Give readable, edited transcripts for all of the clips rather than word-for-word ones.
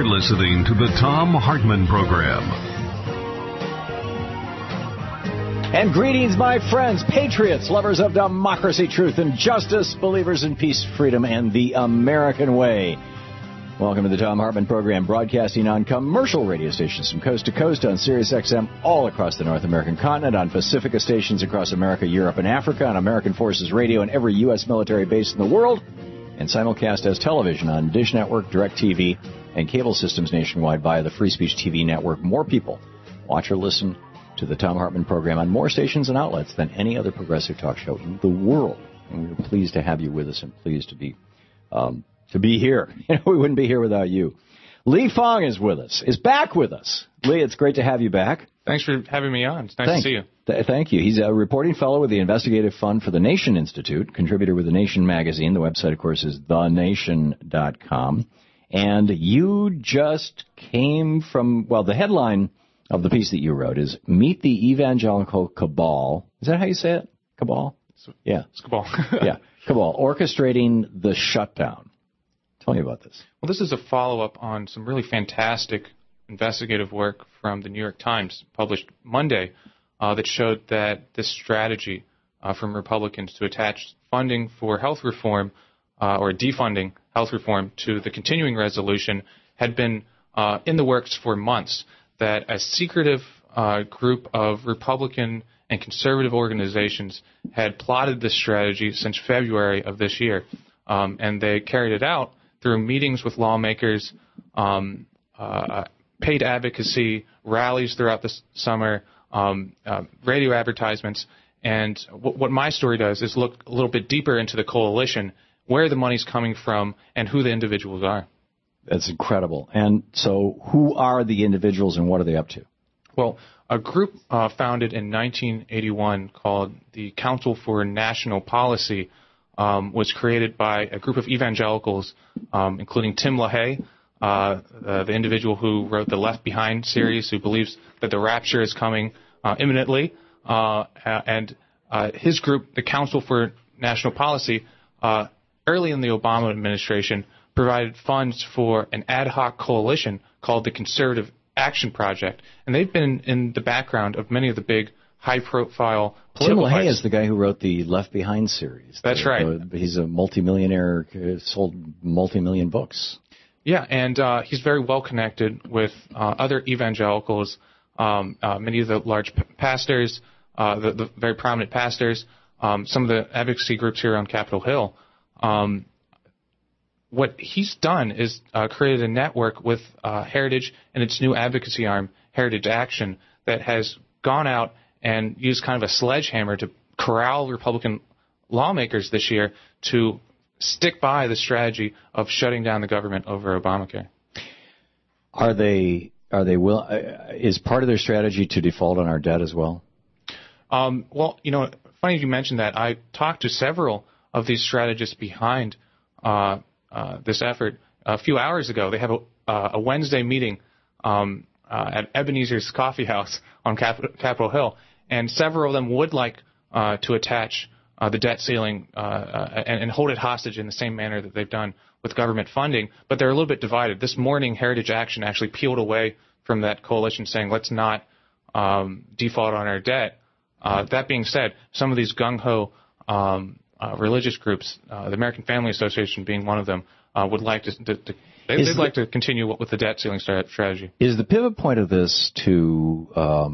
You're listening to the Thom Hartmann Program. And greetings, my friends, patriots, lovers of democracy, truth, and justice, believers in peace, freedom, and the American way. Welcome to the Thom Hartmann Program, broadcasting on commercial radio stations from coast to coast, on Sirius XM all across the North American continent, on Pacifica stations across America, Europe, and Africa, on American Forces Radio and every U.S. military base in the world, and simulcast as television on Dish Network, DirecTV, and cable systems nationwide via the Free Speech TV network. More people watch or listen to the Thom Hartmann Program on more stations and outlets than any other progressive talk show in the world. And we're pleased to have you with us and pleased to be here. You know, we wouldn't be here without you. Lee Fong is with us, is back with us. Lee, it's great to have you back. Thanks for having me on. It's nice to see you. Thank you. He's a reporting fellow with the Investigative Fund for the Nation Institute, contributor with The Nation magazine. The website, of course, is thenation.com. And you just came from, well, the headline of the piece that you wrote is Meet the Evangelical Cabal. Is that how you say it? Cabal? Yeah. It's cabal. Yeah. Cabal. Orchestrating the shutdown. Tell me about this. Well, this is a follow-up on some really fantastic investigative work from the New York Times, published Monday, that showed that this strategy from Republicans to attach funding for health reform or defunding health reform to the continuing resolution had been in the works for months, that a secretive group of Republican and conservative organizations had plotted this strategy since February of this year, and they carried it out through meetings with lawmakers, paid advocacy, rallies throughout the summer, radio advertisements. And what my story does is look a little bit deeper into the coalition, where the money's coming from, and who the individuals are. That's incredible. And so who are the individuals and what are they up to? Well, a group founded in 1981 called the Council for National Policy was created by a group of evangelicals, including Tim LaHaye, the individual who wrote the Left Behind series, who believes that the rapture is coming imminently, and his group, the Council for National Policy, early in the Obama administration, provided funds for an ad hoc coalition called the Conservative Action Project, and they've been in the background of many of the big high-profile political Tim LaHaye is the guy who wrote the Left Behind series. That's right. He's a multimillionaire, sold multi-million books. Yeah, and he's very well connected with other evangelicals, many of the large pastors, the very prominent pastors, some of the advocacy groups here on Capitol Hill. What he's done is created a network with Heritage and its new advocacy arm, Heritage Action, that has gone out and used kind of a sledgehammer to corral Republican lawmakers this year to stick by the strategy of shutting down the government over Obamacare. Are they is part of their strategy to default on our debt as well? Well, you know, funny you mentioned that. I talked to several of these strategists behind this effort a few hours ago. They have a Wednesday meeting at Ebenezer's Coffee House on Capitol Hill, and several of them would like to attach the debt ceiling and hold it hostage in the same manner that they've done with government funding, but they're a little bit divided. This morning, Heritage Action actually peeled away from that coalition, saying, let's not default on our debt. That being said, some of these gung-ho religious groups, the American Family Association being one of them, would like they'd like to continue with the debt ceiling strategy. Is the pivot point of this to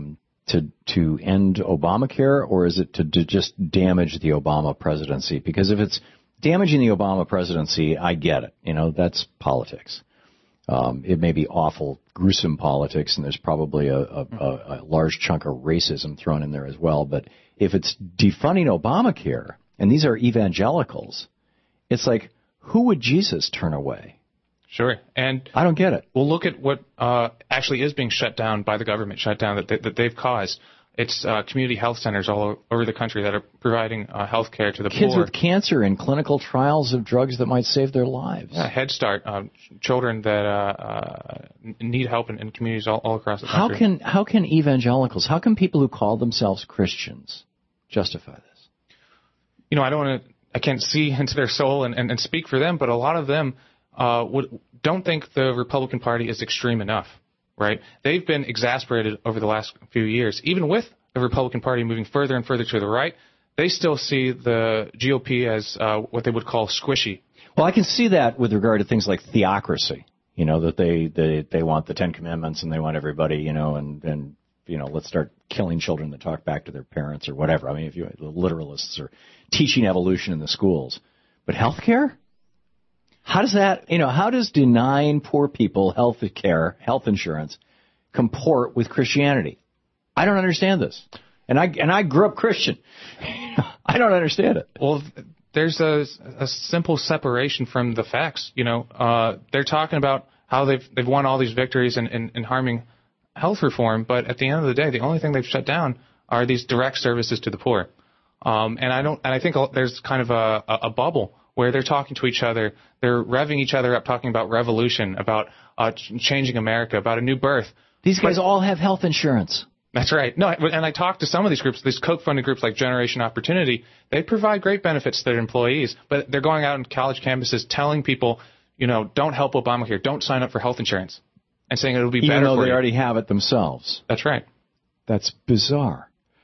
end Obamacare, or is it to just damage the Obama presidency? Because if it's damaging the Obama presidency, I get it. You know, that's politics. It may be awful, gruesome politics, and there's probably a large chunk of racism thrown in there as well. But if it's defunding Obamacare, and these are evangelicals, it's like, who would Jesus turn away? Sure. And I don't get it. Well, look at what actually is being shut down by the government shutdown that they've caused. It's community health centers all over the country that are providing health care to the kids poor. With cancer and clinical trials of drugs that might save their lives. Yeah, Head Start, children that need help in communities all across the country. How can evangelicals, how can people who call themselves Christians justify this? You know, I can't see into their soul and speak for them, but a lot of them don't think the Republican Party is extreme enough, right? They've been exasperated over the last few years. Even with the Republican Party moving further and further to the right, they still see the GOP as what they would call squishy. Well, I can see that with regard to things like theocracy, that they want the Ten Commandments and they want everybody, and let's start killing children that talk back to their parents or whatever. I mean, if the literalists are teaching evolution in the schools. But health care? How does that, how does denying poor people health care, health insurance, comport with Christianity? I don't understand this. And I grew up Christian. I don't understand it. Well, there's a simple separation from the facts. They're talking about how they've won all these victories in harming health reform, but at the end of the day, the only thing they've shut down are these direct services to the poor. And I think there's kind of a bubble where they're talking to each other, they're revving each other up, talking about revolution, about changing America, about a new birth. These guys all have health insurance. That's right. No, and I talked to some of these groups, these Koch-funded groups like Generation Opportunity. They provide great benefits to their employees, but they're going out on college campuses telling people, don't help Obamacare, don't sign up for health insurance, and saying it'll be better for you. Even though they already have it themselves. That's right. That's bizarre.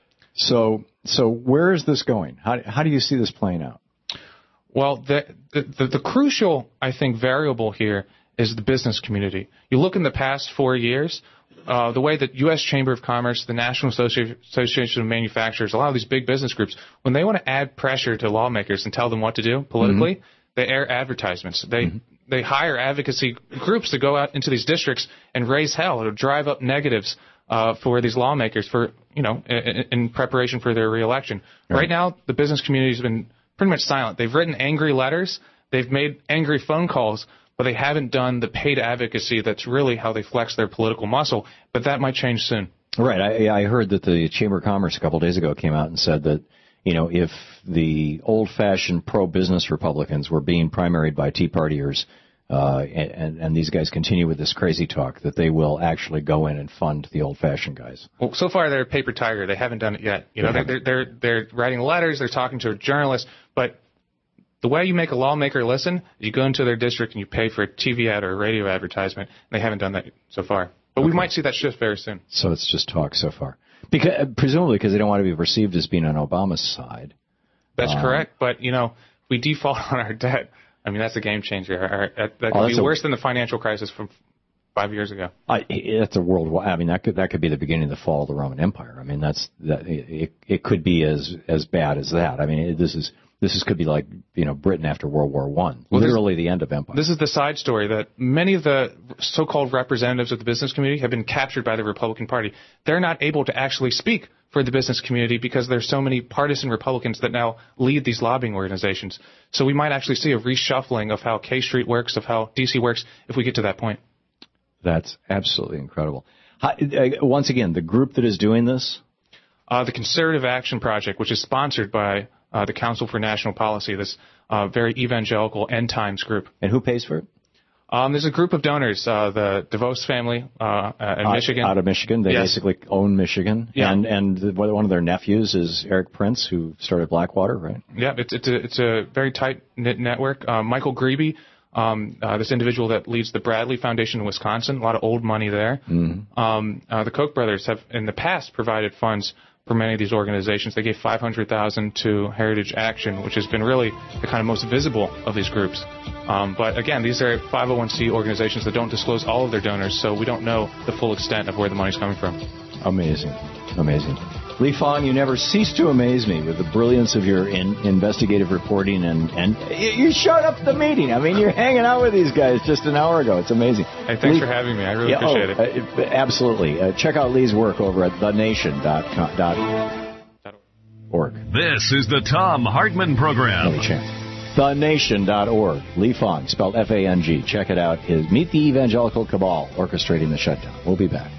So where is this going? How do you see this playing out? Well, the crucial, I think, variable here is the business community. You look in the past 4 years, the way that U.S. Chamber of Commerce, the National Association of Manufacturers, a lot of these big business groups, when they want to add pressure to lawmakers and tell them what to do politically, they air advertisements. They hire advocacy groups to go out into these districts and raise hell or drive up negatives for these lawmakers in preparation for their reelection. Right now, the business community has been pretty much silent. They've written angry letters. They've made angry phone calls, but they haven't done the paid advocacy that's really how they flex their political muscle. But that might change soon. Right. I heard that the Chamber of Commerce a couple of days ago came out and said that, if the old-fashioned pro-business Republicans were being primaried by Tea Partiers, and these guys continue with this crazy talk, that they will actually go in and fund the old-fashioned guys. Well, so far they're a paper tiger. They haven't done it yet. They're writing letters. They're talking to journalists. But the way you make a lawmaker listen, you go into their district and you pay for a TV ad or a radio advertisement. And they haven't done that so far. But we might see that shift very soon. So it's just talk so far. Presumably because they don't want to be perceived as being on Obama's side. That's correct. But, if we default on our debt, I mean, that's a game changer. That could be worse than the financial crisis from 5 years ago. That's a worldwide. I mean, that could be the beginning of the fall of the Roman Empire. I mean, it could be as bad as that. I mean, this could be like Britain after World War I. Literally the end of empire. This is the side story that many of the so-called representatives of the business community have been captured by the Republican Party. They're not able to actually speak for the business community because there's so many partisan Republicans that now lead these lobbying organizations. So we might actually see a reshuffling of how K Street works, of how D.C. works, if we get to that point. That's absolutely incredible. Once again, the group that is doing this? The Conservative Action Project, which is sponsored by the Council for National Policy, this very evangelical end times group. And who pays for it? There's a group of donors, the DeVos family in Michigan. Out of Michigan. They basically own Michigan. Yeah. And one of their nephews is Eric Prince, who started Blackwater, right? Yeah, it's a very tight-knit network. Michael Grebe, this individual that leads the Bradley Foundation in Wisconsin, a lot of old money there. Mm-hmm. The Koch brothers have, in the past, provided funds for many of these organizations. They gave $500,000 to Heritage Action, which has been really the kind of most visible of these groups. But again, these are 501c organizations that don't disclose all of their donors, so we don't know the full extent of where the money's coming from. Amazing. Lee Fong, you never cease to amaze me with the brilliance of your investigative reporting, and you showed up at the meeting. I mean, you're hanging out with these guys just an hour ago. It's amazing. Hey, thanks for having me. I really appreciate it. Absolutely. Check out Lee's work over at thenation.org. This is the Thom Hartmann Program. Let me check. Thenation.org. Lee Fong, spelled F-A-N-G. Check it out. Meet the Evangelical Cabal orchestrating the shutdown. We'll be back.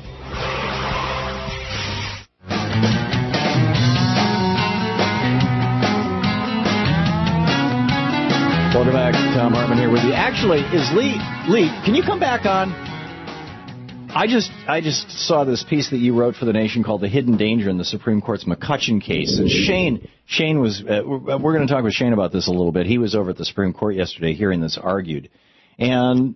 Welcome back. Thom Hartmann here with you. Actually, is Lee, can you come back on? I just saw this piece that you wrote for The Nation called The Hidden Danger in the Supreme Court's McCutcheon case. And Shane was, we're going to talk with Shane about this a little bit. He was over at the Supreme Court yesterday hearing this argued. And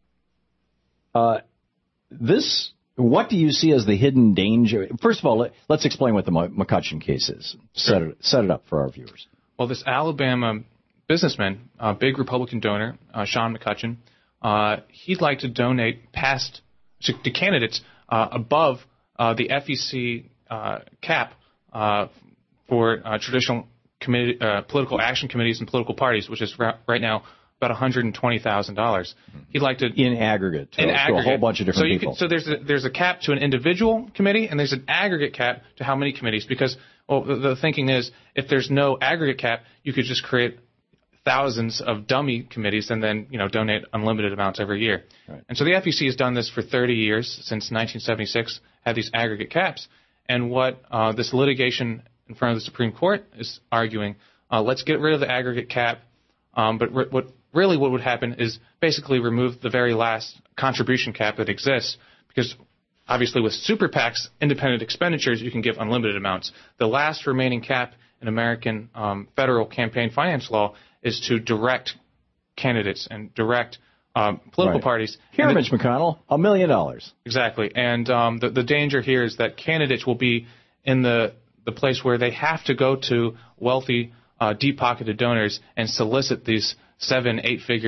what do you see as the hidden danger? First of all, let's explain what the McCutcheon case is. Set it up for our viewers. Well, this Alabama businessman, a big Republican donor, Sean McCutcheon, he'd like to donate to candidates above the FEC cap for traditional political action committees and political parties, which is right now about $120,000. He'd like to in aggregate to a whole bunch of different people. So there's a cap to an individual committee, and there's an aggregate cap to how many committees. Because the thinking is, if there's no aggregate cap, you could just create thousands of dummy committees and then donate unlimited amounts every year. Right. And so the FEC has done this for 30 years since 1976, had these aggregate caps. And what this litigation in front of the Supreme Court is arguing, let's get rid of the aggregate cap. But what would happen is basically remove the very last contribution cap that exists, because obviously with super PACs, independent expenditures, you can give unlimited amounts. The last remaining cap in American federal campaign finance law is to direct candidates and direct political parties. Here, Mitch McConnell, $1 million. Exactly. And the danger here is that candidates will be in the place where they have to go to wealthy, deep-pocketed donors and solicit these 7-8-figure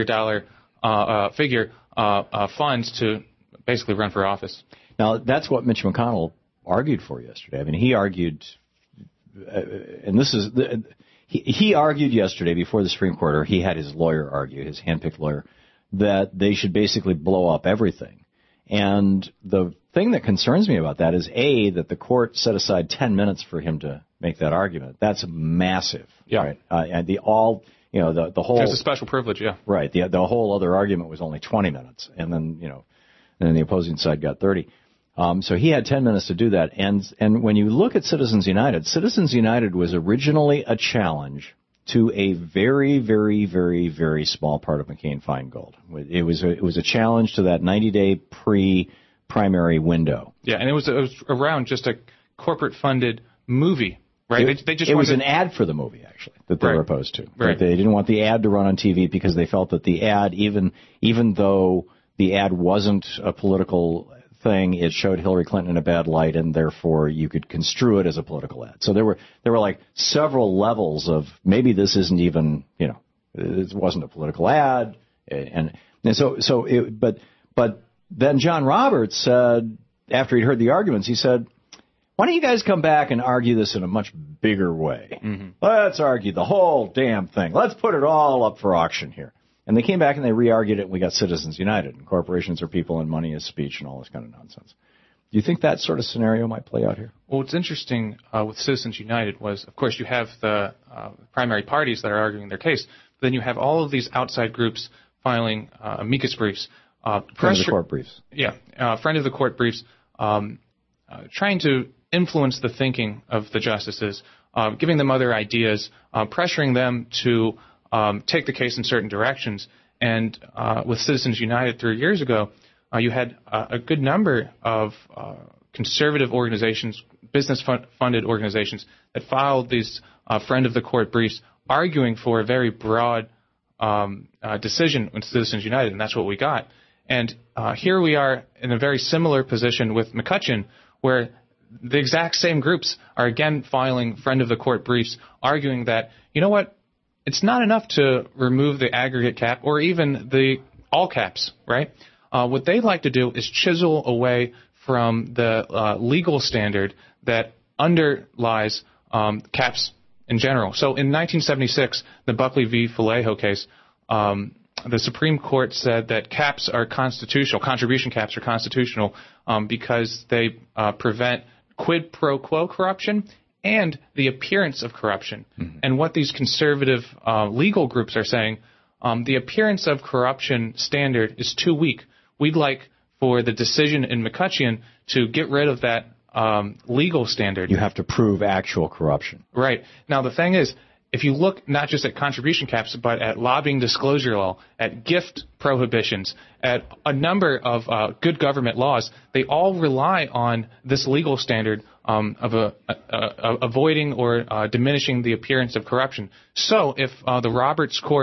funds to basically run for office. Now, that's what Mitch McConnell argued for yesterday. I mean, he argued, and this is he argued yesterday before the Supreme Court, or he had his lawyer argue, his handpicked lawyer, that they should basically blow up everything. And the thing that concerns me about that is, A, that the court set aside 10 minutes for him to make that argument. That's massive. Yeah. Right? And the whole. There's a special privilege, yeah. Right. The whole other argument was only 20 minutes. And then, and then the opposing side got 30. So he had 10 minutes to do that. And when you look at Citizens United was originally a challenge to a very, very, very, very small part of McCain-Feingold. It was a challenge to that 90-day pre-primary window. Yeah, and it was around just a corporate-funded movie, right? It was an ad for the movie, actually, that they were opposed to. Right. They didn't want the ad to run on TV because they felt that the ad, even though the ad wasn't a political thing, it showed Hillary Clinton in a bad light, and therefore you could construe it as a political ad. So there were like several levels of maybe this isn't even, it wasn't a political ad, but then John Roberts said, after he'd heard the arguments, he said, why don't you guys come back and argue this in a much bigger way? Mm-hmm. Let's argue the whole damn thing. Let's put it all up for auction here. And they came back and they re-argued it, and we got Citizens United, and corporations are people and money is speech and all this kind of nonsense. Do you think that sort of scenario might play out here? Well, what's interesting with Citizens United was, of course, you have the primary parties that are arguing their case, but then you have all of these outside groups filing amicus briefs. Friend of the court briefs. Yeah, friend of the court briefs, trying to influence the thinking of the justices, giving them other ideas, pressuring them to take the case in certain directions. And with Citizens United 3 years ago, you had a good number of conservative organizations, business-funded organizations, that filed these friend of the court briefs arguing for a very broad decision with Citizens United, and that's what we got. And here we are in a very similar position with McCutcheon, where the exact same groups are again filing friend of the court briefs arguing that, you know what, it's not enough to remove the aggregate cap or even the all caps, right? What they'd like to do is chisel away from the legal standard that underlies caps in general. So in 1976, the Buckley v. Vallejo case, the Supreme Court said that caps are constitutional, contribution caps are constitutional because they prevent quid pro quo corruption and the appearance of corruption. Mm-hmm. And what these conservative legal groups are saying, the appearance of corruption standard is too weak. We'd like for the decision in McCutcheon to get rid of that legal standard. You have to prove actual corruption. Right. Now, the thing is, if you look not just at contribution caps, but at lobbying disclosure law, at gift prohibitions, at a number of good government laws, they all rely on this legal standard of avoiding or diminishing the appearance of corruption. So if the Roberts Court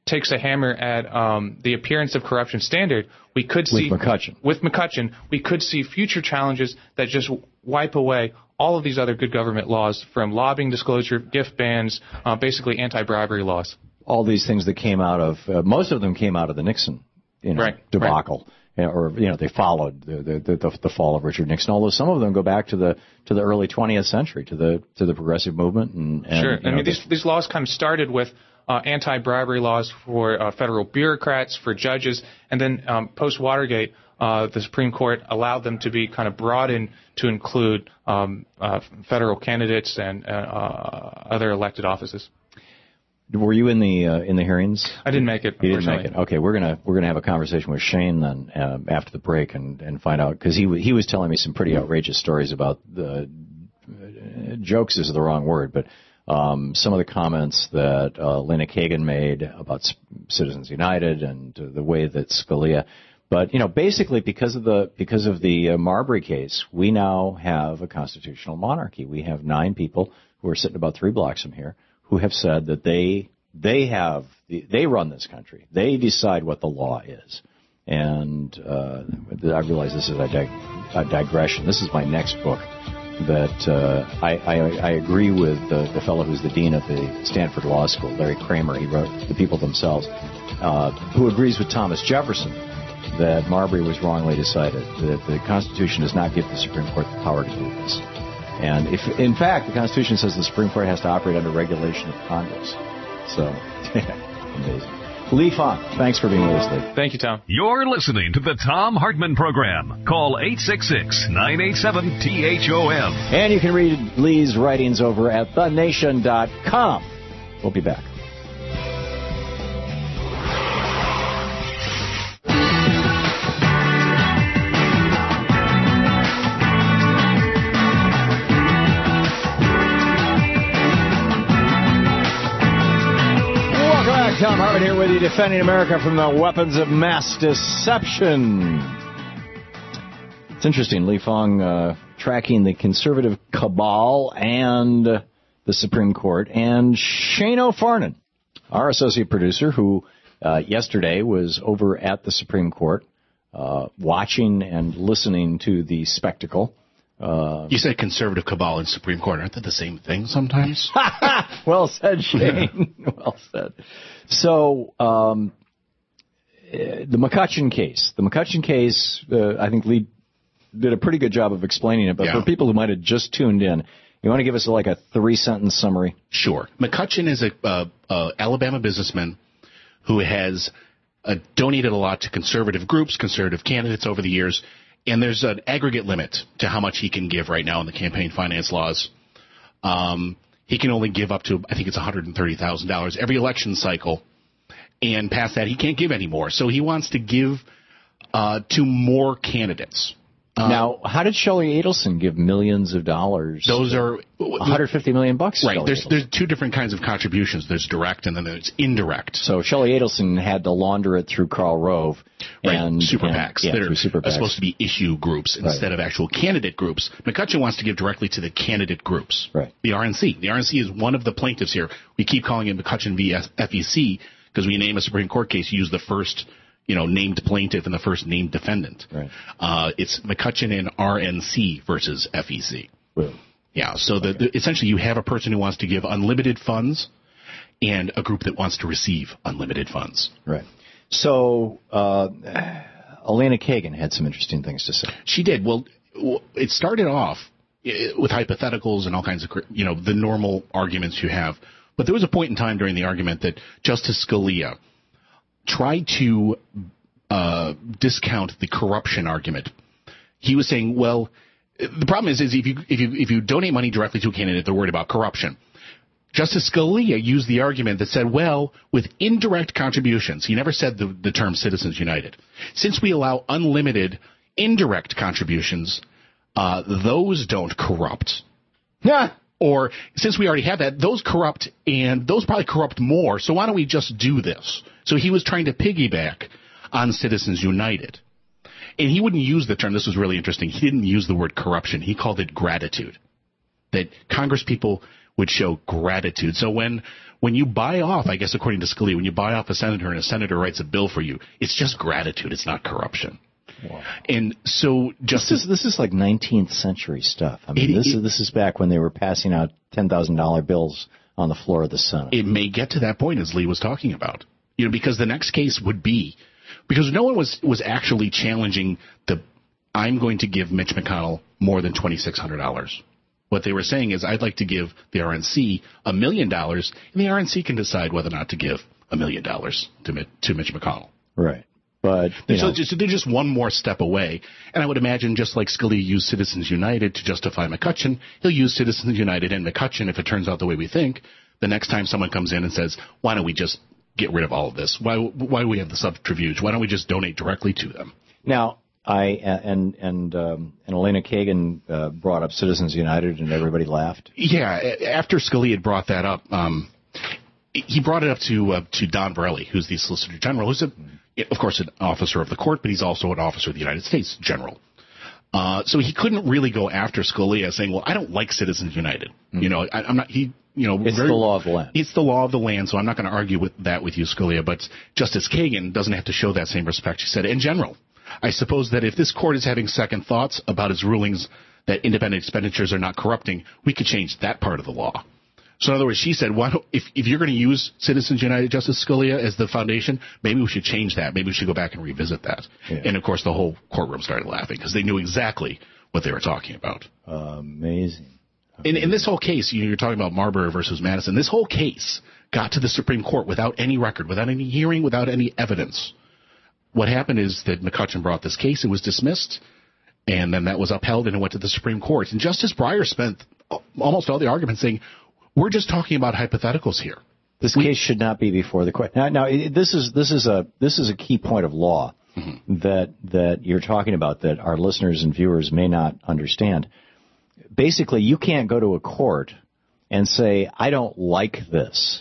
takes a hammer at the appearance of corruption standard, we could see with McCutcheon, we could see future challenges that just wipe away all of these other good government laws, from lobbying disclosure, gift bans, basically anti-bribery laws. All these things that came out of most of them came out of the Nixon debacle. Right. Or they followed the fall of Richard Nixon. Although some of them go back to the early 20th century, to the progressive movement. And sure, I mean these laws kind of started with anti-bribery laws for federal bureaucrats, for judges, and then post-Watergate, the Supreme Court allowed them to be kind of broadened to include federal candidates and other elected offices. Were you in the hearings? I didn't make it. You didn't make it. Okay, we're gonna have a conversation with Shane then after the break and find out, because he was telling me some pretty outrageous stories about the jokes is the wrong word, but some of the comments that Lena Kagan made about Citizens United and the way that Scalia. But basically because of the Marbury case, we now have a constitutional monarchy. We have 9 people who are sitting about 3 blocks from here who have said that they run this country. They decide what the law is. And I realize this is a digression. This is my next book that I agree with the fellow who's the dean of the Stanford Law School, Larry Kramer. He wrote The People Themselves, who agrees with Thomas Jefferson that Marbury was wrongly decided, that the Constitution does not give the Supreme Court the power to do this. And if, in fact, the Constitution says the Supreme Court has to operate under regulation of Congress. So, amazing. Lee Fong, thanks for being with us, Lee. Thank you, Tom. You're listening to the Tom Hartman Program. Call 866-987-THOM. And you can read Lee's writings over at thenation.com. We'll be back. Tom Hartman here with you, defending America from the weapons of mass deception. It's interesting, Lee Fong tracking the conservative cabal and the Supreme Court, and Shane O'Farnon, our associate producer, who yesterday was over at the Supreme Court watching and listening to the spectacle. You said conservative cabal and Supreme Court. Aren't they the same thing sometimes? Well said, Shane. Well said. So, the McCutcheon case. The McCutcheon case, I think Lee did a pretty good job of explaining it, but for people who might have just tuned in, you want to give us like a 3-sentence summary? Sure. McCutcheon is a Alabama businessman who has donated a lot to conservative groups, conservative candidates over the years, and there's an aggregate limit to how much he can give right now in the campaign finance laws. He can only give up to, I think it's $130,000 every election cycle, and past that he can't give any more. So he wants to give to more candidates. Now, how did Shelley Adelson give millions of dollars? Those are $150 million bucks. Right. There's 2 different kinds of contributions. There's direct and then there's indirect. So Shelley Adelson had to launder it through Karl Rove. And super PACs. Yeah, that super PACs. Are supposed to be issue groups instead of actual candidate groups. McCutcheon wants to give directly to the candidate groups. Right. The RNC. The RNC is one of the plaintiffs here. We keep calling it McCutcheon v. FEC because we name a Supreme Court case, you use the first named plaintiff and the first named defendant. Right. It's McCutcheon and RNC versus FEC. Really? Yeah. So essentially you have a person who wants to give unlimited funds and a group that wants to receive unlimited funds. Right. So Elena Kagan had some interesting things to say. She did. Well, it started off with hypotheticals and all kinds of, the normal arguments you have. But there was a point in time during the argument that Justice Scalia tried to discount the corruption argument. He was saying, well, the problem is if you donate money directly to a candidate, they're worried about corruption. Justice Scalia used the argument that said, well, with indirect contributions, he never said the term Citizens United. Since we allow unlimited indirect contributions, those don't corrupt. Yeah. Or since we already have that, those corrupt, and those probably corrupt more, so why don't we just do this? So he was trying to piggyback on Citizens United. And he wouldn't use the term, this was really interesting, he didn't use the word corruption, he called it gratitude. that Congress people would show gratitude. So when you buy off, I guess according to Scalia, when you buy off a senator and a senator writes a bill for you, it's just gratitude. It's not corruption. Wow. And so this is like 19th century stuff. I mean, this is back when they were passing out $10,000 bills on the floor of the Senate. It may get to that point, as Lee was talking about, because the next case would be, because no one was actually challenging I'm going to give Mitch McConnell more than $2,600. What they were saying is, I'd like to give the RNC $1 million, and the RNC can decide whether or not to give $1 million to Mitch McConnell. Right. But they're just one more step away. And I would imagine, just like Scalia used Citizens United to justify McCutcheon, he'll use Citizens United and McCutcheon if it turns out the way we think. The next time someone comes in and says, why don't we just get rid of all of this? Why do we have the subterfuge? Why don't we just donate directly to them? Now, and Elena Kagan brought up Citizens United, and everybody laughed. Yeah, after Scalia had brought that up, he brought it up to Don Borelli, who's the Solicitor General, who's of course an officer of the court, but he's also an officer of the United States General. So he couldn't really go after Scalia saying, well, I don't like Citizens United. Mm-hmm. I'm not. It's the law of the land. It's the law of the land, so I'm not going to argue with you, Scalia. But Justice Kagan doesn't have to show that same respect. She said, in general, I suppose that if this court is having second thoughts about its rulings that independent expenditures are not corrupting, we could change that part of the law. So in other words, she said, if you're going to use Citizens United, Justice Scalia, as the foundation, maybe we should change that. Maybe we should go back and revisit that. Yeah. And, of course, the whole courtroom started laughing because they knew exactly what they were talking about. Amazing. In this whole case, you're talking about Marbury versus Madison. This whole case got to the Supreme Court without any record, without any hearing, without any evidence. What happened is that McCutcheon brought this case. It was dismissed, and then that was upheld, and it went to the Supreme Court. And Justice Breyer spent almost all the argument saying, we're just talking about hypotheticals here. This case should not be before the court. Now, this is a key point of law mm-hmm. that you're talking about that our listeners and viewers may not understand. Basically, you can't go to a court and say, I don't like this.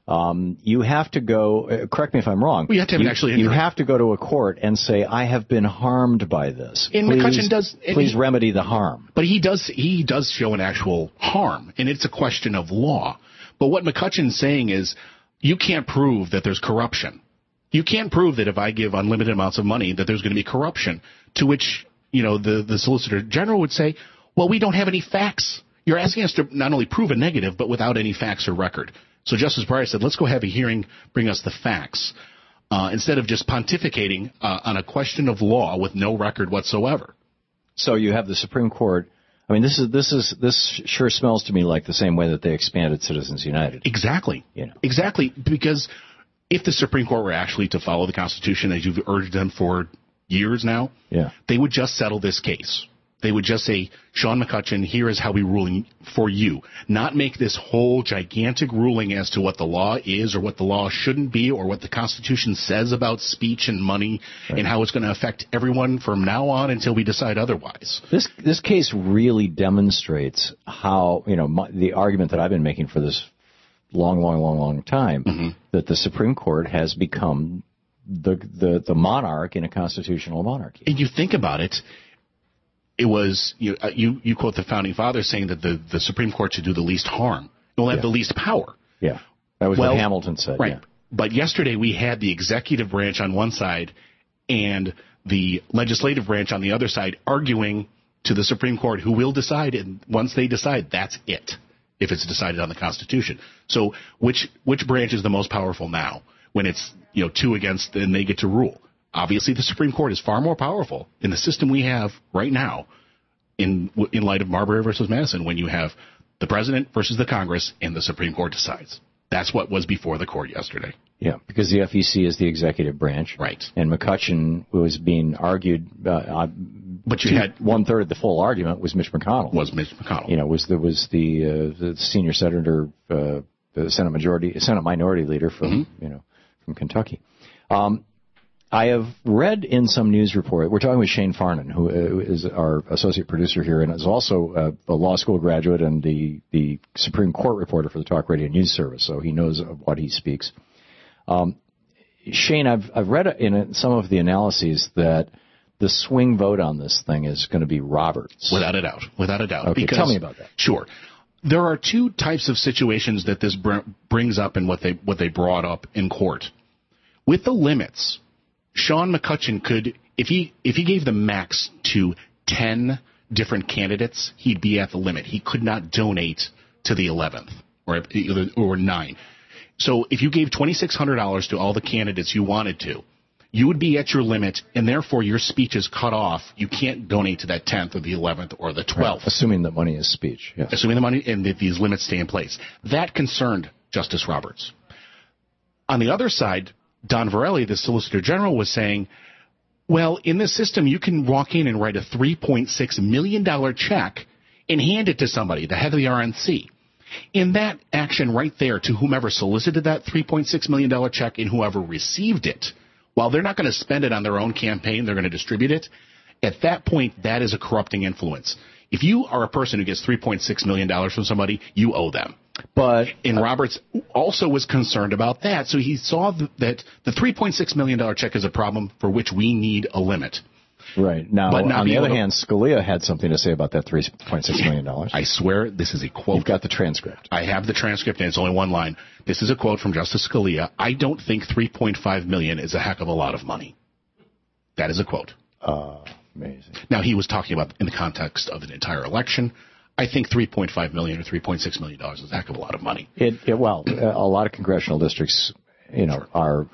You have to go, correct me if I'm wrong. You have to have actually you have to go to a court and say, I have been harmed by this. And McCutcheon does. Please remedy the harm. But he does show an actual harm, and it's a question of law. But what McCutcheon's saying is, you can't prove that there's corruption. You can't prove that if I give unlimited amounts of money that there's going to be corruption. To which, the Solicitor General would say, well, we don't have any facts. You're asking us to not only prove a negative, but without any facts or record. So Justice Breyer said, let's go have a hearing, bring us the facts, instead of just pontificating on a question of law with no record whatsoever. So you have the Supreme Court. I mean, this sure smells to me like the same way that they expanded Citizens United. Exactly. Exactly. Because if the Supreme Court were actually to follow the Constitution, as you've urged them for years now, they would just settle this case. They would just say, Sean McCutcheon, here is how we ruling for you. Not make this whole gigantic ruling as to what the law is or what the law shouldn't be or what the Constitution says about speech and money and how it's going to affect everyone from now on until we decide otherwise. This case really demonstrates how, the argument that I've been making for this long time, mm-hmm. that the Supreme Court has become the monarch in a constitutional monarchy. And you think about it. It was, you quote the Founding Fathers saying that the Supreme Court should do the least harm. It will have the least power. Yeah, that was what Hamilton said. Right. Yeah. But yesterday we had the executive branch on one side and the legislative branch on the other side arguing to the Supreme Court who will decide, and once they decide, that's it, if it's decided on the Constitution. So which branch is the most powerful now when it's two against and they get to rule? Obviously, the Supreme Court is far more powerful in the system we have right now in light of Marbury versus Madison when you have the president versus the Congress and the Supreme Court decides. That's what was before the court yesterday. Yeah, because the FEC is the executive branch. Right. And McCutcheon was being argued, but you had 1/3 of the full argument was Mitch McConnell. Was Mitch McConnell. Was the senior senator, the Senate minority leader from, mm-hmm. From Kentucky. I have read in some news report, we're talking with Shane Farnan, who is our associate producer here and is also a law school graduate and the Supreme Court reporter for the Talk Radio News Service, so he knows of what he speaks. Shane, I've read in some of the analyses that the swing vote on this thing is going to be Roberts. Without a doubt. Okay, tell me about that. Sure. there are two types of situations that this brings up and what they brought up in court. With the limits, Sean McCutcheon could, if he gave the max to 10 different candidates, he'd be at the limit. He could not donate to the 11th or 9. So if you gave $2,600 to all the candidates you wanted to, you would be at your limit, and therefore your speech is cut off. You can't donate to that 10th or the 11th or the 12th. Right. Assuming that money is speech. Yes. Assuming the money and that these limits stay in place. That concerned Justice Roberts. On the other side, Don Verrilli, the Solicitor General, was saying, well, in this system, you can walk in and write a $3.6 million check and hand it to somebody, the head of the RNC. In that action right there, to whomever solicited that $3.6 million check and whoever received it, while they're not going to spend it on their own campaign, they're going to distribute it. At that point, that is a corrupting influence. If you are a person who gets $3.6 million from somebody, you owe them. And Roberts also was concerned about that. So he saw that the $3.6 million check is a problem for which we need a limit. Right. Now, on the other hand, Scalia had something to say about that $3.6 million. I swear this is a quote. You've got the transcript. I have the transcript, and it's only one line. This is a quote from Justice Scalia. I don't think $3.5 million is a heck of a lot of money. That is a quote. Amazing. Now, he was talking about in the context of an entire election. I think $3.5 million or $3.6 million is a heck of a lot of money. Well, a lot of congressional districts, are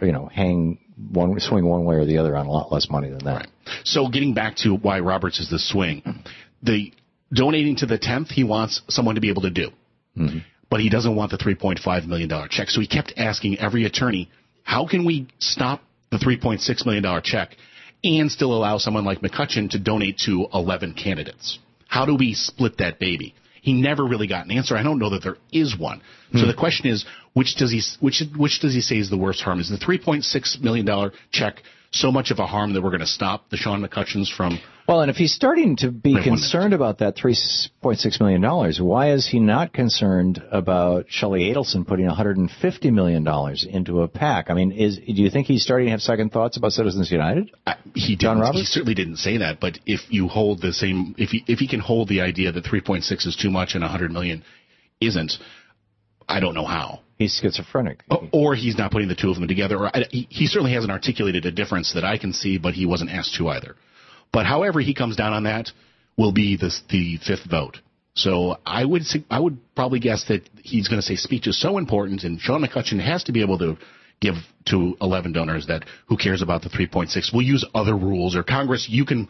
swing one way or the other on a lot less money than that. Right. So getting back to why Roberts is the swing, the donating to the 10th, he wants someone to be able to do. Mm-hmm. But he doesn't want the $3.5 million check. So he kept asking every attorney, how can we stop the $3.6 million check and still allow someone like McCutcheon to donate to 11 candidates? How do we split that baby? He never really got an answer. I don't know that there is one. So the question is, which does he say is the worst harm? Is the $3.6 million check so much of a harm that we're going to stop the Sean McCutcheons from? Well, and if he's starting to be concerned about that $3.6 million, why is he not concerned about Shelley Adelson putting $150 million into a PAC? I mean, do you think he's starting to have second thoughts about Citizens United? He certainly didn't say that. But if you hold the same, if he can hold the idea that 3.6 is too much and 100 million isn't, I don't know how. He's schizophrenic. Or he's not putting the two of them together. Or he certainly hasn't articulated a difference that I can see, but he wasn't asked to either. But however he comes down on that will be the fifth vote. So I would probably guess that he's going to say speech is so important, and Sean McCutcheon has to be able to give to 11 donors that who cares about the 3.6. We'll use other rules, or Congress, you go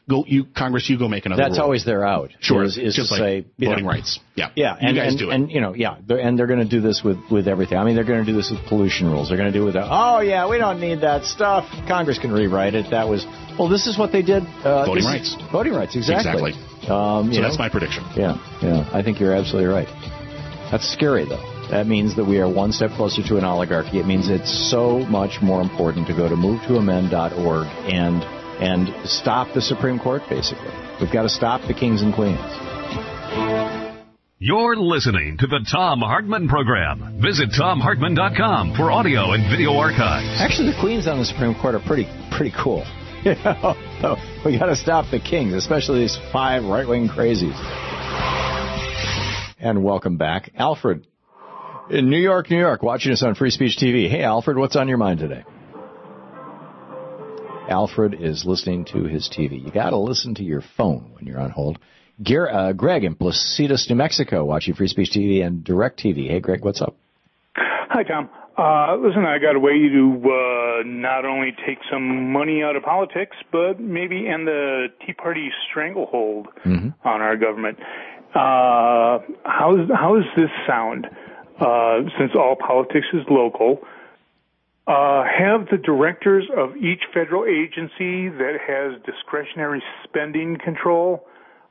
make another rule. That's always their out. Sure. Is just to like say, voting rights. Yeah. Yeah. You guys do it. And they're going to do this with everything. I mean, they're going to do this with pollution rules. They're going to do it with, we don't need that stuff. Congress can rewrite it. This is what they did. Voting rights. Voting rights, exactly. So that's my prediction. Yeah. I think you're absolutely right. That's scary, though. That means that we are one step closer to an oligarchy. It means it's so much more important to go to movetoamend.org and stop the Supreme Court, basically. We've got to stop the kings and queens. You're listening to the Thom Hartmann Program. Visit ThomHartmann.com for audio and video archives. Actually, the queens on the Supreme Court are pretty cool. So we got to stop the kings, especially these 5 right-wing crazies. And welcome back, Alfred. In New York, watching us on Free Speech TV. Hey, Alfred, what's on your mind today? Alfred is listening to his TV. You got to listen to your phone when you're on hold. Greg in Placitas, New Mexico, watching Free Speech TV and Direct TV. Hey, Greg, what's up? Hi, Tom. Listen, I got a way to not only take some money out of politics, but maybe end the Tea Party stranglehold on our government. How does this sound? Since all politics is local, have the directors of each federal agency that has discretionary spending control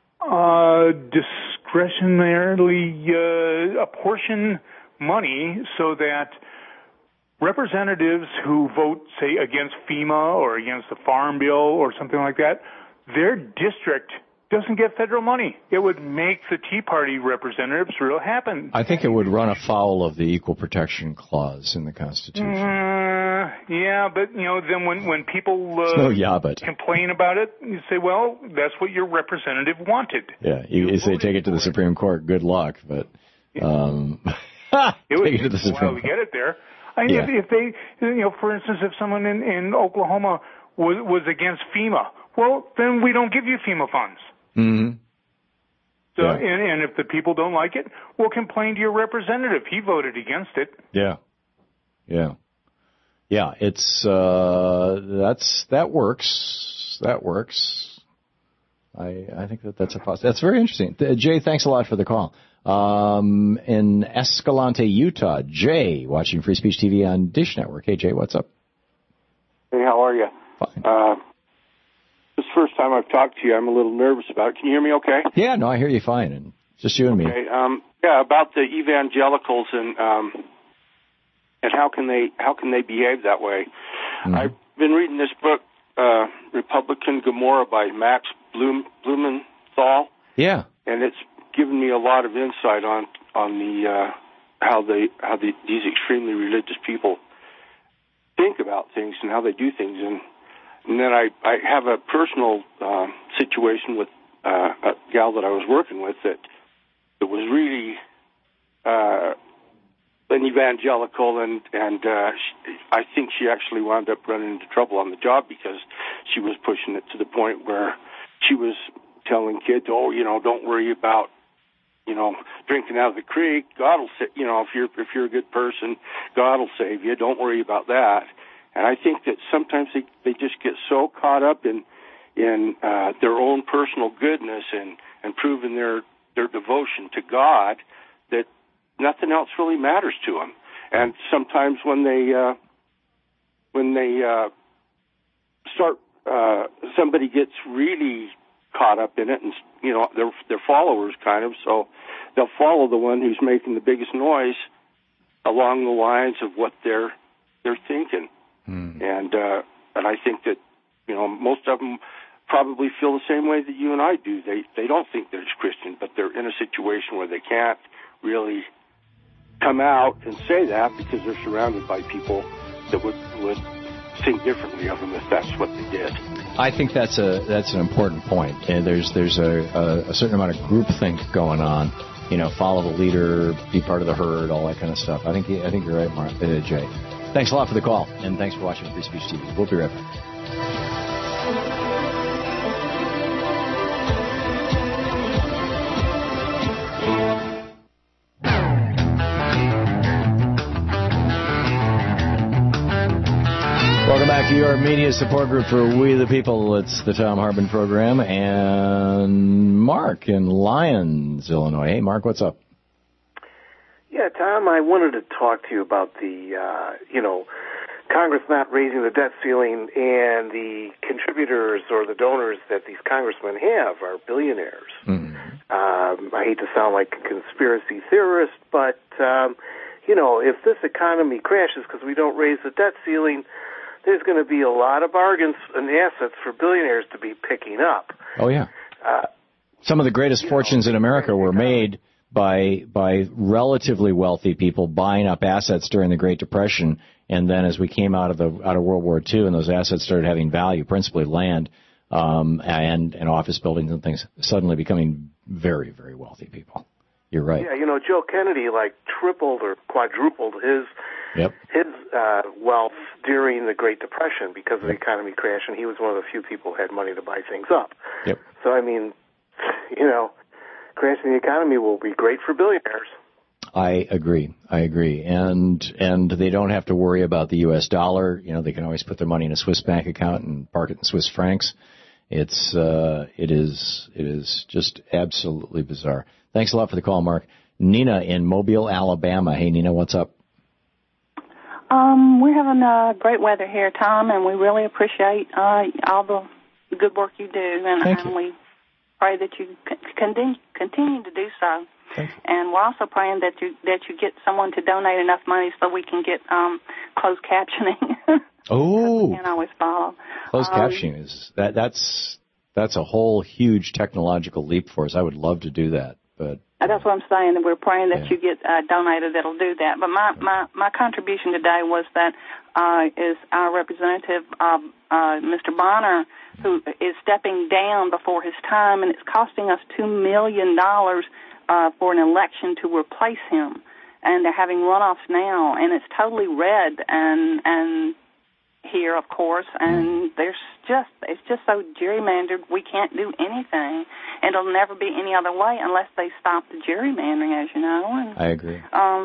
discretionarily apportion money so that representatives who vote, say, against FEMA or against the Farm Bill or something like that, their district doesn't get federal money. It would make the Tea Party representatives real happy. I think it would run afoul of the Equal Protection Clause in the Constitution. Yeah, but then when people complain about it, you say, well, that's what your representative wanted. Yeah, you say take it to the Supreme Court. Good luck, but it would take a while to get it there. I mean, if they, for instance, if someone in Oklahoma was against FEMA, well, then we don't give you FEMA funds. Mm-hmm. So, and if the people don't like it, we'll complain to your representative. He voted against it. Yeah. It's that works. I think that's a possibility. That's very interesting. Jay, thanks a lot for the call. In Escalante, Utah, Jay, watching Free Speech TV on Dish Network. Hey, Jay, what's up? Hey, how are you? Fine. This is the first time I've talked to you. I'm a little nervous about it. Can you hear me okay? Yeah, no, I hear you fine. And just you and me. Okay. About the evangelicals and how can they behave that way? Mm-hmm. I've been reading this book, Republican Gomorrah by Max Blumenthal. Yeah. And it's given me a lot of insight on the how these extremely religious people think about things and how they do things. And then I have a personal situation with a gal that I was working with that was really an evangelical, and I think she actually wound up running into trouble on the job because she was pushing it to the point where she was telling kids, don't worry about, drinking out of the creek. God will save, if you're a good person, God will save you. Don't worry about that. And I think that sometimes they just get so caught up in their own personal goodness and proving their devotion to God that nothing else really matters to them. And sometimes when they start, somebody gets really caught up in it, and they're followers kind of, so they'll follow the one who's making the biggest noise along the lines of what they're thinking. And I think that most of them probably feel the same way that you and I do. They don't think they're Christian, but they're in a situation where they can't really come out and say that because they're surrounded by people that would think differently of them if that's what they did. I think that's an important point. And there's a certain amount of groupthink going on. Follow the leader, be part of the herd, all that kind of stuff. I think you're right, Mark, Jay. Thanks a lot for the call, and thanks for watching Free Speech TV. We'll be right back. Welcome back to your media support group for We the People. It's the Thom Hartmann Program, and Mark in Lyons, Illinois. Hey, Mark, what's up? Yeah, Tom, I wanted to talk to you about the, Congress not raising the debt ceiling, and the contributors or the donors that these congressmen have are billionaires. Mm-hmm. I hate to sound like a conspiracy theorist, but, if this economy crashes because we don't raise the debt ceiling, there's going to be a lot of bargains and assets for billionaires to be picking up. Oh, yeah. Some of the greatest fortunes in America were made by relatively wealthy people buying up assets during the Great Depression, and then as we came out of World War II and those assets started having value, principally land and office buildings and things, suddenly becoming very, very wealthy people. You're right. Yeah, Joe Kennedy tripled or quadrupled his wealth during the Great Depression because of the economy crash, and he was one of the few people who had money to buy things up. Yep. So crashing the economy will be great for billionaires. I agree. And they don't have to worry about the U.S. dollar. They can always put their money in a Swiss bank account and park it in Swiss francs. It is just absolutely bizarre. Thanks a lot for the call, Mark. Nina in Mobile, Alabama. Hey, Nina, what's up? We're having great weather here, Tom, and we really appreciate all the good work you do. And we pray that you continue to do so. And we're also praying that you get someone to donate enough money so we can get closed captioning. Oh, we can't always follow. Closed captioning is that's That's a whole huge technological leap for us. I would love to do that, but that's what I'm saying. We're praying that you get a donator that'll do that. But my contribution today was that is our representative, Mr. Bonner, who is stepping down before his time, and it's costing us $2 million for an election to replace him. And they're having runoffs now, and it's totally red and here, of course, and it's just so gerrymandered we can't do anything. And it'll never be any other way unless they stop the gerrymandering, as you know. And, I agree.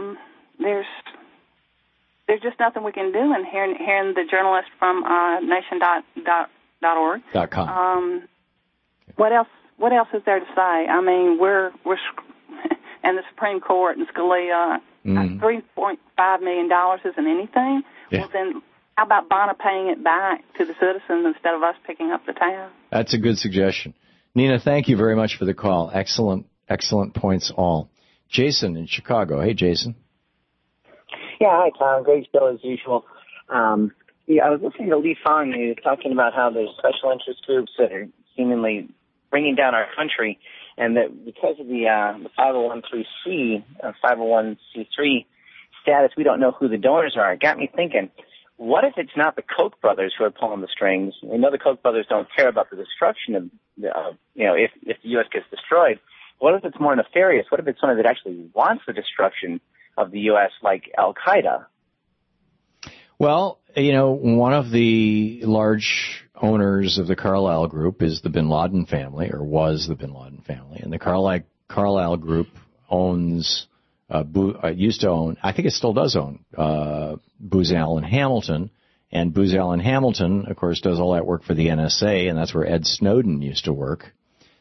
There's just nothing we can do. And hearing the journalist from nation.org. .com. What else is there to say? I mean, we're and the Supreme Court and Scalia, $3.5 million isn't anything. Yeah. Well, then how about Bonner paying it back to the citizens instead of us picking up the tab? That's a good suggestion. Nina, thank you very much for the call. Excellent points all. Jason in Chicago. Hey, Jason. Yeah, hi, Tom. Great show as usual. I was listening to Lee Fong, who was talking about how there's special interest groups that are seemingly bringing down our country, and that because of the 501c3 status, we don't know who the donors are. It got me thinking, what if it's not the Koch brothers who are pulling the strings? We know the Koch brothers don't care about the destruction of, if the U.S. gets destroyed. What if it's more nefarious? What if it's someone that actually wants the destruction of the U.S., like Al-Qaeda? Well, one of the large owners of the Carlyle Group is the Bin Laden family, or was the Bin Laden family. And the Carlyle Group owns, used to own, I think it still does own, Booz Allen Hamilton. And Booz Allen Hamilton, of course, does all that work for the NSA, and that's where Ed Snowden used to work.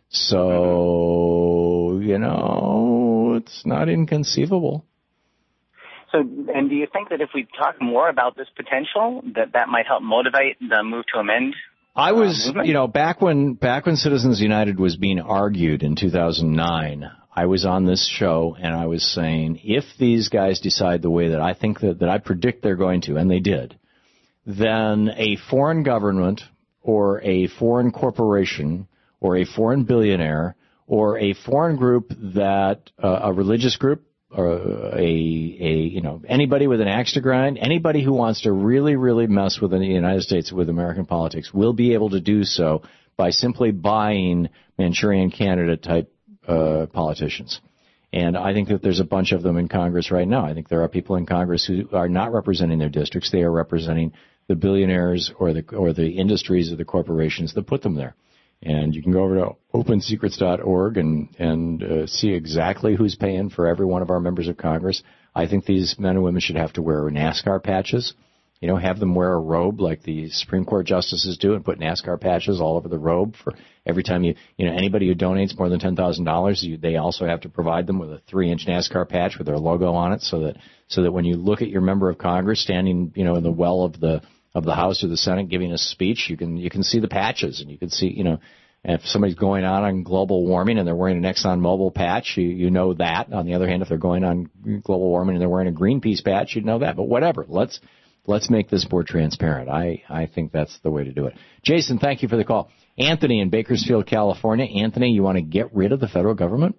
So, it's not inconceivable. So, and do you think that if we talk more about this potential, that might help motivate the move to amend? I was, back when Citizens United was being argued in 2009, I was on this show and I was saying, if these guys decide the way that I think that I predict they're going to, and they did, then a foreign government or a foreign corporation or a foreign billionaire or a foreign group that, a religious group, or anybody with an axe to grind, anybody who wants to really, really mess with the United States, with American politics, will be able to do so by simply buying Manchurian candidate type politicians. And I think that there's a bunch of them in Congress right now. I think there are people in Congress who are not representing their districts. They are representing the billionaires or the industries or the corporations that put them there. And you can go over to opensecrets.org and see exactly who's paying for every one of our members of Congress. I think these men and women should have to wear NASCAR patches. Have them wear a robe like the Supreme Court justices do and put NASCAR patches all over the robe for every time anybody who donates more than $10,000, they also have to provide them with a 3-inch NASCAR patch with their logo on it so that when you look at your member of Congress standing, in the well of the House or the Senate giving a speech, you can see the patches, and you can see, if somebody's going on global warming and they're wearing an ExxonMobil patch, you know that. On the other hand, if they're going on global warming and they're wearing a Greenpeace patch, you'd know that. But whatever, let's make this more transparent. I think that's the way to do it. Jason, thank you for the call. Anthony in Bakersfield, California. Anthony, you want to get rid of the federal government?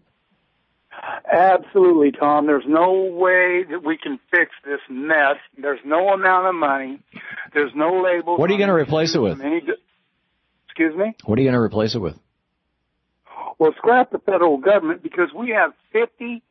Absolutely, Tom. There's no way that we can fix this mess. There's no amount of money. There's no label. What are you going to replace it with? Excuse me? What are you going to replace it with? Well, scrap the federal government, because we have 50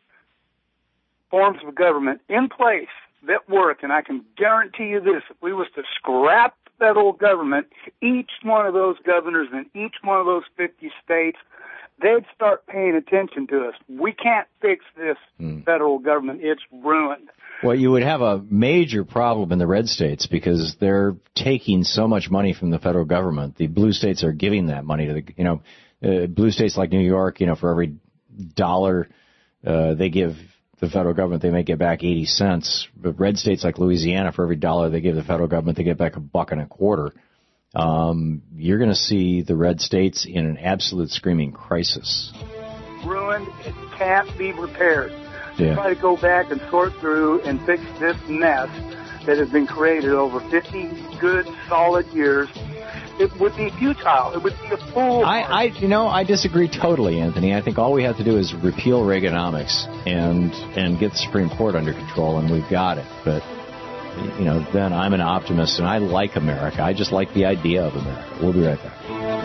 forms of government in place that work, and I can guarantee you this: if we was to scrap the federal government, each one of those governors in each one of those 50 states, they'd start paying attention to us. We can't fix this federal government. It's ruined. Well, you would have a major problem in the red states because they're taking so much money from the federal government. The blue states are giving that money to blue states like New York, for every dollar they give the federal government, they may get back 80 cents. But red states like Louisiana, for every dollar they give the federal government, they get back $1.25. You're going to see the red states in an absolute screaming crisis. Ruined. It can't be repaired. Yeah. Try to go back and sort through and fix this mess that has been created over 50 good, solid years. it would be futile. It would be a fool. I disagree totally, Anthony. I think all we have to do is repeal Reaganomics and get the Supreme Court under control, and we've got it. But then I'm an optimist, and I like America. I just like the idea of America. We'll be right back.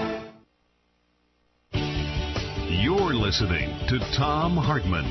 You're listening to Thom Hartmann.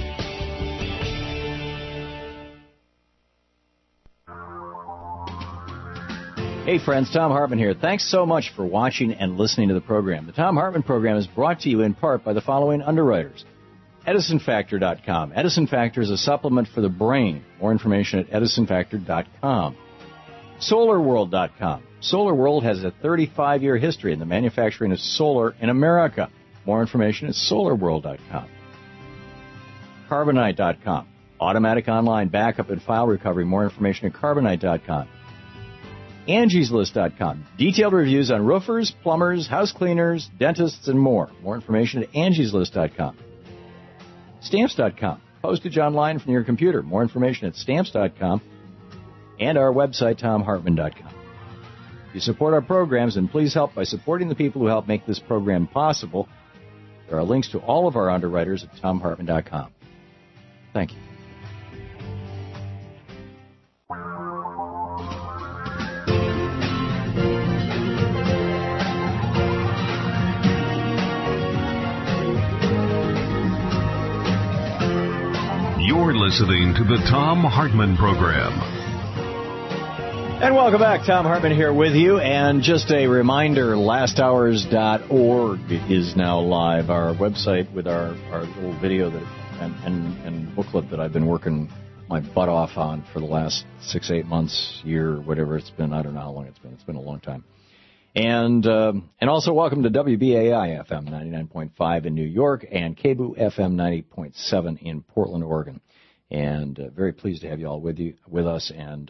Hey friends, Thom Hartmann here. Thanks so much for watching and listening to the program. The Thom Hartmann program is brought to you in part by the following underwriters. EdisonFactor.com. Edison Factor is a supplement for the brain. More information at EdisonFactor.com. SolarWorld.com. SolarWorld has a 35-year history in the manufacturing of solar in America. More information at SolarWorld.com. Carbonite.com. Automatic online backup and file recovery. More information at Carbonite.com. AngiesList.com. Detailed reviews on roofers, plumbers, house cleaners, dentists, and more. More information at AngiesList.com. Stamps.com. Postage online from your computer. More information at Stamps.com. And our website, ThomHartmann.com. If you support our programs, and please help by supporting the people who help make this program possible. There are links to all of our underwriters at ThomHartmann.com. Thank you. You're listening to the Thom Hartmann Program. And welcome back. Thom Hartmann here with you. And just a reminder, lasthours.org is now live. Our website with our little video and booklet that I've been working my butt off on for the last 6-8 months, year, whatever it's been. I don't know how long it's been. It's been a long time. And also welcome to WBAI FM 99.5 in New York and KBOO FM 90.7 in Portland, Oregon. And very pleased to have you all with us. And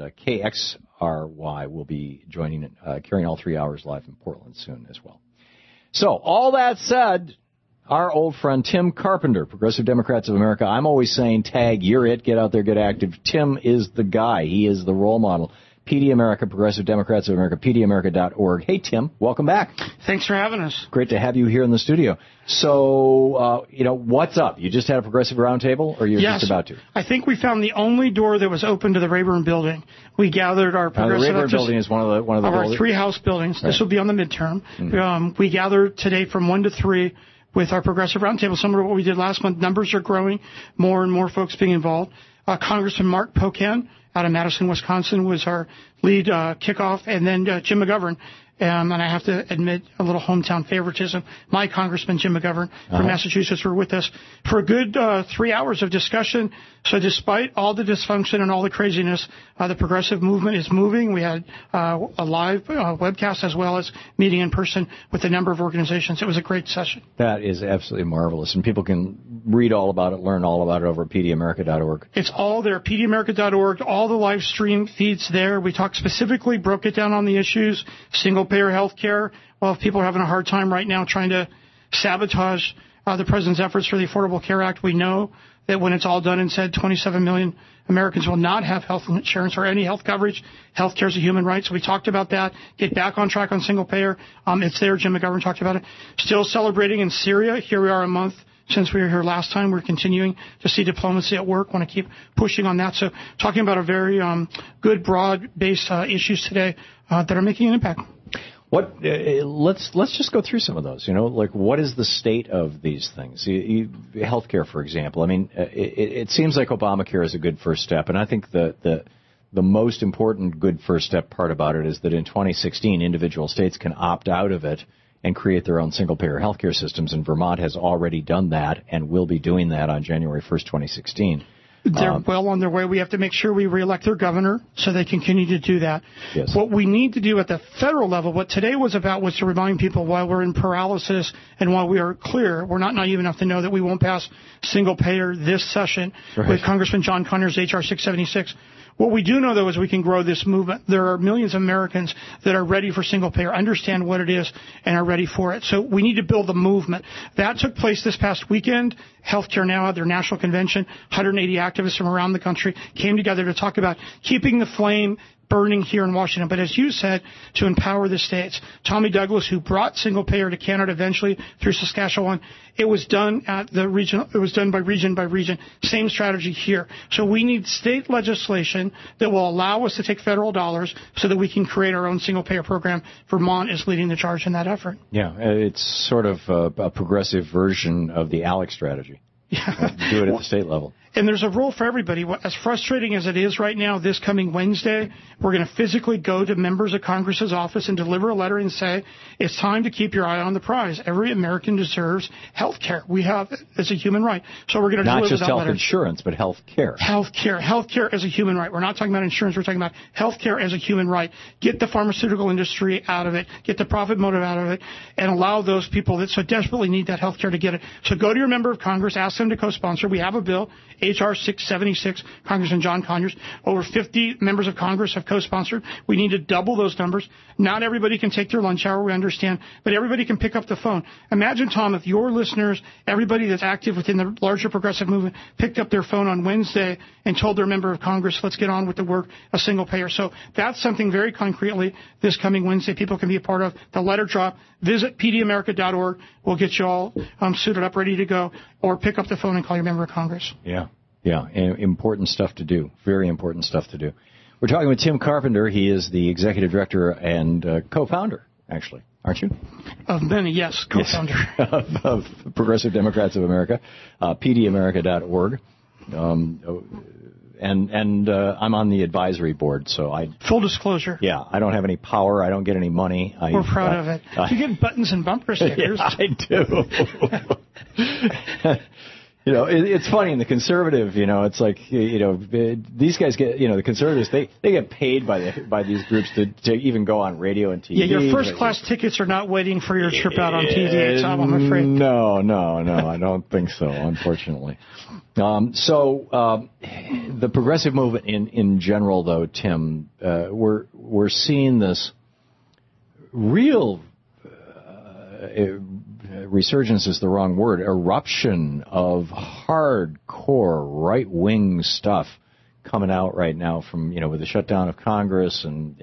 KXRY will be joining, carrying all 3 hours live in Portland soon as well. So all that said, our old friend Tim Carpenter, Progressive Democrats of America. I'm always saying, tag, you're it, get out there, get active. Tim is the guy. He is the role model. PD America, Progressive Democrats of America, PDAmerica.org. Hey, Tim, welcome back. Thanks for having us. Great to have you here in the studio. So, what's up? You just had a Progressive Roundtable, or you're just about to? I think we found the only door that was open to the Rayburn Building. We gathered our Progressive... the Rayburn Building is one of the our 3 House buildings. Right. This will be on the midterm. Mm-hmm. We gathered today from 1 to 3 with our Progressive Roundtable, similar to what we did last month. Numbers are growing, more and more folks being involved. Congressman Mark Pocan out of Madison, Wisconsin, was our lead kickoff, and then Jim McGovern. And I have to admit a little hometown favoritism. My Congressman, Jim McGovern from Massachusetts, were with us for a good 3 hours of discussion. So despite all the dysfunction and all the craziness, the progressive movement is moving. We had a live webcast as well as meeting in person with a number of organizations. It was a great session. That is absolutely marvelous. And people can read all about it, learn all about it over at PDAmerica.org. It's all there, PDAmerica.org, all the live stream feeds there. We talked specifically, broke it down on the issues, single-payer health care. Well, if people are having a hard time right now trying to sabotage the President's efforts for the Affordable Care Act, we know that when it's all done and said, 27 million Americans will not have health insurance or any health coverage. Health care is a human right. So we talked about that. Get back on track on single payer. It's there. Jim McGovern talked about it. Still celebrating in Syria. Here we are a month since we were here last time. We're continuing to see diplomacy at work. Want to keep pushing on that. So talking about a very good, broad-based issues today that are making an impact. Let's just go through some of those. Like what is the state of these things? Healthcare, for example. I mean, it seems like Obamacare is a good first step, and I think the most important good first step part about it is that in 2016, individual states can opt out of it and create their own single-payer healthcare systems, and Vermont has already done that and will be doing that on January 1st, 2016. They're well on their way. We have to make sure we reelect their governor so they continue to do that. Yes. What we need to do at the federal level, what today was about, was to remind people while we're in paralysis and while we are clear, we're not naive enough to know that we won't pass single payer this session with Congressman John Conyers' H.R. 676. What we do know, though, is we can grow this movement. There are millions of Americans that are ready for single payer, understand what it is, and are ready for it. So we need to build the movement. That took place this past weekend. Healthcare Now had their national convention, 180 activists from around the country came together to talk about keeping the flame burning here in Washington, but as you said, to empower the states. Tommy Douglas, who brought single payer to Canada eventually through Saskatchewan, it was done at the region. It was done by region. Same strategy here. So we need state legislation that will allow us to take federal dollars so that we can create our own single payer program. Vermont is leading the charge in that effort. Yeah, it's sort of a progressive version of the ALEC strategy. Yeah. Do it at the state level. And there's a role for everybody. As frustrating as it is right now, this coming Wednesday, we're going to physically go to members of Congress's office and deliver a letter and say, it's time to keep your eye on the prize. Every American deserves health care. We have it as a human right. So we're going to deliver that letter. Not just health insurance, but health care. Health care. Health care as a human right. We're not talking about insurance. We're talking about health care as a human right. Get the pharmaceutical industry out of it. Get the profit motive out of it. And allow those people that so desperately need that health care to get it. So go to your member of Congress. Ask them to co-sponsor. We have a bill. H.R. 676, Congressman John Conyers. Over 50 members of Congress have co-sponsored. We need to double those numbers. Not everybody can take their lunch hour, we understand, but everybody can pick up the phone. Imagine, Tom, if your listeners, everybody that's active within the larger progressive movement, picked up their phone on Wednesday and told their member of Congress, let's get on with the work of single payer. So that's something very concretely this coming Wednesday people can be a part of. The letter drop. Visit pdamerica.org. We'll get you all suited up, ready to go, or pick up the phone and call your member of Congress. Yeah, and important stuff to do. Very important stuff to do. We're talking with Tim Carpenter. He is the executive director and co-founder, actually, aren't you? Of many, yes, co-founder. Yes. of Progressive Democrats of America, pdamerica.org. And I'm on the advisory board, so full disclosure. Yeah, I don't have any power. I don't get any money. We're proud of it. You get buttons and bumper stickers. Yeah, I do. It's funny in the conservative. It's like these guys get the conservatives. They get paid by these groups to even go on radio and TV. Yeah, your first class tickets are not waiting for your trip out on TV. Tom, I'm afraid. No, I don't think so. Unfortunately. So the progressive movement in general, though, Tim, we're seeing this real resurgence is the wrong word, eruption of hardcore right-wing stuff coming out right now from, with the shutdown of Congress and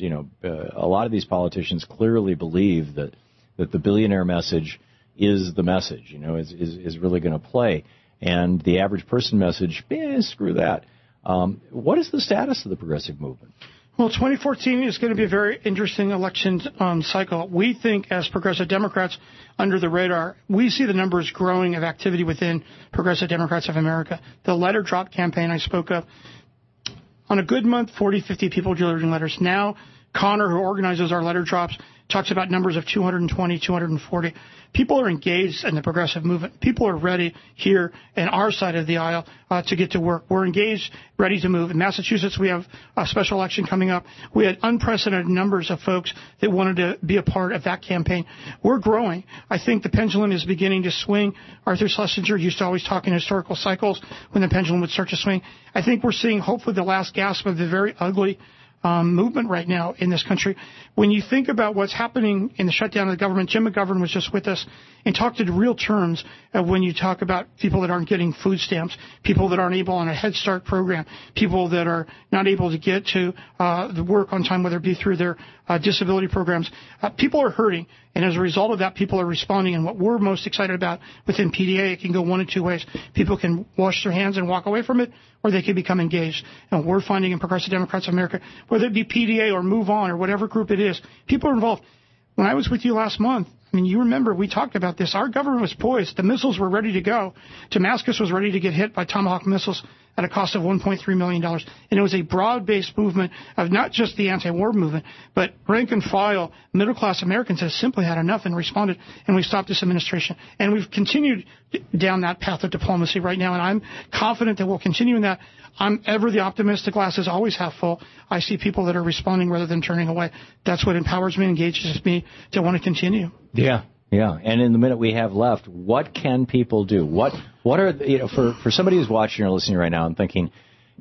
a lot of these politicians clearly believe that the billionaire message is the message, is really going to play. And the average person message, screw that. What is the status of the progressive movement? Well, 2014 is going to be a very interesting election cycle. We think, as progressive Democrats, under the radar, we see the numbers growing of activity within Progressive Democrats of America. The letter drop campaign I spoke of, on a good month, 40, 50 people delivering letters. Now, Connor, who organizes our letter drops, talks about numbers of 220, 240. People are engaged in the progressive movement. People are ready here in our side of the aisle to get to work. We're engaged, ready to move. In Massachusetts, we have a special election coming up. We had unprecedented numbers of folks that wanted to be a part of that campaign. We're growing. I think the pendulum is beginning to swing. Arthur Schlesinger used to always talk in historical cycles when the pendulum would start to swing. I think we're seeing hopefully the last gasp of the very ugly movement right now in this country. When you think about what's happening in the shutdown of the government, Jim McGovern was just with us and talked in real terms of when you talk about people that aren't getting food stamps, people that aren't able on a Head Start program, people that are not able to get to the work on time, whether it be through their disability programs. People are hurting, and as a result of that, people are responding. And what we're most excited about within PDA, it can go one of two ways. People can wash their hands and walk away from it, or they can become engaged. And we're finding in Progressive Democrats of America, whether it be PDA or Move On or whatever group it is, people are involved. When I was with you last month, you remember we talked about this. Our government was poised. The missiles were ready to go. Damascus was ready to get hit by Tomahawk missiles at a cost of $1.3 million. And it was a broad-based movement of not just the anti-war movement, but rank and file, middle-class Americans have simply had enough and responded, and we stopped this administration. And we've continued down that path of diplomacy right now, and I'm confident that we'll continue in that. I'm ever the optimist. The glass is always half full. I see people that are responding rather than turning away. That's what empowers me, engages me to want to continue. Yeah. And in the minute we have left, what can people do? What are for somebody who's watching or listening right now and thinking,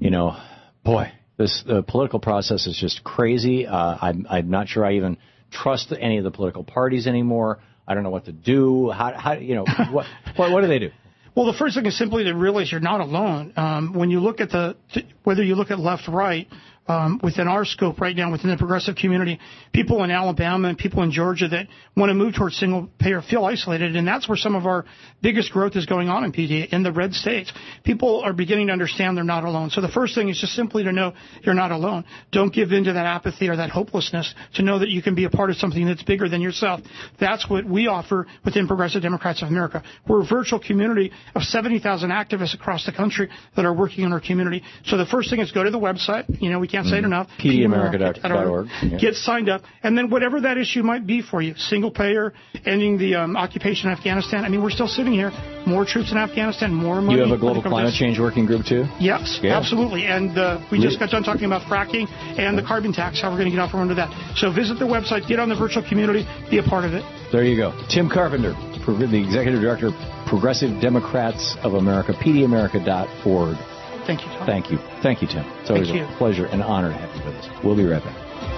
boy, this political process is just crazy. I'm not sure I even trust any of the political parties anymore. I don't know what to do. How what do they do? Well, the first thing is simply to realize you're not alone. When you look at whether you look at left, right, within our scope right now, within the progressive community, people in Alabama and people in Georgia that want to move towards single payer feel isolated, and that's where some of our biggest growth is going on in PD, in the red states. People are beginning to understand they're not alone. So the first thing is just simply to know you're not alone. Don't give in to that apathy or that hopelessness, to know that you can be a part of something that's bigger than yourself. That's what we offer within Progressive Democrats of America. We're a virtual community of 70,000 activists across the country that are working in our community. So the first thing is go to the website. We can't say it enough. PDAmerica.org. Get signed up. And then whatever that issue might be for you, single payer, ending the occupation of Afghanistan. I mean, we're still sitting here. More troops in Afghanistan, more money. You have a global climate change working group, too? Yes, absolutely. And we just got done talking about fracking and the carbon tax, how we're going to get out from under that. So visit the website, get on the virtual community, be a part of it. There you go. Tim Carpenter, the Executive Director, Progressive Democrats of America, PDAmerica.org. Thank you, Tom. Thank you. Thank you, Tim. It's always a pleasure and honor to have you with us. We'll be right back.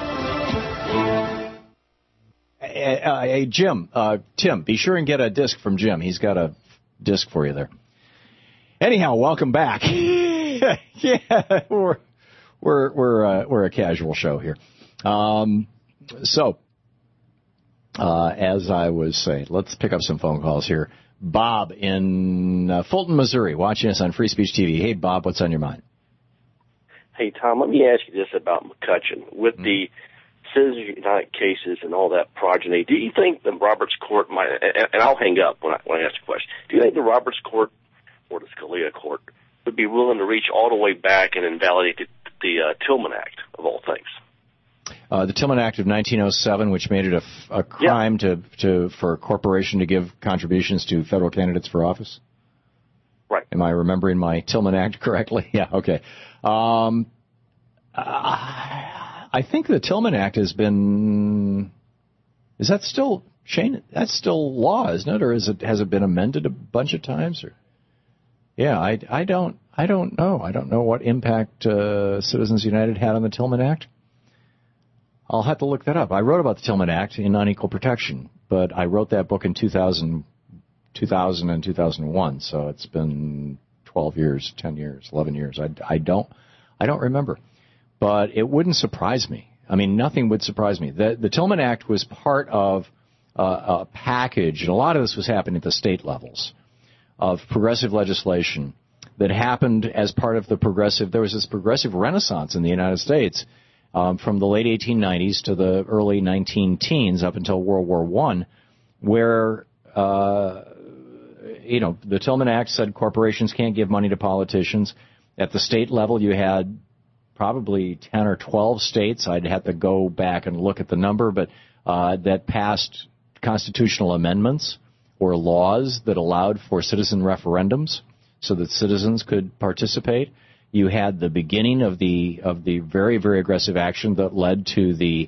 Hey, Jim, Tim, be sure and get a disc from Jim. He's got a disc for you there. Anyhow, welcome back. Yeah, we're a casual show here. As I was saying, let's pick up some phone calls here. Bob in Fulton, Missouri, watching us on Free Speech TV. Hey, Bob, what's on your mind? Hey, Tom, let me ask you this about McCutcheon. With the Citizens United cases and all that progeny, do you think the Roberts Court might, and I'll hang up when I ask the question, do you think the Roberts Court or the Scalia Court would be willing to reach all the way back and invalidate the Tillman Act, of all things? The Tillman Act of 1907, which made it a crime for a corporation to give contributions to federal candidates for office? Right. Am I remembering my Tillman Act correctly? Yeah, okay. I think the Tillman Act has been... Is that still... Shane, that's still law, isn't it? Or has it been amended a bunch of times? Or, yeah, I don't know. I don't know what impact Citizens United had on the Tillman Act. I'll have to look that up. I wrote about the Tillman Act in Unequal Protection, but I wrote that book in 2000 and 2001, so it's been 12 years, 10 years, 11 years. I don't remember, but it wouldn't surprise me. I mean, nothing would surprise me. The Tillman Act was part of a package, and a lot of this was happening at the state levels, of progressive legislation that happened as part of there was this progressive renaissance in the United States from the late 1890s to the early 19-teens up until World War I, where, the Tillman Act said corporations can't give money to politicians. At the state level, you had probably 10 or 12 states. I'd have to go back and look at the number, but that passed constitutional amendments or laws that allowed for citizen referendums so that citizens could participate. You had the beginning of the very, very aggressive action that led to the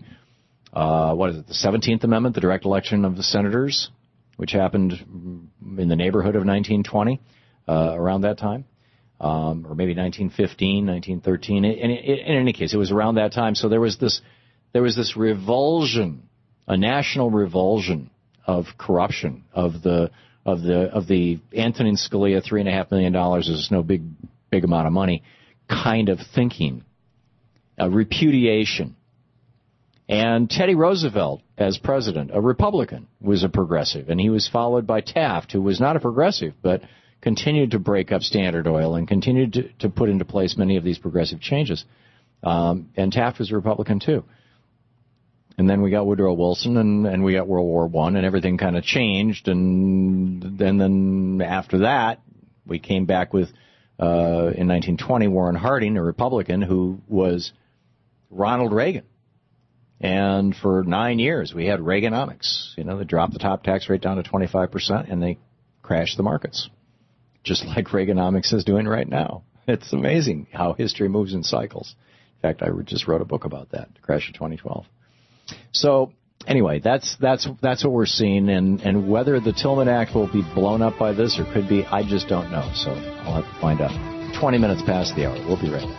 17th Amendment, the direct election of the senators, which happened in the neighborhood of 1920, around that time, or maybe 1915, 1913. In any case, it was around that time. So there was this revulsion, a national revulsion of corruption, of the Antonin Scalia $3.5 million is no big amount of money kind of thinking, a repudiation. And Teddy Roosevelt, as president, a Republican, was a progressive, and he was followed by Taft, who was not a progressive, but continued to break up Standard Oil and continued to put into place many of these progressive changes. And Taft was a Republican, too. And then we got Woodrow Wilson, and we got World War I, and everything kind of changed. And then after that, we came back with, in 1920, Warren Harding, a Republican, who was Ronald Reagan. And for 9 years, we had Reaganomics. They dropped the top tax rate down to 25%, and they crashed the markets, just like Reaganomics is doing right now. It's amazing how history moves in cycles. In fact, I just wrote a book about that, The Crash of 2012. So anyway, that's what we're seeing, and whether the Tillman Act will be blown up by this or could be, I just don't know. So I'll have to find out. 20 minutes past the hour. We'll be right back.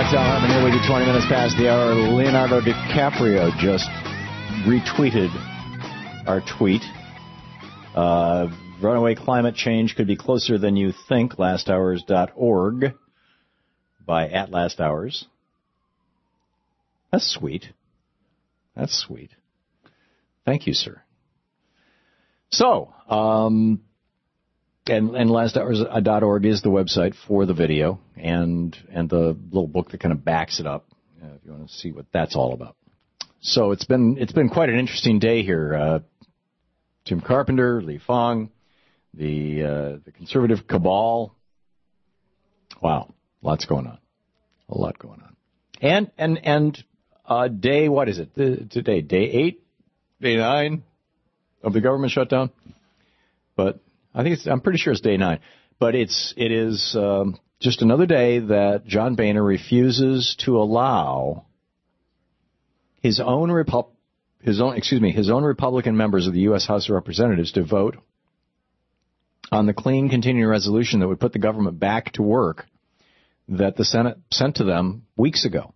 Tom Hartman here with you, 20 minutes past the hour. Leonardo DiCaprio just retweeted our tweet. Runaway climate change could be closer than you think, lasthours.org by @lasthours. That's sweet. That's sweet. Thank you, sir. So, and lasthours.org is the website for the video and the little book that kind of backs it up, if you want to see what that's all about. So it's been quite an interesting day here. Jim Carpenter, Lee Fang, the conservative cabal. Wow, lots going on. A lot going on. And day, what is it today? Day 8? Day 9 of the government shutdown? But I'm pretty sure it's day 9. But it is just another day that John Boehner refuses to allow his own Republican members of the U.S. House of Representatives to vote on the clean continuing resolution that would put the government back to work that the Senate sent to them weeks ago.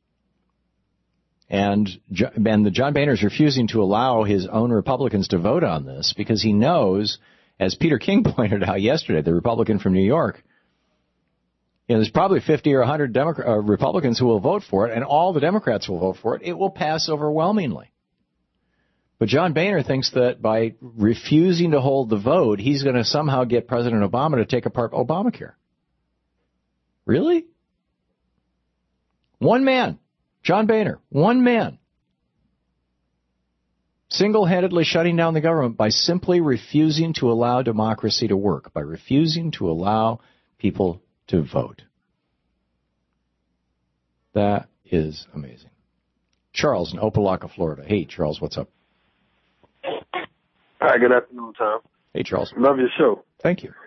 And the John Boehner is refusing to allow his own Republicans to vote on this because he knows, as Peter King pointed out yesterday, the Republican from New York, there's probably 50 or 100 Republicans who will vote for it, and all the Democrats will vote for it. It will pass overwhelmingly. But John Boehner thinks that by refusing to hold the vote, he's going to somehow get President Obama to take apart Obamacare. Really? One man, John Boehner, one man, single-handedly shutting down the government by simply refusing to allow democracy to work, by refusing to allow people to vote. That is amazing. Charles in Opelika, Florida. Hey, Charles, what's up? Hi, good afternoon, Tom. Hey, Charles. Love your show. Thank you.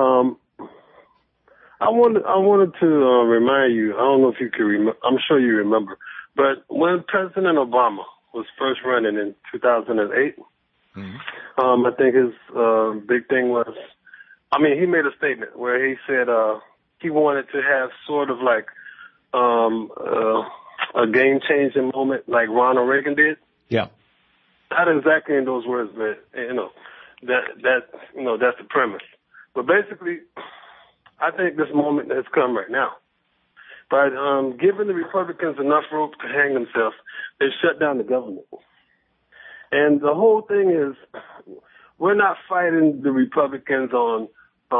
I wanted to remind you, I don't know if you can remember, I'm sure you remember, but when President Obama was first running in 2008, I think his big thing was, he made a statement where he said he wanted to have sort of like a game-changing moment like Ronald Reagan did. Yeah. Not exactly in those words, but that's the premise. But basically, I think this moment has come right now. By giving the Republicans enough rope to hang themselves, they shut down the government. And the whole thing is, we're not fighting the Republicans on,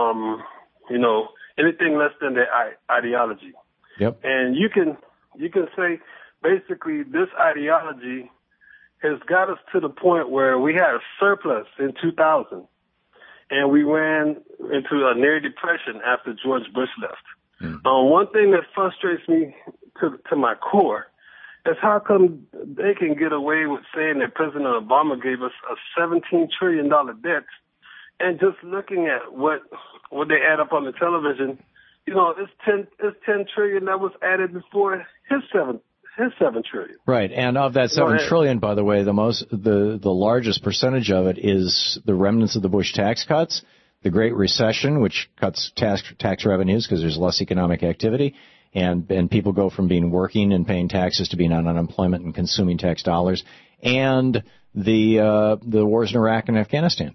anything less than their ideology. Yep. And you can say, basically, this ideology has got us to the point where we had a surplus in 2000, and we ran into a near depression after George Bush left. One thing that frustrates me to my core is how come they can get away with saying that President Obama gave us a $17 trillion debt, and just looking at what they add up on the television, it's 10 trillion that was added before his 7 trillion. Right, and of that 7 trillion, by the way, the largest percentage of it is the remnants of the Bush tax cuts, the Great Recession, which cuts tax revenues because there's less economic activity, and people go from being working and paying taxes to being on unemployment and consuming tax dollars, and the wars in Iraq and Afghanistan.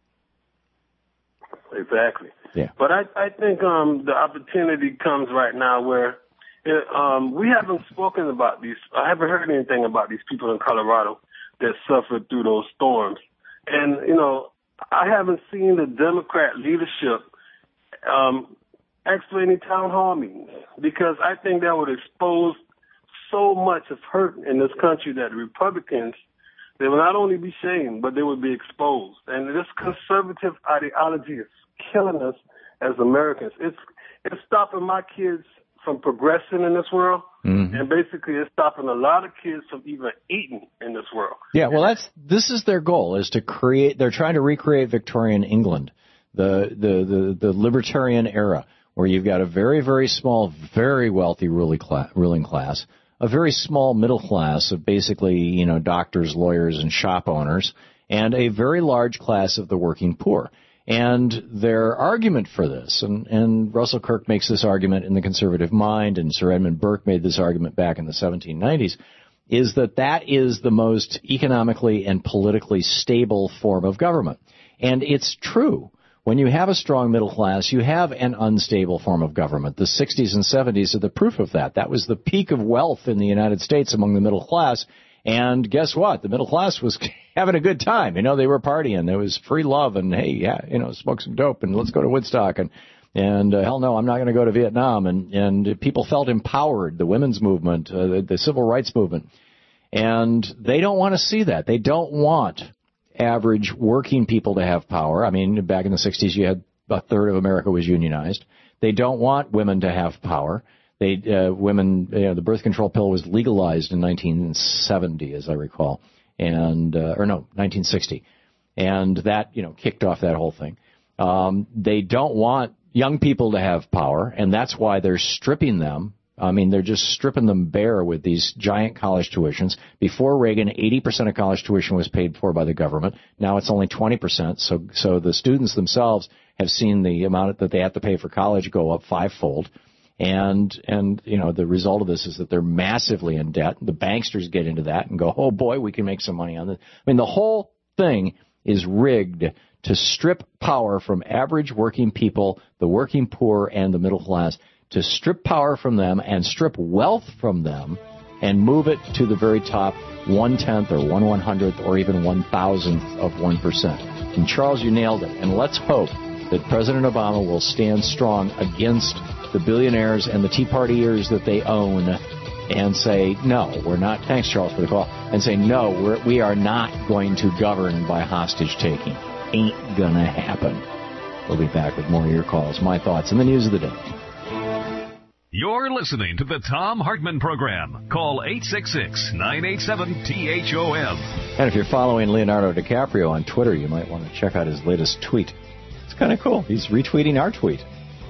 Exactly. Yeah. But I think the opportunity comes right now where we haven't spoken about these. I haven't heard anything about these people in Colorado that suffered through those storms. And, I haven't seen the Democrat leadership actually any town hall meetings, because I think that would expose so much of hurt in this country that the Republicans, they will not only be shamed, but they would be exposed. And this conservative ideology is killing us as Americans. It's stopping my kids from progressing in this world, and basically it's stopping a lot of kids from even eating in this world. Yeah, well, this is their goal, is to create. They're trying to recreate Victorian England, the libertarian era, where you've got a very, very small, very wealthy ruling class, a very small middle class of basically doctors, lawyers, and shop owners, and a very large class of the working poor. And their argument for this, and Russell Kirk makes this argument in The Conservative Mind, and Sir Edmund Burke made this argument back in the 1790s, is that is the most economically and politically stable form of government. And it's true. When you have a strong middle class, you have an unstable form of government. The 60s and 70s are the proof of that. That was the peak of wealth in the United States among the middle class. And guess what? The middle class was having a good time. You know, they were partying. There was free love and, hey, yeah, you know, smoke some dope and let's go to Woodstock. And hell no, I'm not going to go to Vietnam. And people felt empowered, the women's movement, the civil rights movement. And they don't want to see that. They don't want average working people to have power. I mean, back in the 60s, you had a third of America was unionized. They don't want women to have power. The birth control pill was legalized in 1970, as I recall, 1960. And that, kicked off that whole thing. They don't want young people to have power, and that's why they're stripping them. I mean, they're just stripping them bare with these giant college tuitions. Before Reagan, 80% of college tuition was paid for by the government. Now it's only 20%. So the students themselves have seen the amount that they have to pay for college go up fivefold. And the result of this is that they're massively in debt. The banksters get into that and go, oh boy, we can make some money on this. I mean, the whole thing is rigged to strip power from average working people, the working poor, and the middle class, to strip power from them and strip wealth from them and move it to the very top 1/10 or 1/100th or even 1,000th of 1%. And Charles, you nailed it. And let's hope that President Obama will stand strong against the billionaires and the Tea Partiers that they own and say, no, we're not. Thanks, Charles, for the call. And say, no, we are not going to govern by hostage taking. Ain't gonna happen. We'll be back with more of your calls, my thoughts, and the news of the day. You're listening to the Thom Hartmann Program. Call 866-987-THOM. And if you're following Leonardo DiCaprio on Twitter, you might want to check out his latest tweet. It's kind of cool. He's retweeting our tweet.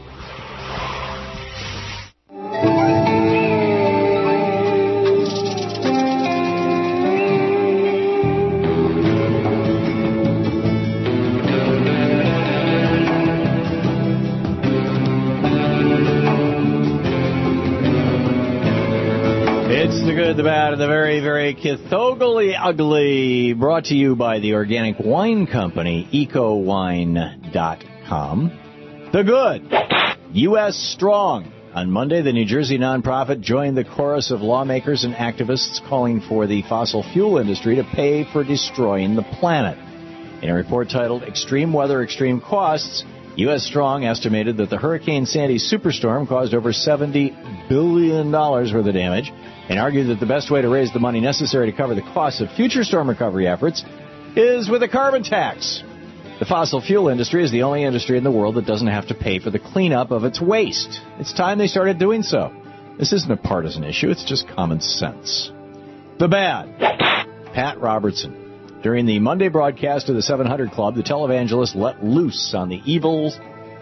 The good, the bad, and the very, very cathogally ugly, brought to you by the organic wine company, EcoWine.com. The good, U.S. Strong. On Monday, the New Jersey nonprofit joined the chorus of lawmakers and activists calling for the fossil fuel industry to pay for destroying the planet. In a report titled Extreme Weather, Extreme Costs, U.S. Strong estimated that the Hurricane Sandy superstorm caused over $70 billion worth of damage, and argued that the best way to raise the money necessary to cover the costs of future storm recovery efforts is with a carbon tax. The fossil fuel industry is the only industry in the world that doesn't have to pay for the cleanup of its waste. It's time they started doing so. This isn't a partisan issue, it's just common sense. The bad. Pat Robertson. During the Monday broadcast of the 700 Club, the televangelist let loose on the evils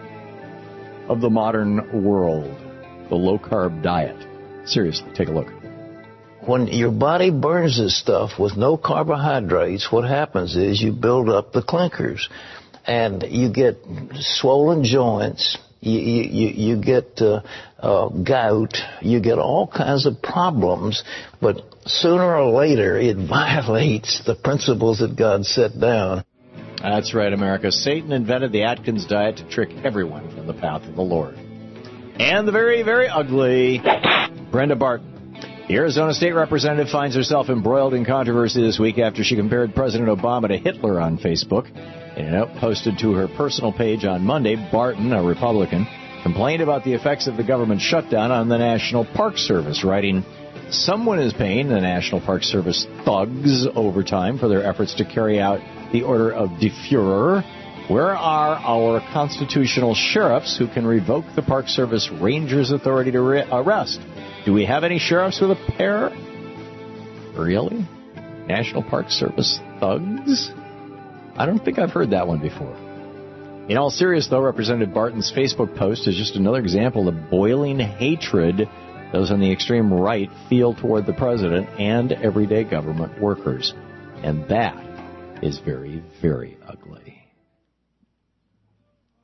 of the modern world, the low-carb diet. Seriously, take a look. When your body burns this stuff with no carbohydrates, what happens is you build up the clinkers, and you get swollen joints, you get gout, you get all kinds of problems, but sooner or later it violates the principles that God set down. That's right, America. Satan invented the Atkins diet to trick everyone from the path of the Lord. And the very, very ugly Brenda Barton. The Arizona State Representative finds herself embroiled in controversy this week after she compared President Obama to Hitler on Facebook. In a note posted to her personal page on Monday, Barton, a Republican, complained about the effects of the government shutdown on the National Park Service, writing, "Someone is paying the National Park Service thugs overtime for their efforts to carry out the order of Die Fuhrer. Where are our constitutional sheriffs who can revoke the Park Service Rangers' authority to arrest? Do we have any sheriffs with a pair? Really? National Park Service thugs? I don't think I've heard that one before." In all seriousness, though, Representative Barton's Facebook post is just another example of the boiling hatred those on the extreme right feel toward the president and everyday government workers. And that is very, very ugly.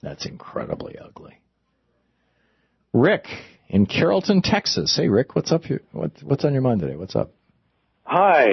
That's incredibly ugly. Rick in Carrollton, Texas. Hey, Rick, what's up here? What's on your mind today? What's up? Hi.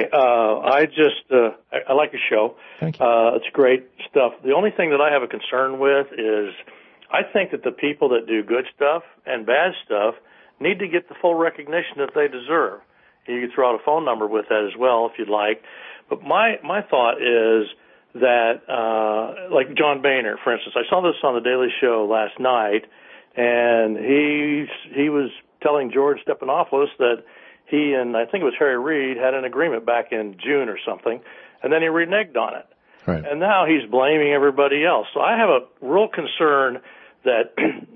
I like your show. Thank you. It's great stuff. The only thing that I have a concern with is I think that the people that do good stuff and bad stuff need to get the full recognition that they deserve. You can throw out a phone number with that as well if you'd like. But my thought is that, like John Boehner, for instance, I saw this on the Daily Show last night, and he was telling George Stephanopoulos that he and I think it was Harry Reid had an agreement back in June or something, and then he reneged on it. Right. And now he's blaming everybody else. So I have a real concern that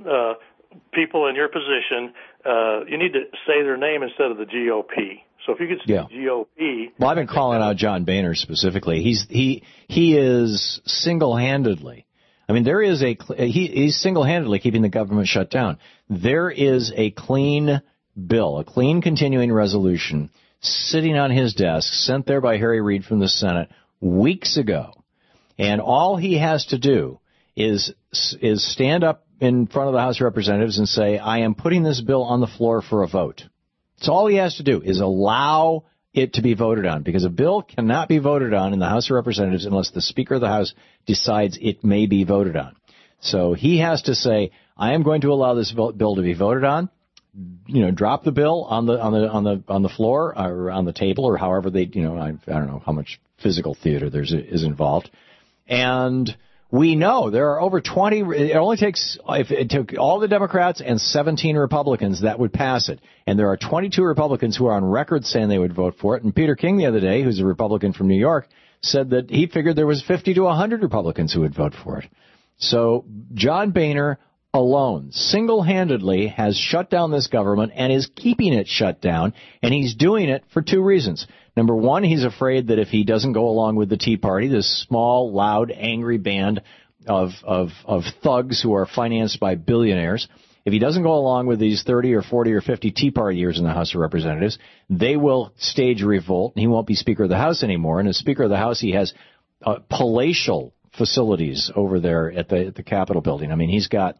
people in your position, you need to say their name instead of the GOP. So if you could say GOP. Well, I've been calling out John Boehner specifically. He is single-handedly. I mean, there is he's single-handedly keeping the government shut down. There is a clean bill, a clean continuing resolution sitting on his desk, sent there by Harry Reid from the Senate weeks ago. And all he has to do is stand up in front of the House of Representatives and say, I am putting this bill on the floor for a vote. That's all he has to do, is allow it to be voted on, because a bill cannot be voted on in the House of Representatives unless the Speaker of the House decides it may be voted on. So he has to say, I am going to allow this bill to be voted on. You know, drop the bill on the floor or on the table or however they, I don't know how much physical theater is involved. And we know there are over 20. It only takes, if it took all the Democrats and 17 Republicans, that would pass it. And there are 22 Republicans who are on record saying they would vote for it. And Peter King the other day, who's a Republican from New York, said that he figured there was 50 to 100 Republicans who would vote for it. So John Boehner alone, single-handedly, has shut down this government and is keeping it shut down, and he's doing it for two reasons. Number one, he's afraid that if he doesn't go along with the Tea Party, this small, loud, angry band of thugs who are financed by billionaires, if he doesn't go along with these 30 or 40 or 50 Tea Party years in the House of Representatives, they will stage a revolt, and he won't be Speaker of the House anymore. And as Speaker of the House, he has palatial facilities over there at the Capitol building. I mean, he's got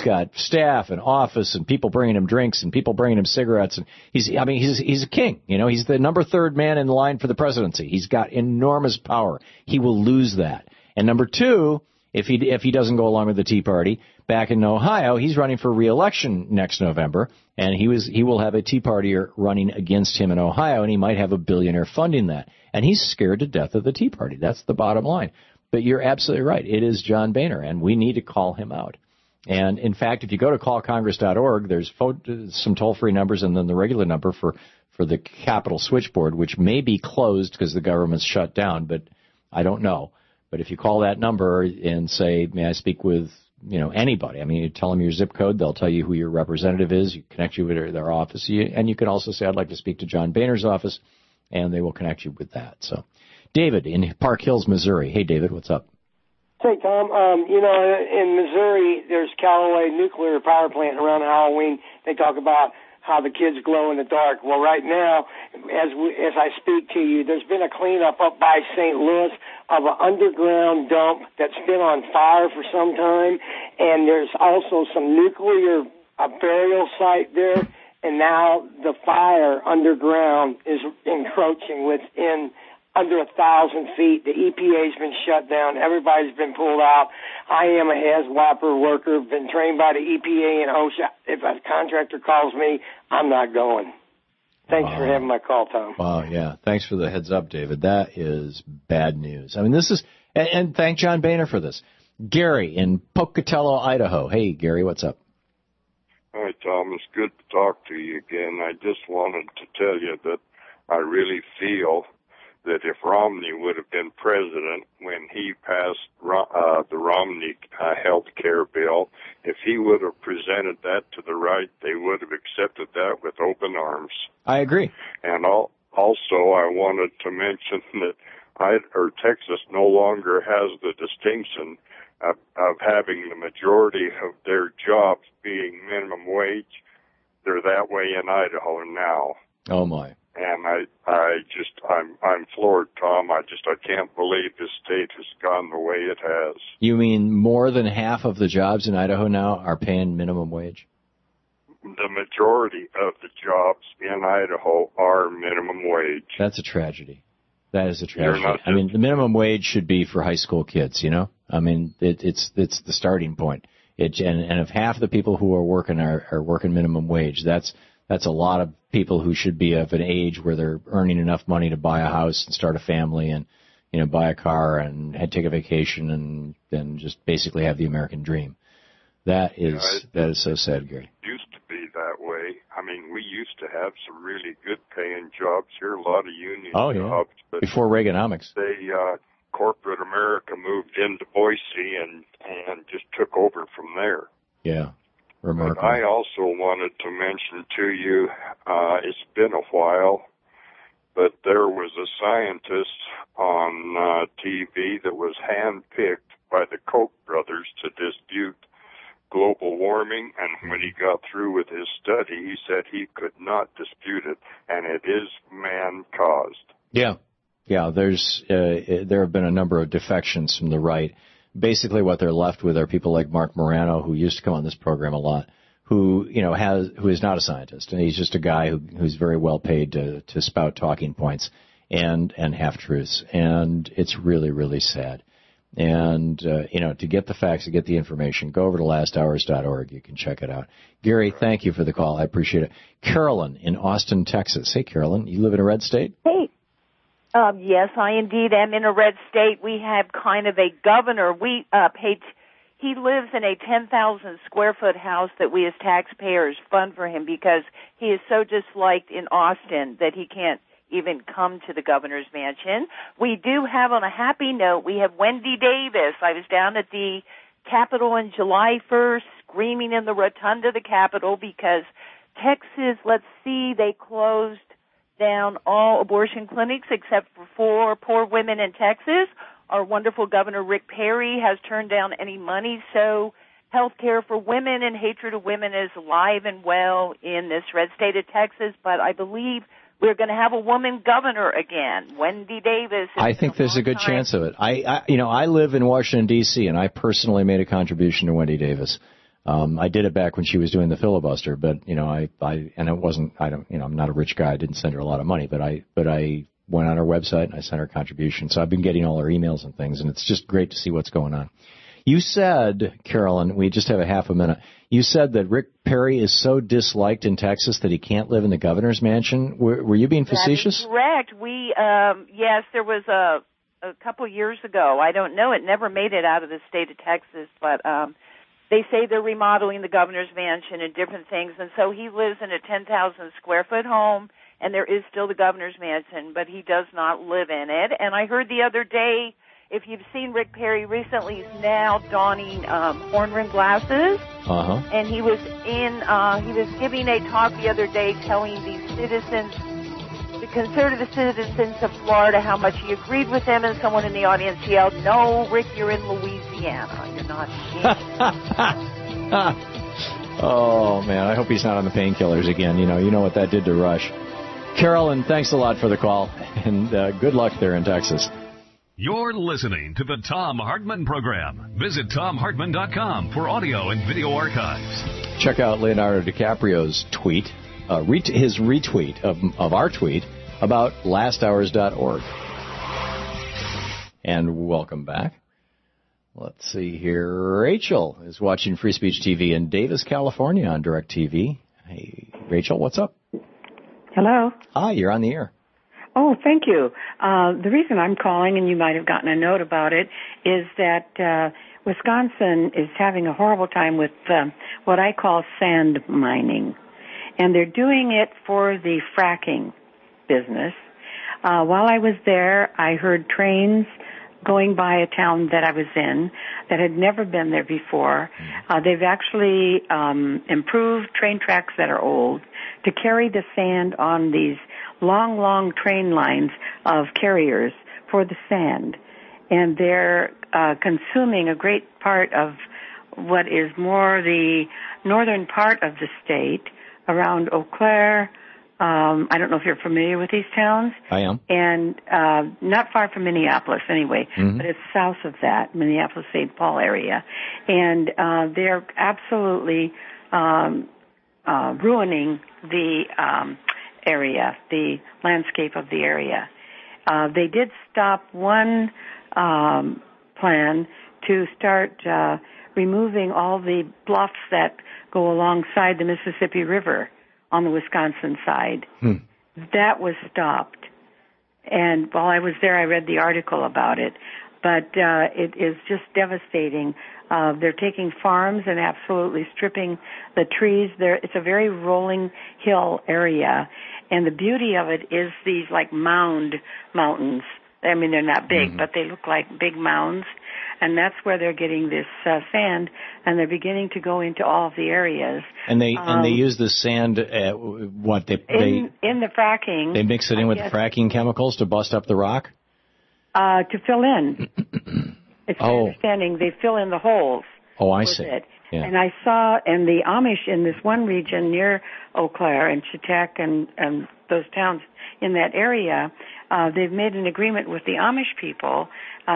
staff and office and people bringing him drinks and people bringing him cigarettes. And he's a king. He's the number third man in line for the presidency. He's got enormous power. He will lose that. And number two, if he doesn't go along with the Tea Party, back in Ohio, he's running for re-election next November, and he will have a Tea Partier running against him in Ohio, and he might have a billionaire funding that. And he's scared to death of the Tea Party. That's the bottom line. But you're absolutely right. It is John Boehner, and we need to call him out. And, in fact, if you go to callcongress.org, there's some toll-free numbers and then the regular number for the Capitol switchboard, which may be closed because the government's shut down, but I don't know. But if you call that number and say, may I speak with, anybody, I mean, you tell them your zip code, they'll tell you who your representative is, you connect you with their office, and you can also say, I'd like to speak to John Boehner's office, and they will connect you with that. So, David in Park Hills, Missouri. Hey, David, what's up? Hey, Tom. In Missouri, there's Callaway Nuclear Power Plant around Halloween. They talk about how the kids glow in the dark. Well, right now, as I speak to you, there's been a cleanup up by St. Louis of an underground dump that's been on fire for some time, and there's also some nuclear burial site there, and now the fire underground is encroaching within under 1,000 feet. The EPA's been shut down. Everybody's been pulled out. I am a HAZWAPER worker, been trained by the EPA and OSHA. If a contractor calls me, I'm not going. Thanks for having my call, Tom. Wow, yeah. Thanks for the heads up, David. That is bad news. I mean, this is, and thank John Boehner for this. Gary in Pocatello, Idaho. Hey, Gary, what's up? Hi, Tom. It's good to talk to you again. I just wanted to tell you that I really feel that if Romney would have been president when he passed the Romney health care bill, if he would have presented that to the right, they would have accepted that with open arms. I agree. And also, I wanted to mention that Texas no longer has the distinction of having the majority of their jobs being minimum wage. They're that way in Idaho now. Oh, my. And I'm floored, Tom. I can't believe this state has gone the way it has. You mean more than half of the jobs in Idaho now are paying minimum wage? The majority of the jobs in Idaho are minimum wage. That's a tragedy. That is a tragedy. I mean, the minimum wage should be for high school kids, you know? I mean, it's the starting point. And if half the people who are working are working minimum wage, that's a lot of people who should be of an age where they're earning enough money to buy a house and start a family and, you know, buy a car and take a vacation and then just basically have the American dream. That is so sad, Gary. It used to be that way. I mean, we used to have some really good paying jobs here, a lot of union jobs. But before Reaganomics. Corporate America moved into Boise and just took over from there. Yeah, remarkable. But I also wanted to mention to you, it's been a while, but there was a scientist on TV that was handpicked by the Koch brothers to dispute global warming, and when he got through with his study, he said he could not dispute it, and it is man-caused. Yeah. Yeah, there have been a number of defections from the right. Basically what they're left with are people like Mark Morano, who used to come on this program a lot, who is not a scientist, and he's just a guy who's very well paid to spout talking points and half-truths. And it's really, really sad. And, to get the facts, to get the information, go over to lasthours.org. You can check it out. Gary, thank you for the call. I appreciate it. Carolyn in Austin, Texas. Hey, Carolyn, you live in a red state? Hey. Yes, I indeed am in a red state. We have kind of a governor. He lives in a 10,000 square foot house that we as taxpayers fund for him because he is so disliked in Austin that he can't even come to the governor's mansion. We do have, on a happy note, we have Wendy Davis. I was down at the Capitol on July 1st screaming in the rotunda of the Capitol because Texas, they closed down all abortion clinics except for poor women in Texas. Our wonderful Governor Rick Perry has turned down any money, so health care for women and hatred of women is alive and well in this red state of Texas, but I believe we're going to have a woman governor again, Wendy Davis. I think there's a good chance of it. I live in Washington, D.C., and I personally made a contribution to Wendy Davis. I did it back when she was doing the filibuster, but, I'm not a rich guy. I didn't send her a lot of money, but I went on her website and I sent her a contribution. So I've been getting all her emails and things, and it's just great to see what's going on. You said, Carolyn, we just have a half a minute. You said that Rick Perry is so disliked in Texas that he can't live in the governor's mansion. Were you being facetious? That is correct. Yes, there was a couple years ago. I don't know. It never made it out of the state of Texas, but they say they're remodeling the governor's mansion and different things, and so he lives in a 10,000 square foot home, and there is still the governor's mansion, but he does not live in it. And I heard the other day, if you've seen Rick Perry recently, he's now donning horn-rimmed glasses. Uh-huh. And he was giving a talk the other day telling the conservative citizens of Florida how much he agreed with them, and someone in the audience yelled, "No, Rick, you're in Louisiana. You're not in." Oh, man, I hope he's not on the painkillers again. You know what that did to Rush. Carolyn, thanks a lot for the call, and good luck there in Texas. You're listening to the Thom Hartmann Program. Visit ThomHartmann.com for audio and video archives. Check out Leonardo DiCaprio's tweet, his retweet of our tweet about lasthours.org. And welcome back. Let's see here. Rachel is watching Free Speech TV in Davis, California on DirecTV. Hey, Rachel, what's up? Hello. Hi, you're on the air. Oh, thank you. The reason I'm calling, and you might have gotten a note about it, is that Wisconsin is having a horrible time with what I call sand mining. And they're doing it for the fracking business. While I was there, I heard trains going by a town that I was in that had never been there before. They've actually improved train tracks that are old to carry the sand on these long train lines of carriers for the sand. And they're consuming a great part of what is more the northern part of the state around Eau Claire, I don't know if you're familiar with these towns. I am. And not far from Minneapolis anyway, but it's south of that, Minneapolis-St. Paul area. And they're absolutely ruining the area, the landscape of the area. They did stop one plan to start removing all the bluffs that go alongside the Mississippi River on the Wisconsin side. That was stopped. And while I was there, I read the article about it. But it is just devastating. They're taking farms and absolutely stripping the trees. It's a very rolling hill area. And the beauty of it is these like mound mountains. I mean, they're not big, but they look like big mounds. And that's where they're getting this sand, and they're beginning to go into all of the areas. And they use the sand. What they in the fracking? They mix it in with the fracking chemicals to bust up the rock. To fill in. It's my understanding they fill in the holes. Oh, I see. Yeah. And I saw in the Amish in this one region near Eau Claire and Chetek and those towns in that area, they've made an agreement with the Amish people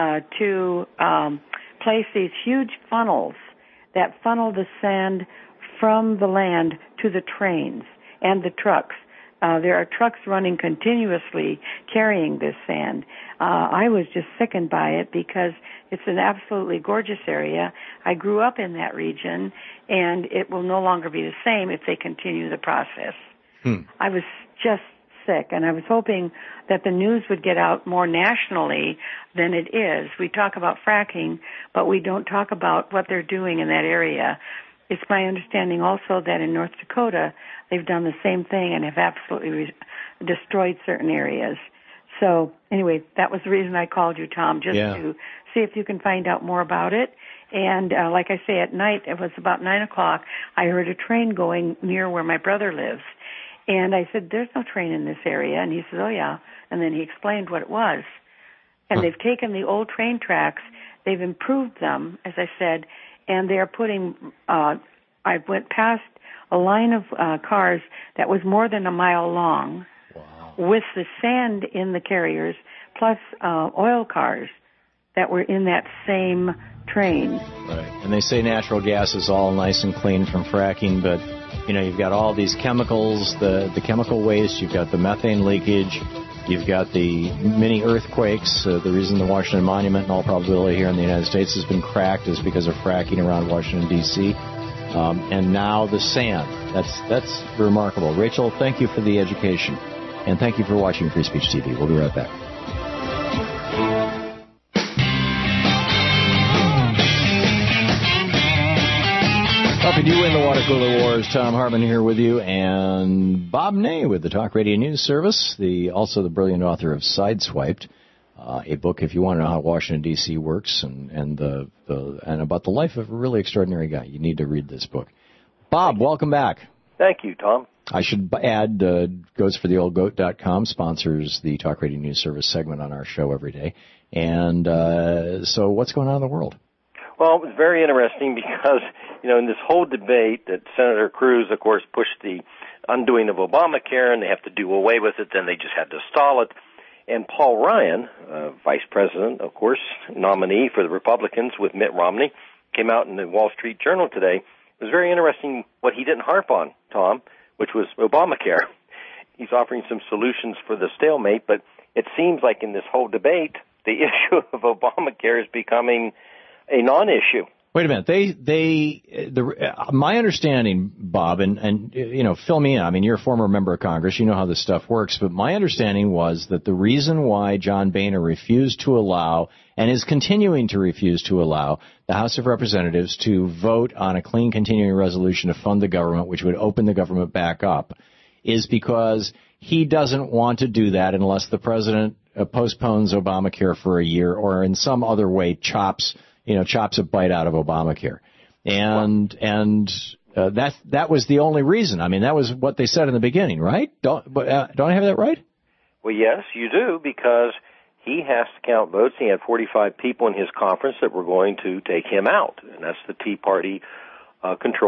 to place these huge funnels that funnel the sand from the land to the trains and the trucks. There are trucks running continuously carrying this sand. I was just sickened by it because it's an absolutely gorgeous area. I grew up in that region, and it will no longer be the same if they continue the process. I was just sick, and I was hoping that the news would get out more nationally than it is. We talk about fracking, but we don't talk about what they're doing in that area. It's my understanding also that in North Dakota, they've done the same thing and have absolutely destroyed certain areas. So anyway, that was the reason I called you, Tom, just to see if you can find out more about it. And like I say, at night, it was about 9 o'clock, I heard a train going near where my brother lives. And I said, there's no train in this area. And he said, oh, yeah. And then he explained what it was. And they've taken the old train tracks, they've improved them, as I said, and they're putting, I went past a line of cars that was more than a mile long with the sand in the carriers, plus oil cars that were in that same train. Right. And they say natural gas is all nice and clean from fracking, but, you know, you've got all these chemicals, the chemical waste, you've got the methane leakage, you've got the mini earthquakes. The reason the Washington Monument, in all probability here in the United States, has been cracked is because of fracking around Washington, D.C., and now the sand. That's remarkable. Rachel, thank you for the education, and thank you for watching Free Speech TV. We'll be right back. Helping you win the water cooler wars. Tom Hartman here with you, and Bob Ney with the Talk Radio News Service, also the brilliant author of Sideswiped, a book if you want to know how Washington D.C. works and about the life of a really extraordinary guy. You need to read this book. Bob, welcome back. Thank you, Tom. I should add, goatsfortheoldgoat.com sponsors the Talk Radio News Service segment on our show every day. And so what's going on in the world? Well, it was very interesting because, you know, in this whole debate that Senator Cruz, of course, pushed the undoing of Obamacare, and they have to do away with it, then they just had to stall it. And Paul Ryan, vice president, of course, nominee for the Republicans with Mitt Romney, came out in the Wall Street Journal today. It was very interesting what he didn't harp on, Tom, which was Obamacare. He's offering some solutions for the stalemate, but it seems like in this whole debate, the issue of Obamacare is becoming a non-issue. Wait a minute. My understanding, Bob, and you know, fill me in. I mean, you're a former member of Congress. You know how this stuff works. But my understanding was that the reason why John Boehner refused to allow, and is continuing to refuse to allow, the House of Representatives to vote on a clean continuing resolution to fund the government, which would open the government back up, is because he doesn't want to do that unless the president postpones Obamacare for a year or in some other way chops a bite out of Obamacare. And that was the only reason. I mean, that was what they said in the beginning, right? Don't I have that right? Well, yes, you do, because he has to count votes. He had 45 people in his conference that were going to take him out, and that's the Tea Party controlled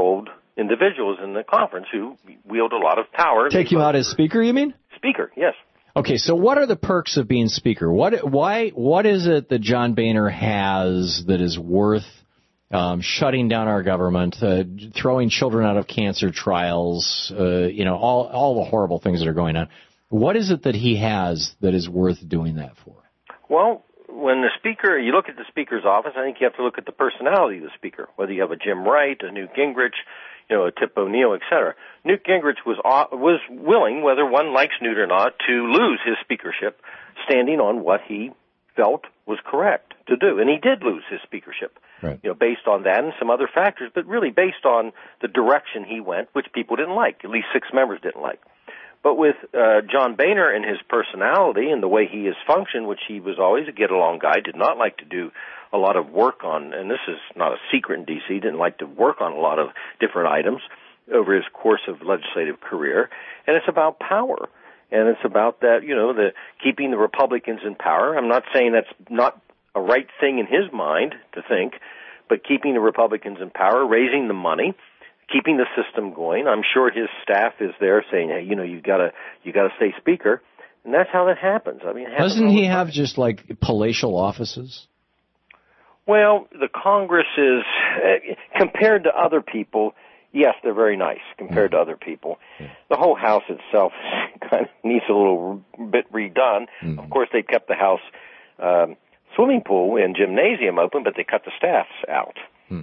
individuals in the conference who wield a lot of power. Take you out as speaker, you mean? Speaker, yes. Okay, so what are the perks of being speaker? What is it that John Boehner has that is worth shutting down our government, throwing children out of cancer trials, all the horrible things that are going on? What is it that he has that is worth doing that for? Well, when the speaker, you look at the speaker's office, I think you have to look at the personality of the speaker, whether you have a Jim Wright, a Newt Gingrich, a Tip O'Neill, etc. Newt Gingrich was willing, whether one likes Newt or not, to lose his speakership, standing on what he felt was correct to do. And he did lose his speakership, right. Based on that and some other factors, but really based on the direction he went, which people didn't like, at least 6 members didn't like. But with John Boehner and his personality and the way he has functioned, which he was always a get-along guy, did not like to do a lot of work on, and this is not a secret in D.C., didn't like to work on a lot of different items over his course of legislative career. And it's about power. And it's about that, the keeping the Republicans in power. I'm not saying that's not a right thing in his mind to think, but keeping the Republicans in power, raising the money, keeping the system going. I'm sure his staff is there saying, hey, you've got to stay speaker. And that's how that happens. I mean, doesn't he have just like palatial offices? Well, the Congress is, compared to other people, yes, they're very nice compared to other people. The whole House itself kind of needs a little bit redone. Of course, they kept the House swimming pool and gymnasium open, but they cut the staffs out.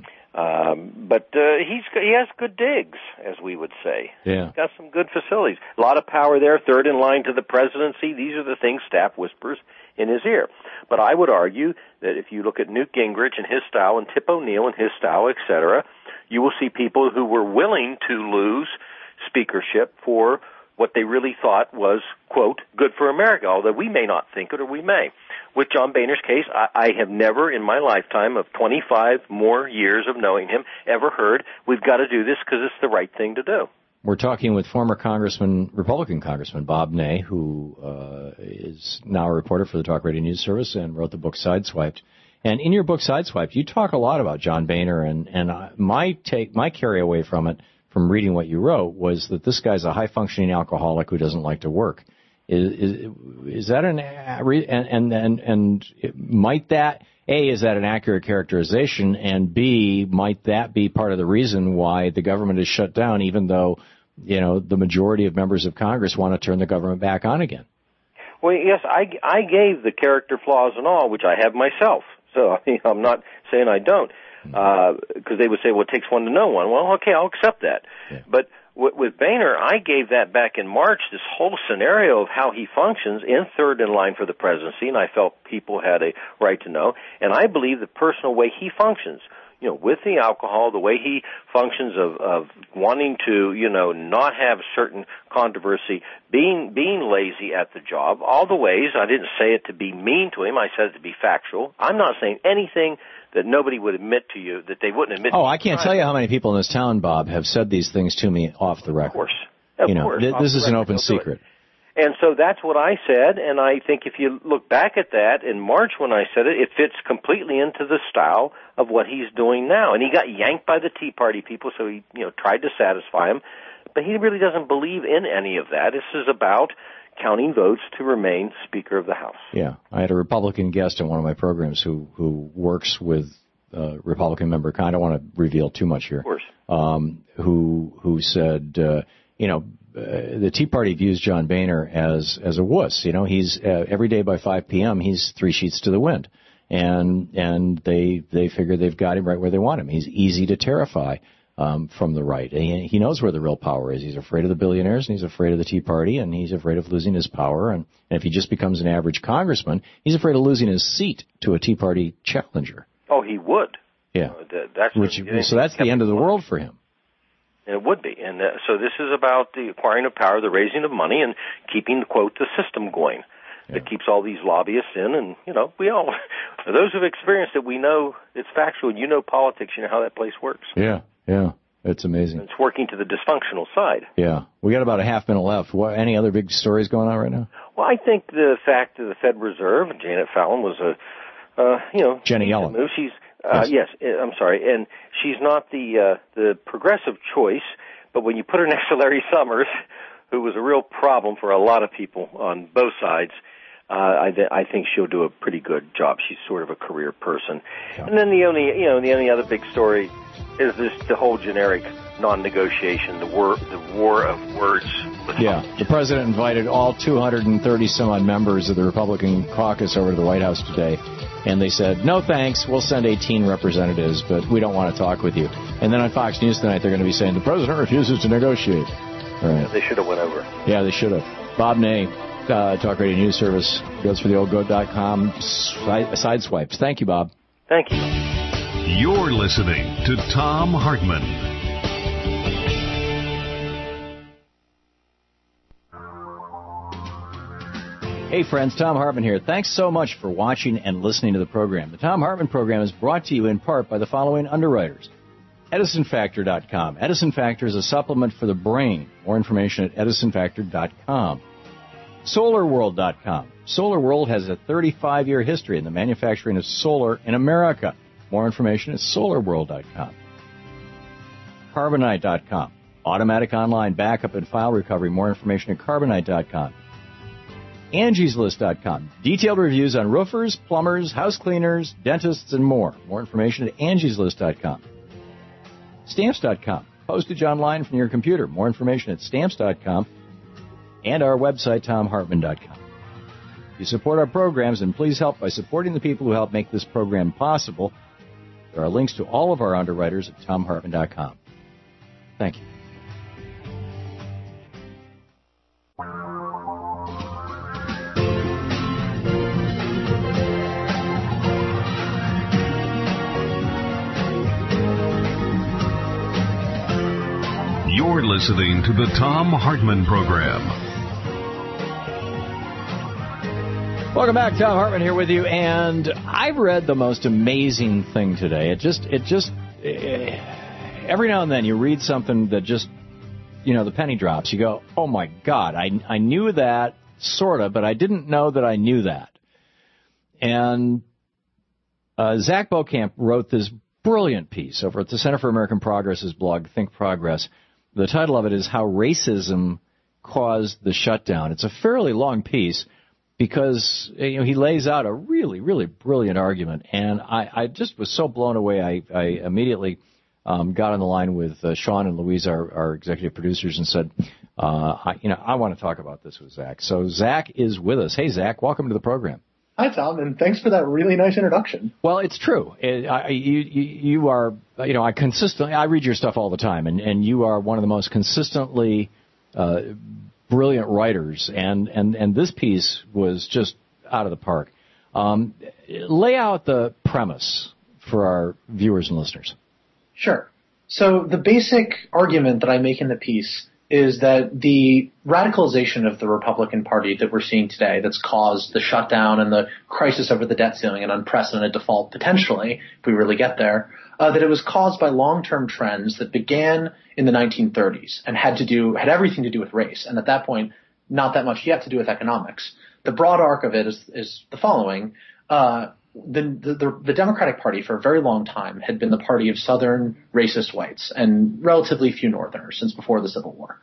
But he has good digs, as we would say. Yeah. He's got some good facilities. A lot of power there, third in line to the presidency. These are the things staff whispers in his ear. But I would argue that if you look at Newt Gingrich and his style and Tip O'Neill and his style, etc., you will see people who were willing to lose speakership for what they really thought was, quote, good for America, although we may not think it or we may. With John Boehner's case, I have never in my lifetime of 25 more years of knowing him ever heard, we've got to do this because it's the right thing to do. We're talking with former Republican Congressman Bob Ney, who is now a reporter for the Talk Radio News Service and wrote the book Sideswiped. And in your book Sideswiped, you talk a lot about John Boehner, and my carry away from it, from reading what you wrote, was that this guy's a high-functioning alcoholic who doesn't like to work. Is that might that, A, is that an accurate characterization, and B, might that be part of the reason why the government is shut down, even though, the majority of members of Congress want to turn the government back on again? Well, yes, I gave the character flaws and all, which I have myself. So I'm not saying I don't, because they would say, well, it takes one to know one. Well, okay, I'll accept that. Yeah. But with Boehner, I gave that back in March, this whole scenario of how he functions in third in line for the presidency, and I felt people had a right to know. And I believe the personal way he functions, with the alcohol, the way he functions of wanting to, not have certain controversy, being lazy at the job, all the ways. I didn't say it to be mean to him. I said it to be factual. I'm not saying anything that nobody would admit to you, that they wouldn't admit to you. I can't tell you how many people in this town, Bob, have said these things to me off the record. Of course. This is an open secret. And so that's what I said, and I think if you look back at that in March when I said it, it fits completely into the style of what he's doing now. And he got yanked by the Tea Party people, so he tried to satisfy them. But he really doesn't believe in any of that. This is about counting votes to remain Speaker of the House. Yeah. I had a Republican guest on one of my programs who works with Republican member, I don't want to reveal too much here, of course. Who said, the Tea Party views John Boehner as a wuss. He's every day by 5 p.m. he's 3 sheets to the wind, and they figure they've got him right where they want him. He's easy to terrify from the right. And he knows where the real power is. He's afraid of the billionaires, and he's afraid of the Tea Party, and he's afraid of losing his power. And if he just becomes an average congressman, he's afraid of losing his seat to a Tea Party challenger. Oh, he would. Yeah. So that's the end of the world for him. It would be. And so this is about the acquiring of power, the raising of money, and keeping, quote, the system going. That keeps all these lobbyists in. And, we all, for those who've experienced it, we know it's factual. Politics, how that place works. Yeah. It's amazing. And it's working to the dysfunctional side. Yeah. We got about a half minute left. Any other big stories going on right now? Well, I think the fact that the Fed Reserve, Janet Fallon was Jenny Yellen. She's Yes, I'm sorry. And she's not the progressive choice, but when you put her next to Larry Summers, who was a real problem for a lot of people on both sides, I think she'll do a pretty good job. She's sort of a career person. Yeah. And then the only other big story is the whole generic non-negotiation, the war of words. Yeah, the president invited all 230 some odd members of the Republican caucus over to the White House today, and they said, no thanks, we'll send 18 representatives, but we don't want to talk with you. And then on Fox News tonight, they're going to be saying, the president refuses to negotiate. All right. They should have went over. Yeah, they should have. Bob Ney, Talk Radio News Service, goes for the oldgo.com sideswipes. Thank you, Bob. Thank you. You're listening to Thom Hartmann. Hey friends, Thom Hartmann here. Thanks so much for watching and listening to the program. The Thom Hartmann program is brought to you in part by the following underwriters. EdisonFactor.com. Edison Factor is a supplement for the brain. More information at EdisonFactor.com. SolarWorld.com. SolarWorld has a 35-year history in the manufacturing of solar in America. More information at SolarWorld.com. Carbonite.com. Automatic online backup and file recovery. More information at Carbonite.com. AngiesList.com. Detailed reviews on roofers, plumbers, house cleaners, dentists, and more. More information at AngiesList.com. Stamps.com. Postage online from your computer. More information at Stamps.com. And our website, ThomHartmann.com. If you support our programs, and please help by supporting the people who help make this program possible. There are links to all of our underwriters at ThomHartmann.com. Thank you. You're listening to the Thom Hartmann Program. Welcome back. Thom Hartmann here with you, and I've read the most amazing thing today. It just every now and then you read something that just, the penny drops. You go, oh my God, I knew that, sort of, but I didn't know that I knew that. And Zach Beaucamp wrote this brilliant piece over at the Center for American Progress's blog, Think Progress. The title of it is How Racism Caused the Shutdown. It's a fairly long piece because he lays out a really, really brilliant argument. And I just was so blown away. I immediately got on the line with Sean and Louise, our executive producers, and said, I want to talk about this with Zach. So Zach is with us. Hey, Zach, welcome to the program. Hi, Tom, and thanks for that really nice introduction. Well, it's true. You are, I read your stuff all the time, and you are one of the most consistently brilliant writers, and this piece was just out of the park. Lay out the premise for our viewers and listeners. Sure. So the basic argument that I make in the piece is that the radicalization of the Republican Party that we're seeing today that's caused the shutdown and the crisis over the debt ceiling and unprecedented default potentially, if we really get there, that it was caused by long-term trends that began in the 1930s and had everything to do with race. And at that point, not that much yet to do with economics. The broad arc of it is the following. The Democratic Party for a very long time had been the party of Southern racist whites and relatively few Northerners since before the Civil War.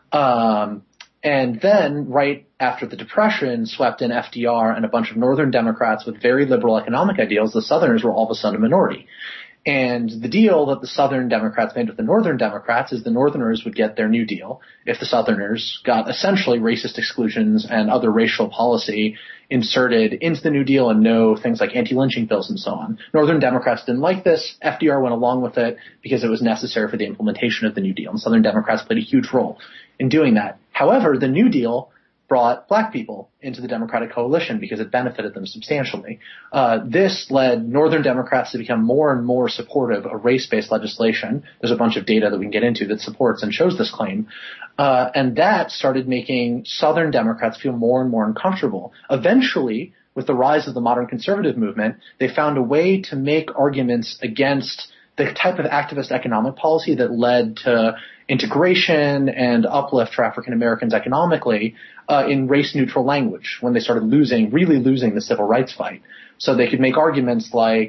And then right after the Depression swept in FDR and a bunch of Northern Democrats with very liberal economic ideals, the Southerners were all of a sudden a minority. And the deal that the Southern Democrats made with the Northern Democrats is the Northerners would get their New Deal if the Southerners got essentially racist exclusions and other racial policy inserted into the New Deal and no things like anti-lynching bills and so on. Northern Democrats didn't like this. FDR went along with it because it was necessary for the implementation of the New Deal, and Southern Democrats played a huge role in doing that. However, the New Deal brought black people into the Democratic coalition because it benefited them substantially. This led Northern Democrats to become more and more supportive of race-based legislation. There's a bunch of data that we can get into that supports and shows this claim. And that started making Southern Democrats feel more and more uncomfortable. Eventually, with the rise of the modern conservative movement, they found a way to make arguments against the type of activist economic policy that led to integration and uplift for African Americans economically in race-neutral language when they started really losing the civil rights fight. So they could make arguments like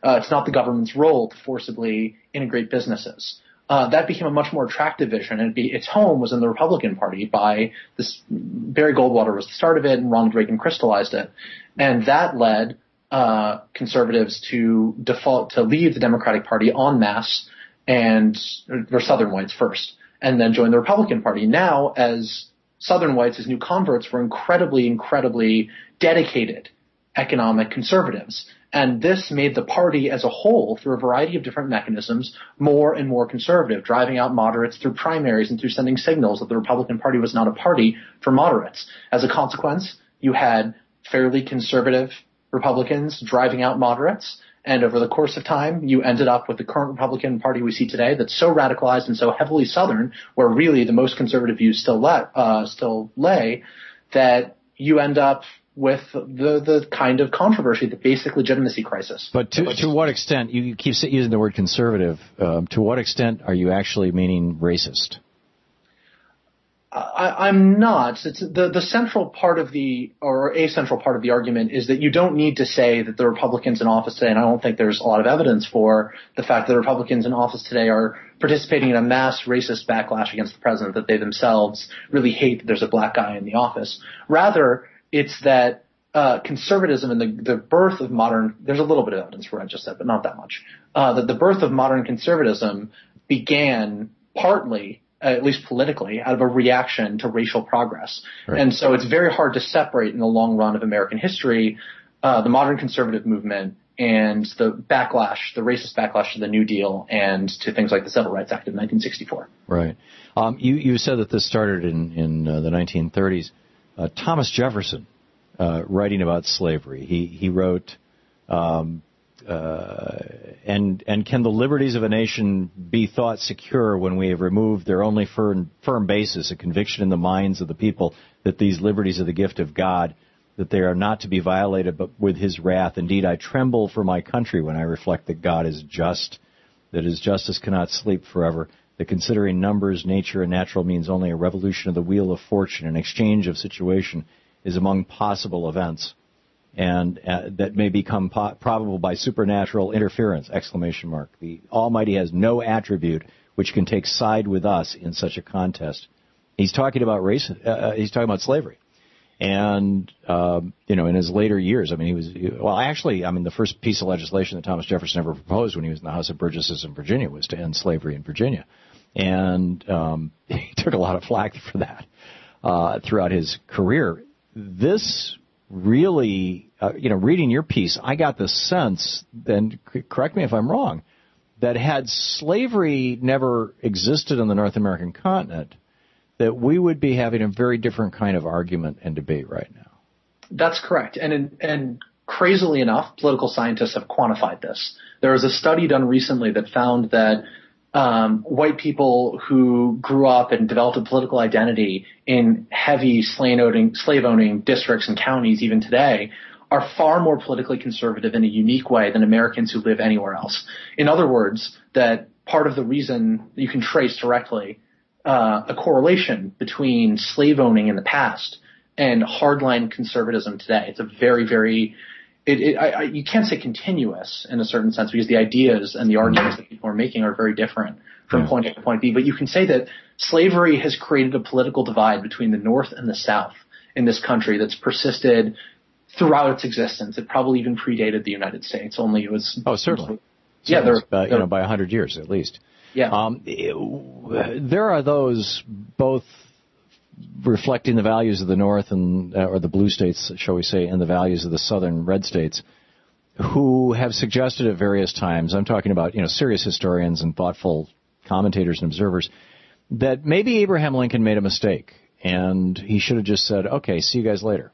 It's not the government's role to forcibly integrate businesses. That became a much more attractive vision, and its home was in the Republican Party by this. Barry Goldwater was the start of it, and Ronald Reagan crystallized it. And that led conservatives to leave the Democratic Party en masse, and or Southern whites first, and then join the Republican Party. Now, as Southern whites, as new converts, were incredibly dedicated economic conservatives. And this made the party as a whole, through a variety of different mechanisms, more and more conservative, driving out moderates through primaries and through sending signals that the Republican Party was not a party for moderates. As a consequence, you had fairly conservative Republicans driving out moderates, and over the course of time, you ended up with the current Republican Party we see today that's so radicalized and so heavily Southern, where really the most conservative views still lay, that you end up with the kind of controversy, the basic legitimacy crisis. But to what extent, you keep using the word conservative, to what extent are you actually meaning racist? I'm not. It's the central part of a central part of the argument is that you don't need to say that the Republicans in office today, and I don't think there's a lot of evidence for the fact that the Republicans in office today are participating in a mass racist backlash against the president, that they themselves really hate that there's a black guy in the office. Rather, it's that conservatism and the birth of modern – there's a little bit of evidence for what I just said, but not that much. That the birth of modern conservatism began partly, at least politically, out of a reaction to racial progress. Right. And so it's very hard to separate in the long run of American history the modern conservative movement and the backlash, the racist backlash to the New Deal and to things like the Civil Rights Act of 1964. Right. You said that this started in the 1930s. Thomas Jefferson, writing about slavery, he wrote, and can the liberties of a nation be thought secure when we have removed their only firm basis, a conviction in the minds of the people that these liberties are the gift of God, that they are not to be violated but with his wrath. Indeed, I tremble for my country when I reflect that God is just, that his justice cannot sleep forever, that considering numbers, nature, and natural means only a revolution of the wheel of fortune, an exchange of situation is among possible events, and that may become probable by supernatural interference, ! The Almighty has no attribute which can take side with us in such a contest. He's talking about race. He's talking about slavery. And, in his later years, the first piece of legislation that Thomas Jefferson ever proposed when he was in the House of Burgesses in Virginia was to end slavery in Virginia. And he took a lot of flack for that throughout his career. This really, reading your piece, I got the sense, and correct me if I'm wrong, that had slavery never existed on the North American continent, that we would be having a very different kind of argument and debate right now. That's correct. And crazily enough, political scientists have quantified this. There was a study done recently that found that white people who grew up and developed a political identity in heavy slave-owning districts and counties even today are far more politically conservative in a unique way than Americans who live anywhere else. In other words, that part of the reason you can trace directly a correlation between slave-owning in the past and hardline conservatism today. It's a very, very you can't say continuous in a certain sense because the ideas and the arguments that people are making are very different from point A to point B. But you can say that slavery has created a political divide between the North and the South in this country that's persisted throughout its existence. It probably even predated the United States. Only it was certainly. Yeah, by 100 years at least. Yeah. There are those both reflecting the values of the North and or the blue states, shall we say, and the values of the Southern red states, who have suggested at various times, I'm talking about serious historians and thoughtful commentators and observers, that maybe Abraham Lincoln made a mistake and he should have just said, okay, see you guys later.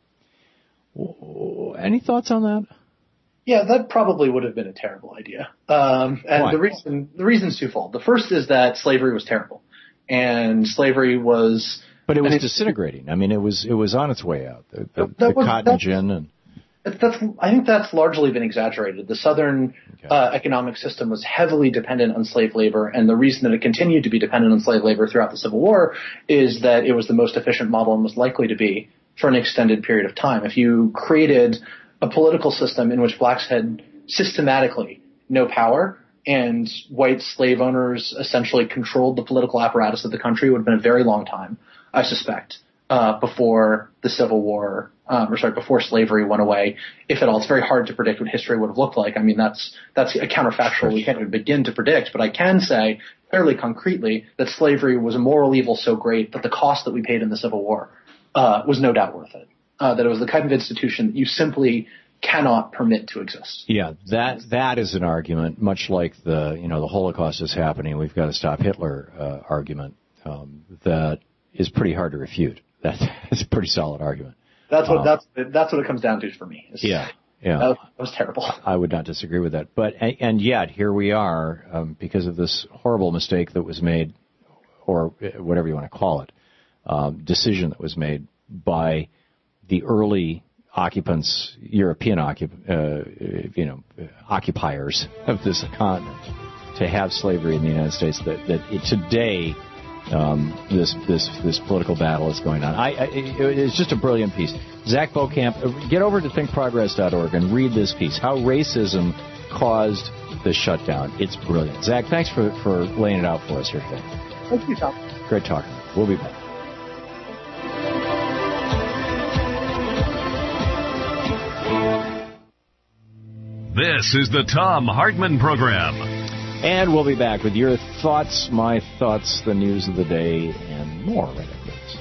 Any thoughts on that? Yeah, that probably would have been a terrible idea. And why? The reason's twofold. The first is that slavery was terrible, and slavery was. But it was disintegrating. I mean, it was on its way out. The cotton gin and. I think that's largely been exaggerated. The Southern economic system was heavily dependent on slave labor, and the reason that it continued to be dependent on slave labor throughout the Civil War is that it was the most efficient model and was likely to be for an extended period of time. If you created a political system in which blacks had systematically no power and white slave owners essentially controlled the political apparatus of the country, it would have been a very long time, I suspect, before the Civil War, before slavery went away, if at all. It's very hard to predict what history would have looked like. I mean, that's a counterfactual we can't even begin to predict, but I can say fairly concretely that slavery was a moral evil so great that the cost that we paid in the Civil War was no doubt worth it. That it was the kind of institution that you simply cannot permit to exist. Yeah, that is an argument, much like the Holocaust is happening, we've got to stop Hitler argument, that is pretty hard to refute. That's a pretty solid argument. That's what it comes down to for me. Yeah. That was terrible. I would not disagree with that. But and yet here we are because of this horrible mistake that was made, or whatever you want to call it, decision that was made by the early occupants, European occupiers of this continent, to have slavery in the United States. Today, this political battle is going on. It's just a brilliant piece. Zach Beaucamp, get over to thinkprogress.org and read this piece. How racism caused the shutdown. It's brilliant. Zach, thanks for laying it out for us here today. Thank you, Tom. Great talking. We'll be back. This is the Thom Hartmann Program. And we'll be back with your thoughts, my thoughts, the news of the day, and more right after this.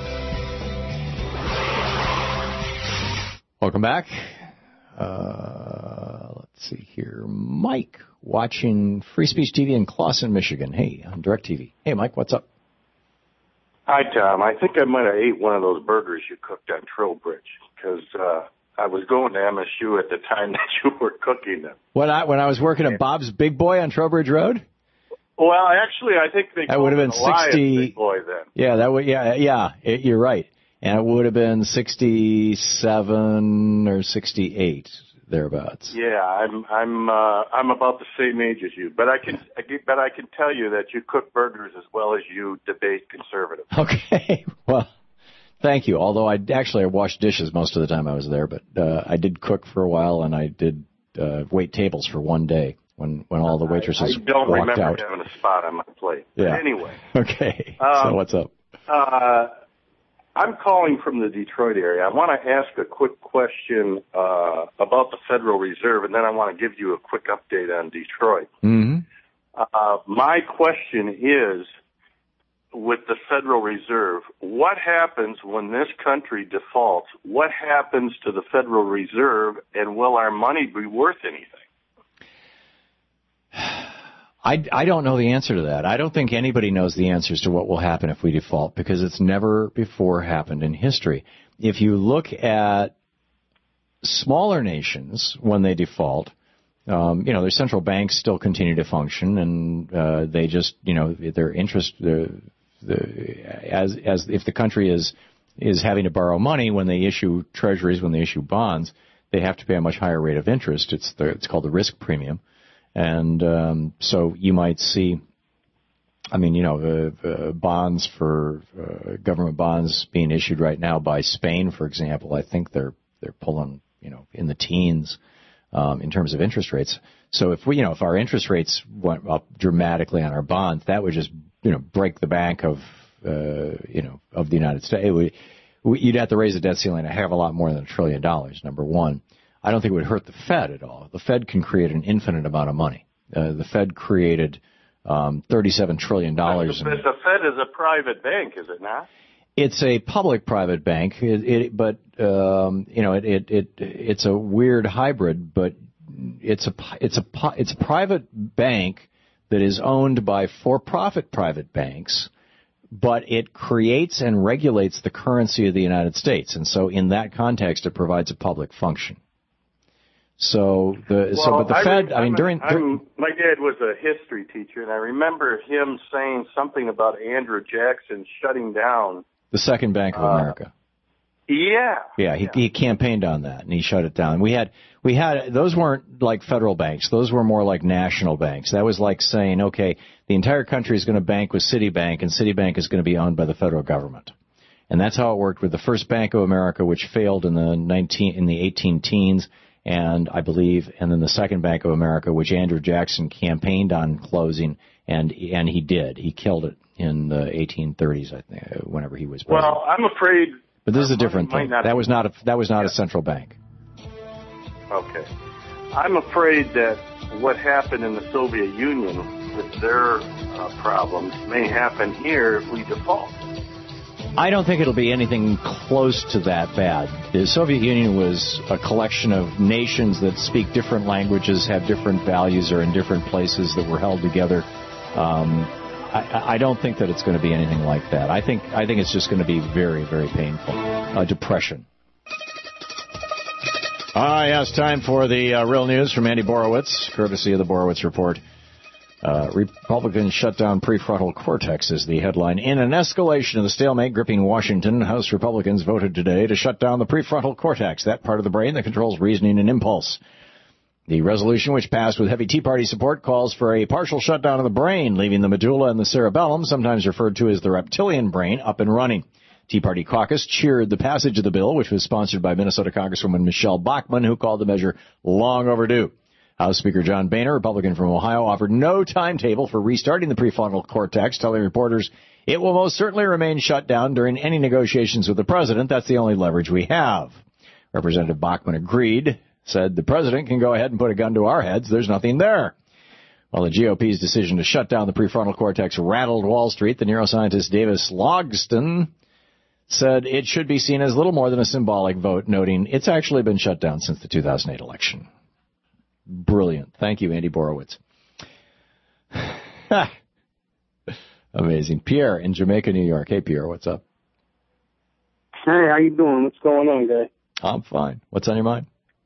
Welcome back. Let's see here. Mike, watching Free Speech TV in Clawson, Michigan. Hey, on DirecTV. Hey, Mike, what's up? Hi, Tom. I think I might have ate one of those burgers you cooked on Trowbridge, because I was going to MSU at the time that you were cooking them. When I was working at Bob's Big Boy on Trowbridge Road? Well, actually, I think they that would have been 60. Big Boy then. Yeah, that would. Yeah. You're right, and it would have been 67 or 68 thereabouts. Yeah, I'm about the same age as you, but I can tell you that you cook burgers as well as you debate conservative. Okay, well. Thank you. Although I washed dishes most of the time I was there, but I did cook for a while, and I did wait tables for one day when all the waitresses walked out. I don't remember having a spot on my plate. Yeah. But anyway. Okay. So what's up? I'm calling from the Detroit area. I want to ask a quick question about the Federal Reserve, and then I want to give you a quick update on Detroit. Mm-hmm. My question is, with the Federal Reserve, what happens when this country defaults? What happens to the Federal Reserve, and will our money be worth anything? I don't know the answer to that. I don't think anybody knows the answers to what will happen if we default, because it's never before happened in history. If you look at smaller nations when they default, their central banks still continue to function, and they just, their interest, as if the country is having to borrow money when they issue treasuries, when they issue bonds, they have to pay a much higher rate of interest. It's called the risk premium, and so you might see, bonds for government bonds being issued right now by Spain, for example. I think they're pulling in the teens in terms of interest rates. So if our interest rates went up dramatically on our bonds, that would just break the bank of the United States. You'd have to raise the debt ceiling a heck of a lot more than $1 trillion, number one. I don't think it would hurt the Fed at all. The Fed can create an infinite amount of money. The Fed created $37 trillion. The Fed is a private bank, is it not? It's a public-private bank, but it's a weird hybrid. But it's a private bank that is owned by for-profit private banks, but it creates and regulates the currency of the United States, and so in that context, it provides a public function. But the Fed, my dad was a history teacher, and I remember him saying something about Andrew Jackson shutting down the Second Bank of America. Yeah, he campaigned on that, and he shut it down. We had those weren't like federal banks; those were more like national banks. That was like saying, okay, the entire country is going to bank with Citibank, and Citibank is going to be owned by the federal government. And that's how it worked with the First Bank of America, which failed in the 18 teens, and I believe, and then the Second Bank of America, which Andrew Jackson campaigned on closing, and he did. He killed it in the 1830s, I think, whenever he was president. Well, I'm afraid. But this is a different thing. That was not a central bank. Okay. I'm afraid that what happened in the Soviet Union with their problems may happen here if we default. I don't think it'll be anything close to that bad. The Soviet Union was a collection of nations that speak different languages, have different values, are in different places that were held together. I don't think that it's going to be anything like that. I think it's just going to be very, very painful. Depression. Yes, time for the real news from Andy Borowitz, courtesy of the Borowitz Report. Republicans shut down prefrontal cortex is the headline. In an escalation of the stalemate gripping Washington, House Republicans voted today to shut down the prefrontal cortex, that part of the brain that controls reasoning and impulse. The resolution, which passed with heavy Tea Party support, calls for a partial shutdown of the brain, leaving the medulla and the cerebellum, sometimes referred to as the reptilian brain, up and running. Tea Party caucus cheered the passage of the bill, which was sponsored by Minnesota Congresswoman Michelle Bachmann, who called the measure long overdue. House Speaker John Boehner, Republican from Ohio, offered no timetable for restarting the prefrontal cortex, telling reporters it will most certainly remain shut down during any negotiations with the president. That's the only leverage we have. Representative Bachmann agreed, said the president can go ahead and put a gun to our heads. There's nothing there. While the GOP's decision to shut down the prefrontal cortex rattled Wall Street, the neuroscientist Davis Logston said it should be seen as little more than a symbolic vote, noting it's actually been shut down since the 2008 election. Brilliant. Thank you, Andy Borowitz. Amazing. Pierre in Jamaica, New York. Hey, Pierre, what's up? Hey, how you doing? What's going on, guy? I'm fine. What's on your mind?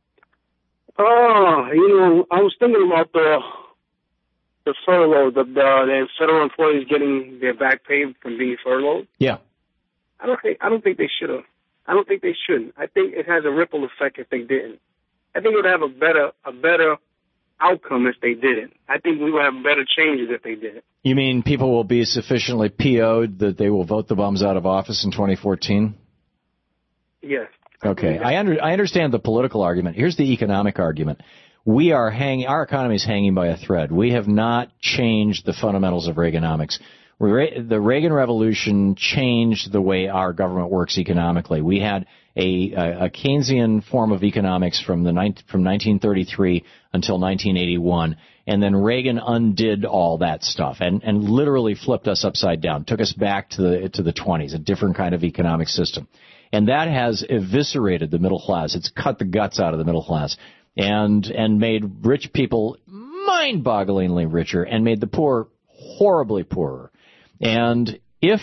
I was thinking about the furlough, the federal employees getting their back pay from being furloughed. Yeah. I don't think they should have. I don't think they shouldn't. I think it has a ripple effect if they didn't. I think it would have a better outcome if they didn't. I think we would have better changes if they didn't. You mean people will be sufficiently PO'd that they will vote the bums out of office in 2014? Yes. Okay. I understand the political argument. Here's the economic argument. Our economy is hanging by a thread. We have not changed the fundamentals of Reaganomics. The Reagan Revolution changed the way our government works economically. We had a Keynesian form of economics from 1933 until 1981, and then Reagan undid all that stuff and literally flipped us upside down, took us back to the 20s, a different kind of economic system. And that has eviscerated the middle class. It's cut the guts out of the middle class and made rich people mind-bogglingly richer and made the poor horribly poorer. And if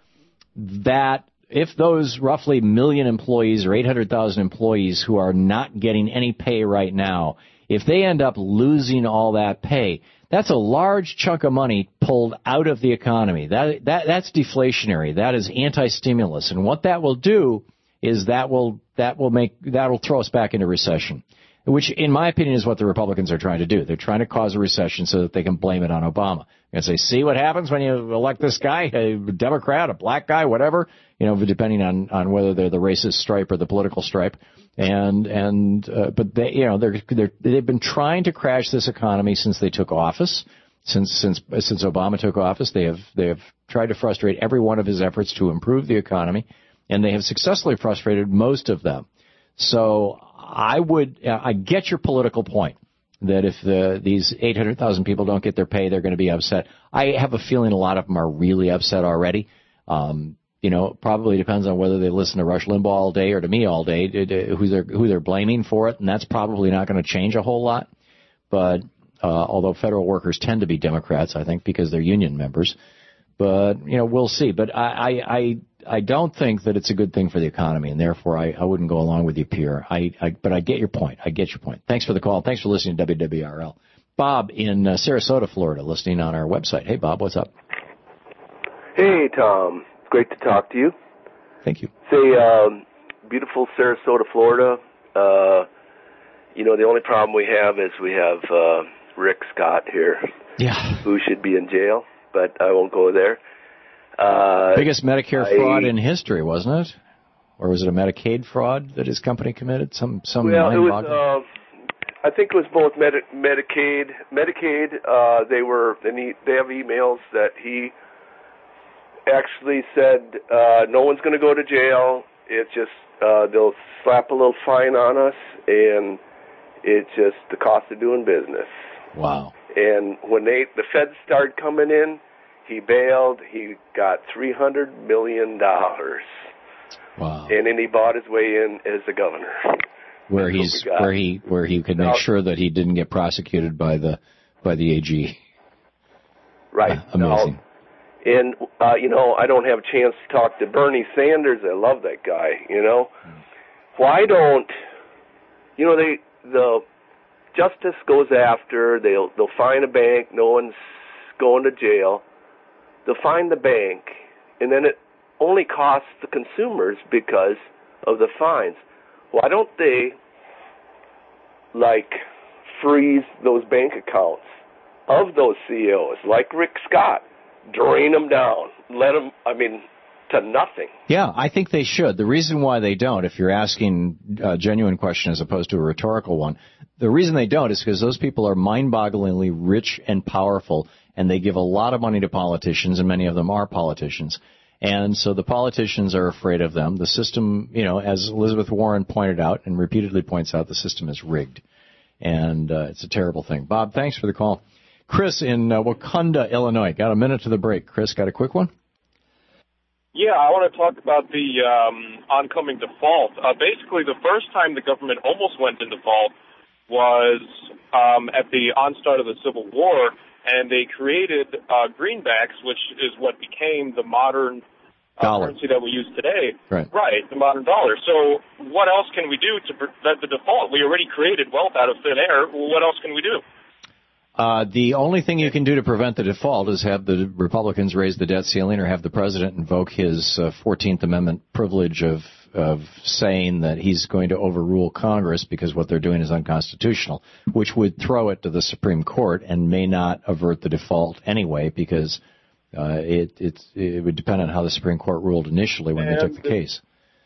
those roughly 1 million employees or 800,000 employees who are not getting any pay right now, if they end up losing all that pay, that's a large chunk of money pulled out of the economy. That's deflationary. That is anti-stimulus. And what that will do is that'll throw us back into recession, which, in my opinion, is what the Republicans are trying to do. They're trying to cause a recession so that they can blame it on Obama. And say, see what happens when you elect this guy, a Democrat, a black guy, whatever, depending on whether they're the racist stripe or the political stripe. But they've been trying to crash this economy since they took office. Since Obama took office, they have tried to frustrate every one of his efforts to improve the economy, and they have successfully frustrated most of them. So I get your political point that if these 800,000 people don't get their pay, they're going to be upset. I have a feeling a lot of them are really upset already. Probably depends on whether they listen to Rush Limbaugh all day or to me all day, who they're blaming for it, and that's probably not going to change a whole lot. But although federal workers tend to be Democrats, I think, because they're union members. But we'll see. But I don't think that it's a good thing for the economy, and therefore I wouldn't go along with you, Pierre. But I get your point. Thanks for the call. Thanks for listening to WWRL. Bob in Sarasota, Florida, listening on our website. Hey, Bob, what's up? Hey, Tom. Great to talk to you. Thank you. Say, beautiful Sarasota, Florida. The only problem we have is we have Rick Scott here. Yeah. Who should be in jail, but I won't go there. Biggest Medicare fraud in history, wasn't it? Or was it a Medicaid fraud that his company committed? It I think it was both Medicaid. They have emails that he actually said no one's going to go to jail. It's just they'll slap a little fine on us, and it's just the cost of doing business. Wow. And when the feds started coming in, he bailed. He got $300 million. Wow. And then he bought his way in as the governor. Where he could make sure that he didn't get prosecuted by the AG. Right. Amazing. And I don't have a chance to talk to Bernie Sanders. I love that guy. Why don't the justice goes after, they'll fine a bank, no one's going to jail. They'll fine the bank, and then it only costs the consumers because of the fines. Why don't they, freeze those bank accounts of those CEOs, like Rick Scott, drain them down, let them, to nothing. Yeah, I think they should. The reason why they don't, if you're asking a genuine question as opposed to a rhetorical one, the reason they don't is because those people are mind-bogglingly rich and powerful, and they give a lot of money to politicians, and many of them are politicians. And so the politicians are afraid of them. The system, as Elizabeth Warren pointed out and repeatedly points out, the system is rigged. And it's a terrible thing. Bob, thanks for the call. Chris in Wakanda, Illinois. Got a minute to the break. Chris, got a quick one? Yeah, I want to talk about the oncoming default. Basically, the first time the government almost went into default was at the onstart of the Civil War, and they created greenbacks, which is what became the modern currency that we use today. Right, the modern dollar. So what else can we do to prevent the default? We already created wealth out of thin air. What else can we do? The only thing you can do to prevent the default is have the Republicans raise the debt ceiling or have the president invoke his 14th Amendment privilege of saying that he's going to overrule Congress because what they're doing is unconstitutional, which would throw it to the Supreme Court and may not avert the default anyway because it would depend on how the Supreme Court ruled initially when they took the case.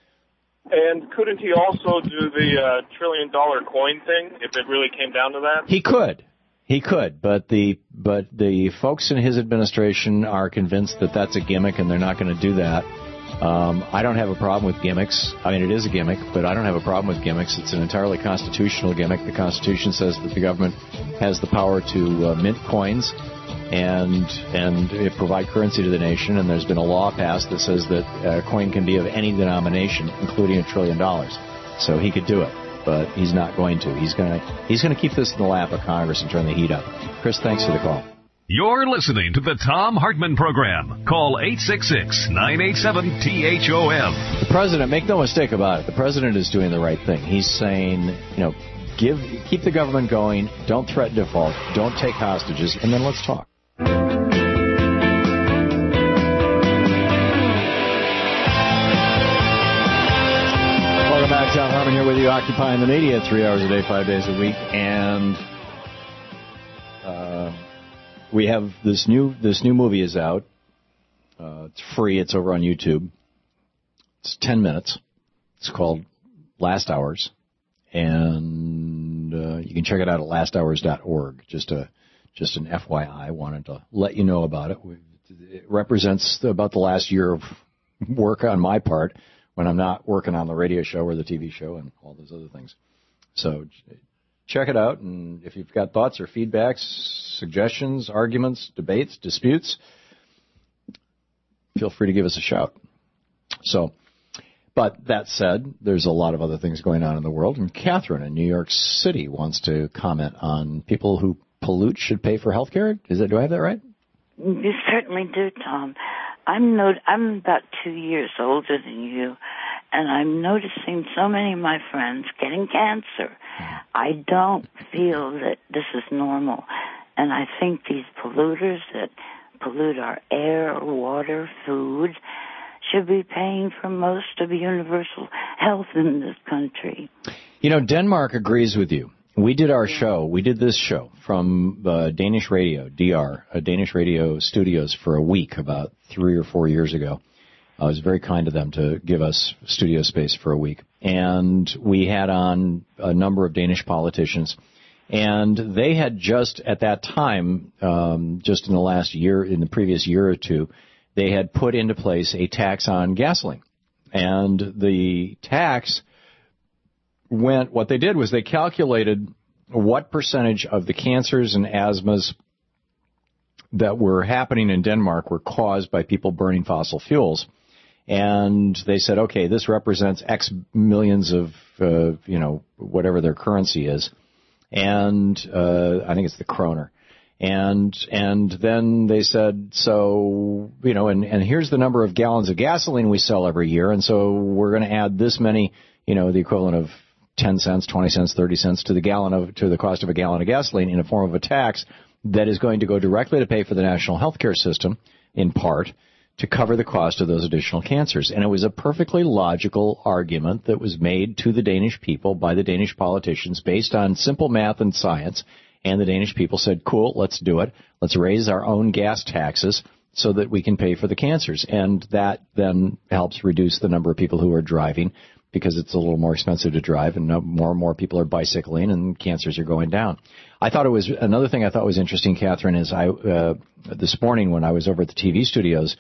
And couldn't he also do the $1 trillion coin thing if it really came down to that? He could. He could, but the folks in his administration are convinced that that's a gimmick, and they're not going to do that. I don't have a problem with gimmicks. It is a gimmick, but I don't have a problem with gimmicks. It's an entirely constitutional gimmick. The Constitution says that the government has the power to mint coins and provide currency to the nation, and there's been a law passed that says that a coin can be of any denomination, including $1 trillion. So he could do it. But he's not going to. He's going to keep this in the lap of Congress and turn the heat up. Chris, thanks for the call. You're listening to the Thom Hartmann Program. Call 866-987-THOM. The president, make no mistake about it, the president is doing the right thing. He's saying, keep the government going, don't threaten default, don't take hostages, and then let's talk. Thom Hartmann here with you, occupying the media 3 hours a day, 5 days a week, and we have this new movie is out. It's free. It's over on YouTube. It's 10 minutes. It's called Last Hours, and you can check it out at lasthours.org. Just an FYI. I wanted to let you know about it. It represents about the last year of work on my part, when I'm not working on the radio show or the TV show and all those other things. So check it out, and if you've got thoughts or feedbacks, suggestions, arguments, debates, disputes, feel free to give us a shout. So, but that said, there's a lot of other things going on in the world, and Catherine in New York City wants to comment on people who pollute should pay for health care. Do I have that right? You certainly do, Tom. I'm about 2 years older than you, and I'm noticing so many of my friends getting cancer. I don't feel that this is normal, and I think these polluters that pollute our air, water, food should be paying for most of universal health in this country. Denmark agrees with you. We did our show. We did this show from Danish Radio, DR, Danish Radio Studios for a week about 3 or 4 years ago. It was very kind of them to give us studio space for a week. And we had on a number of Danish politicians. And they had just at that time, just in the previous year or two, they had put into place a tax on gasoline. And the tax what they did was they calculated what percentage of the cancers and asthmas that were happening in Denmark were caused by people burning fossil fuels. And they said, okay, this represents X millions of, whatever their currency is. And I think it's the kroner. And then they said, so, and here's the number of gallons of gasoline we sell every year. And so we're going to add this many, the equivalent of 10 cents, 20 cents, 30 cents to the cost of a gallon of gasoline in a form of a tax that is going to go directly to pay for the national health care system, in part, to cover the cost of those additional cancers. And it was a perfectly logical argument that was made to the Danish people by the Danish politicians based on simple math and science. And the Danish people said, cool, let's do it. Let's raise our own gas taxes so that we can pay for the cancers. And that then helps reduce the number of people who are driving, because it's a little more expensive to drive, and more and more people are bicycling, and cancers are going down. Another thing I thought was interesting, Catherine, is this morning when I was over at the TV studios,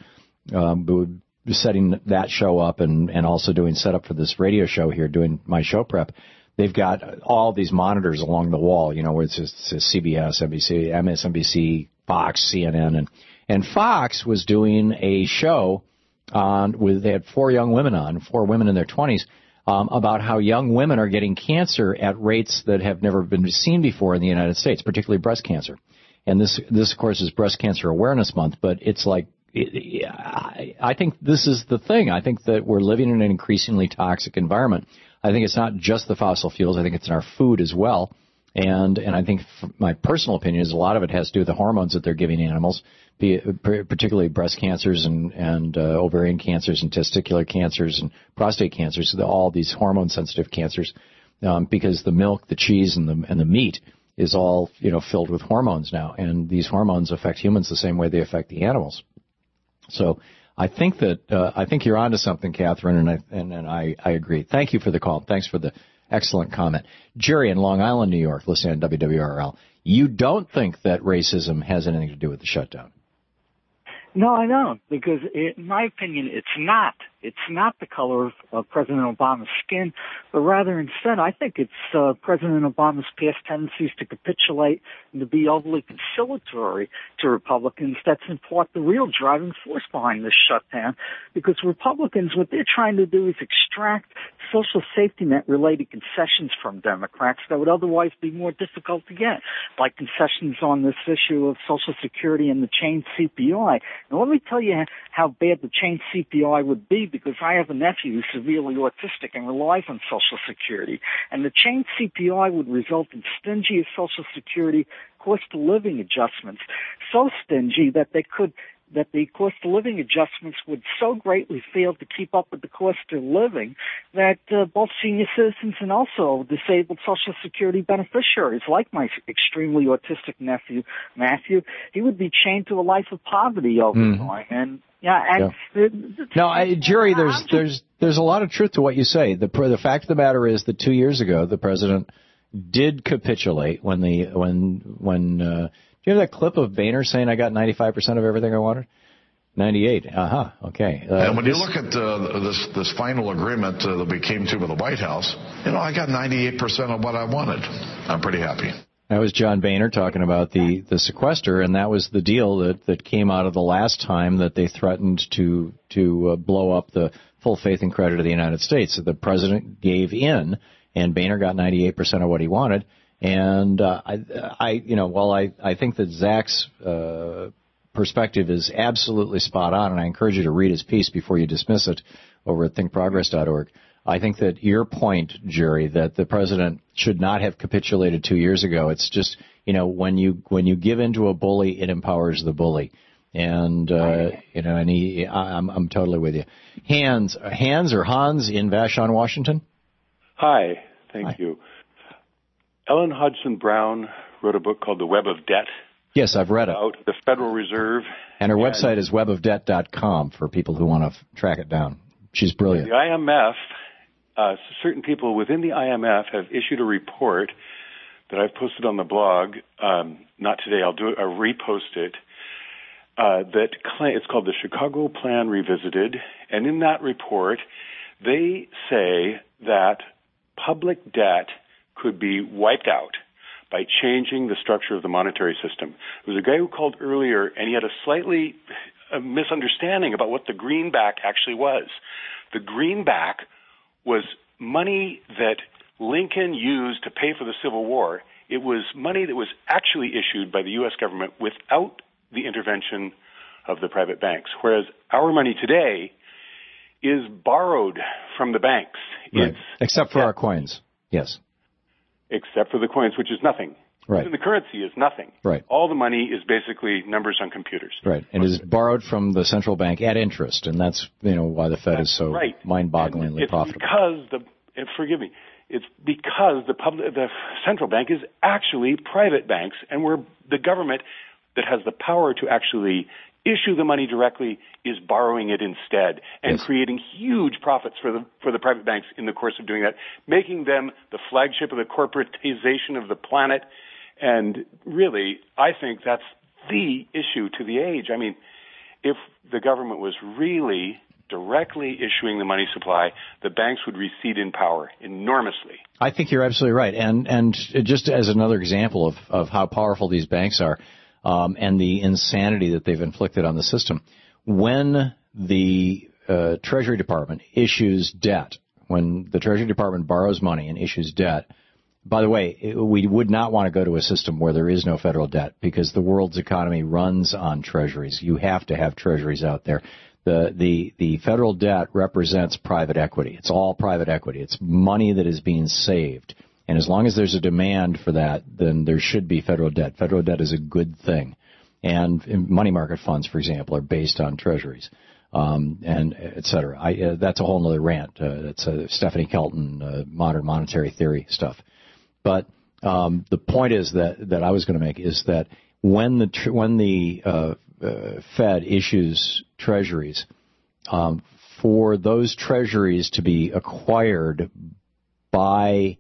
setting that show up and also doing setup for this radio show here, doing my show prep, they've got all these monitors along the wall, where it says CBS, NBC, MSNBC, Fox, CNN, and Fox was doing a show they had four women in their 20s, about how young women are getting cancer at rates that have never been seen before in the United States, particularly breast cancer. And this of course, is Breast Cancer Awareness Month, but it's like, I think this is the thing. I think that we're living in an increasingly toxic environment. I think it's not just the fossil fuels. I think it's in our food as well. And I think my personal opinion is a lot of it has to do with the hormones that they're giving animals, particularly breast cancers and ovarian cancers and testicular cancers and prostate cancers, all these hormone-sensitive cancers, because the milk, the cheese, and the meat is all filled with hormones now, and these hormones affect humans the same way they affect the animals. So I think you're onto something, Catherine, and I agree. Thank you for the call. Thanks for the excellent comment. Jerry in Long Island, New York, listening on WWRL. You don't think that racism has anything to do with the shutdown? No, I don't, because in my opinion, it's not. It's not the color of President Obama's skin, but rather instead, I think it's President Obama's past tendencies to capitulate and to be overly conciliatory to Republicans. That's in part the real driving force behind this shutdown, because Republicans, what they're trying to do is extract social safety net related concessions from Democrats that would otherwise be more difficult to get, like concessions on this issue of Social Security and the chain CPI. Now, let me tell you how bad the chain CPI would be, because I have a nephew who's severely autistic and relies on Social Security. And the chain CPI would result in stingy Social Security cost of living adjustments, so stingy that the cost of living adjustments would so greatly fail to keep up with the cost of living that both senior citizens and also disabled Social Security beneficiaries, like my extremely autistic nephew, Matthew, he would be chained to a life of poverty over time. And Jerry, there's a lot of truth to what you say. The fact of the matter is that 2 years ago, the president did capitulate when do you have that clip of Boehner saying I got 95% of everything I wanted? 98. Okay. And when you look at this final agreement that we came to with the White House, I got 98% of what I wanted. I'm pretty happy. That was John Boehner talking about the sequester, and that was the deal that came out of the last time that they threatened to blow up the full faith and credit of the United States. So the president gave in, and Boehner got 98% of what he wanted. And I think that Zach's perspective is absolutely spot on, and I encourage you to read his piece before you dismiss it over at thinkprogress.org. I think that your point, Jerry, that the president should not have capitulated 2 years ago. It's just, when you give in to a bully, it empowers the bully. And, I'm totally with you. Hans in Vashon, Washington. Hi. Thank you. Ellen Hudson Brown wrote a book called The Web of Debt. Yes, I've read it. About the Federal Reserve. And her website is webofdebt.com for people who want to track it down. She's brilliant. The IMF, certain people within the IMF have issued a report that I've posted on the blog. Not today. I'll repost it. It's called the Chicago Plan Revisited, and in that report, they say that public debt could be wiped out by changing the structure of the monetary system. There was a guy who called earlier, and he had a misunderstanding about what the greenback actually was. The greenback was money that Lincoln used to pay for the Civil War. It was money that was actually issued by the U.S. government without the intervention of the private banks, whereas our money today is borrowed from the banks. Right. Except for our coins. Yes. Except for the coins, which is nothing. Right. Even the currency is nothing. Right. All the money is basically numbers on computers. Right. And it is borrowed from the central bank at interest, and that's why the Fed is so mind-bogglingly profitable. It's because the central bank is actually private banks, and the government that has the power to actually issue the money directly is borrowing it instead and creating huge profits for the private banks in the course of doing that, making them the flagship of the corporatization of the planet. And really, I think that's the issue to the age. I mean, if the government was really directly issuing the money supply, the banks would recede in power enormously. I think you're absolutely right. And just as another example of how powerful these banks are, and the insanity that they've inflicted on the system, when the Treasury Department issues debt, when the Treasury Department borrows money and issues debt, by the way, we would not want to go to a system where there is no federal debt because the world's economy runs on treasuries. You have to have treasuries out there. The federal debt represents private equity. It's all private equity. It's money that is being saved. And as long as there's a demand for that, then there should be federal debt. Federal debt is a good thing. And money market funds, for example, are based on treasuries, and et cetera. That's a whole other rant. That's Stephanie Kelton, modern monetary theory stuff. But the point is that I was going to make is that when the Fed issues treasuries, for those treasuries to be acquired by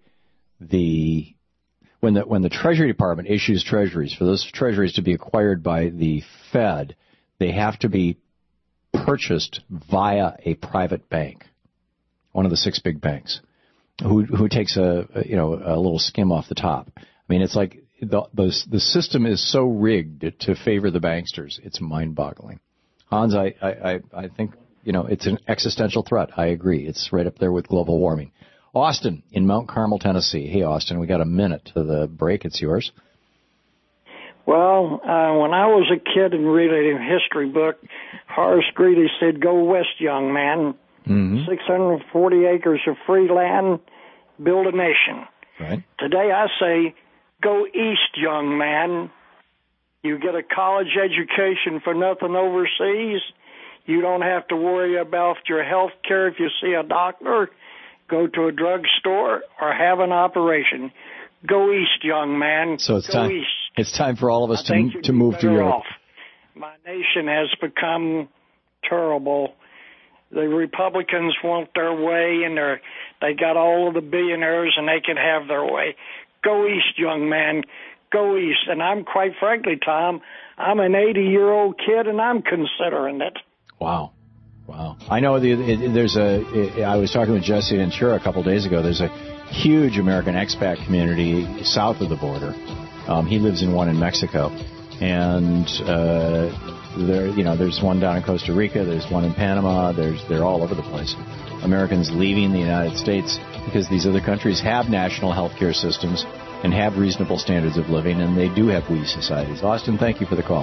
when the Treasury Department issues treasuries, for those treasuries to be acquired by the Fed, they have to be purchased via a private bank, one of the 6 big banks, who takes a little skim off the top. I mean, it's like the system is so rigged to favor the banksters. It's mind-boggling. Hans, I think it's an existential threat. I agree. It's right up there with global warming. Austin in Mount Carmel, Tennessee. Hey, Austin, we got a minute to the break. It's yours. Well, when I was a kid and reading a history book, Horace Greeley said, "Go west, young man. 640 acres of free land, build a nation." Right. Today I say, go east, young man. You get a college education for nothing overseas. You don't have to worry about your health care if you see a doctor, go to a drugstore, or have an operation. Go east, young man. So go east. It's time for all of us to move to Europe. Off. My nation has become terrible. The Republicans want their way, and they got all of the billionaires, and they can have their way. Go east, young man. Go east. And I'm, quite frankly, Tom, I'm an 80-year-old kid, and I'm considering it. Wow. I know I was talking with Jesse Ventura a couple days ago. There's a huge American expat community south of the border. He lives in one in Mexico. And there's one down in Costa Rica. There's one in Panama. They're all over the place. Americans leaving the United States because these other countries have national health care systems and have reasonable standards of living, and they do have we societies. Austin, thank you for the call.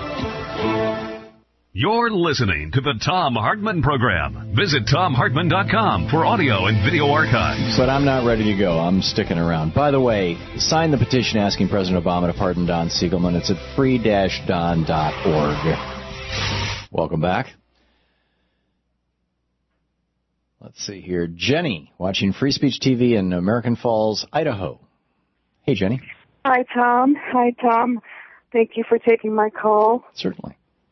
You're listening to the Thom Hartmann Program. Visit ThomHartmann.com for audio and video archives. But I'm not ready to go. I'm sticking around. By the way, sign the petition asking President Obama to pardon Don Siegelman. It's at free-don.org. Welcome back. Let's see here. Jenny, watching Free Speech TV in American Falls, Idaho. Hey, Jenny. Hi, Tom. Thank you for taking my call. Certainly.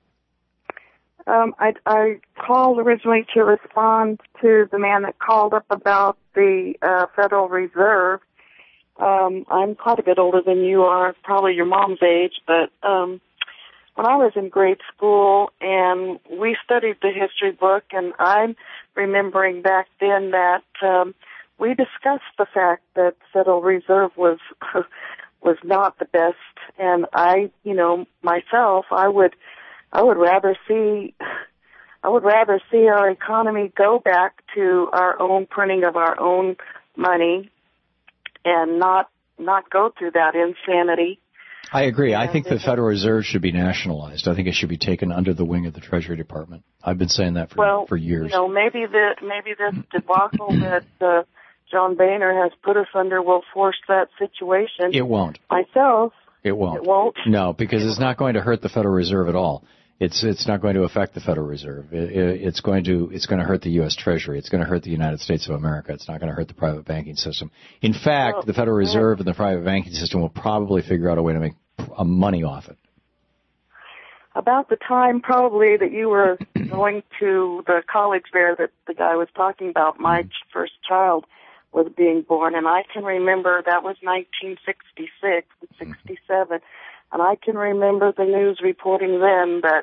I called originally to respond to the man that called up about the Federal Reserve, I'm quite a bit older than you are, probably your mom's age, but when I was in grade school and we studied the history book, and I'm remembering back then that we discussed the fact that Federal Reserve was not the best, and I, myself, I would rather see our economy go back to our own printing of our own money and not go through that insanity. I agree. I think the Federal Reserve should be nationalized. I think it should be taken under the wing of the Treasury Department. I've been saying that for years. Maybe this debacle that John Boehner has put us under will force that situation. It won't. Myself. It won't. It won't? No, because it's not going to hurt the Federal Reserve at all. It's not going to affect the Federal Reserve. It's going to hurt the U.S. Treasury. It's going to hurt the United States of America. It's not going to hurt the private banking system. In fact, the Federal Reserve and the private banking system will probably figure out a way to make money off it. About the time probably that you were going to the college fair that the guy was talking about, my first child was being born, and I can remember that was 1966 and 67. And I can remember the news reporting then that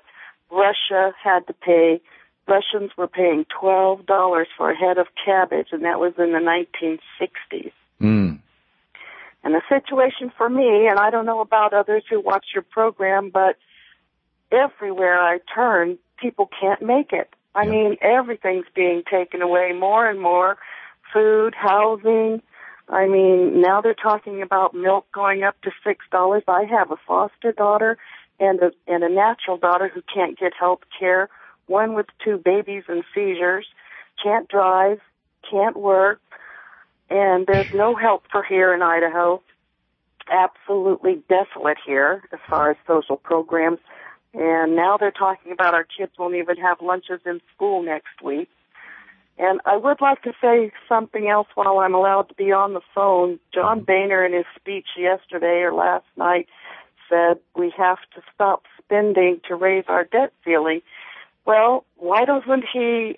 Russians were paying $12 for a head of cabbage, and that was in the 1960s. Mm. And the situation for me, and I don't know about others who watch your program, but everywhere I turn, people can't make it. I mean, everything's being taken away more and more. Food, housing. I mean, now they're talking about milk going up to $6. I have a foster daughter and a natural daughter who can't get health care, one with 2 babies and seizures, can't drive, can't work, and there's no help for here in Idaho. Absolutely desolate here as far as social programs. And now they're talking about our kids won't even have lunches in school next week. And I would like to say something else while I'm allowed to be on the phone. John Boehner in his speech yesterday or last night said we have to stop spending to raise our debt ceiling. Well, why doesn't he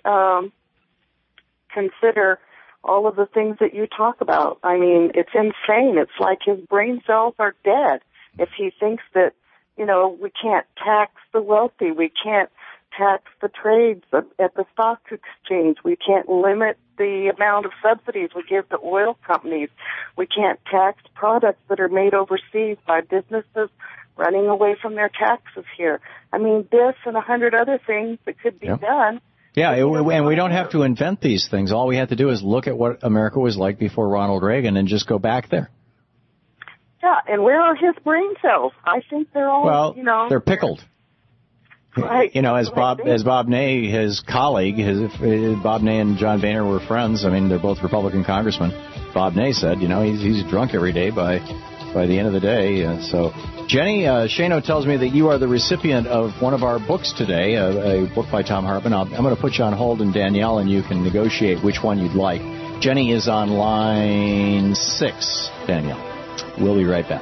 consider all of the things that you talk about? I mean, it's insane. It's like his brain cells are dead. If he thinks that, we can't tax the wealthy, we can't tax the trades at the stock exchange. We can't limit the amount of subsidies we give to oil companies. We can't tax products that are made overseas by businesses running away from their taxes here. I mean, this and 100 other things that could be done. Yeah, and we don't have to invent these things. All we have to do is look at what America was like before Ronald Reagan and just go back there. Yeah, and where are his brain cells? I think they're all, they're pickled. Right. As Bob Ney, his colleague, Bob Ney and John Boehner were friends. I mean, they're both Republican congressmen. Bob Ney said, he's drunk every day by the end of the day. So, Jenny, Shano tells me that you are the recipient of one of our books today, a book by Thom Hartmann. I'm going to put you on hold, and Danielle and you can negotiate which one you'd like. Jenny is on line 6, Danielle. We'll be right back.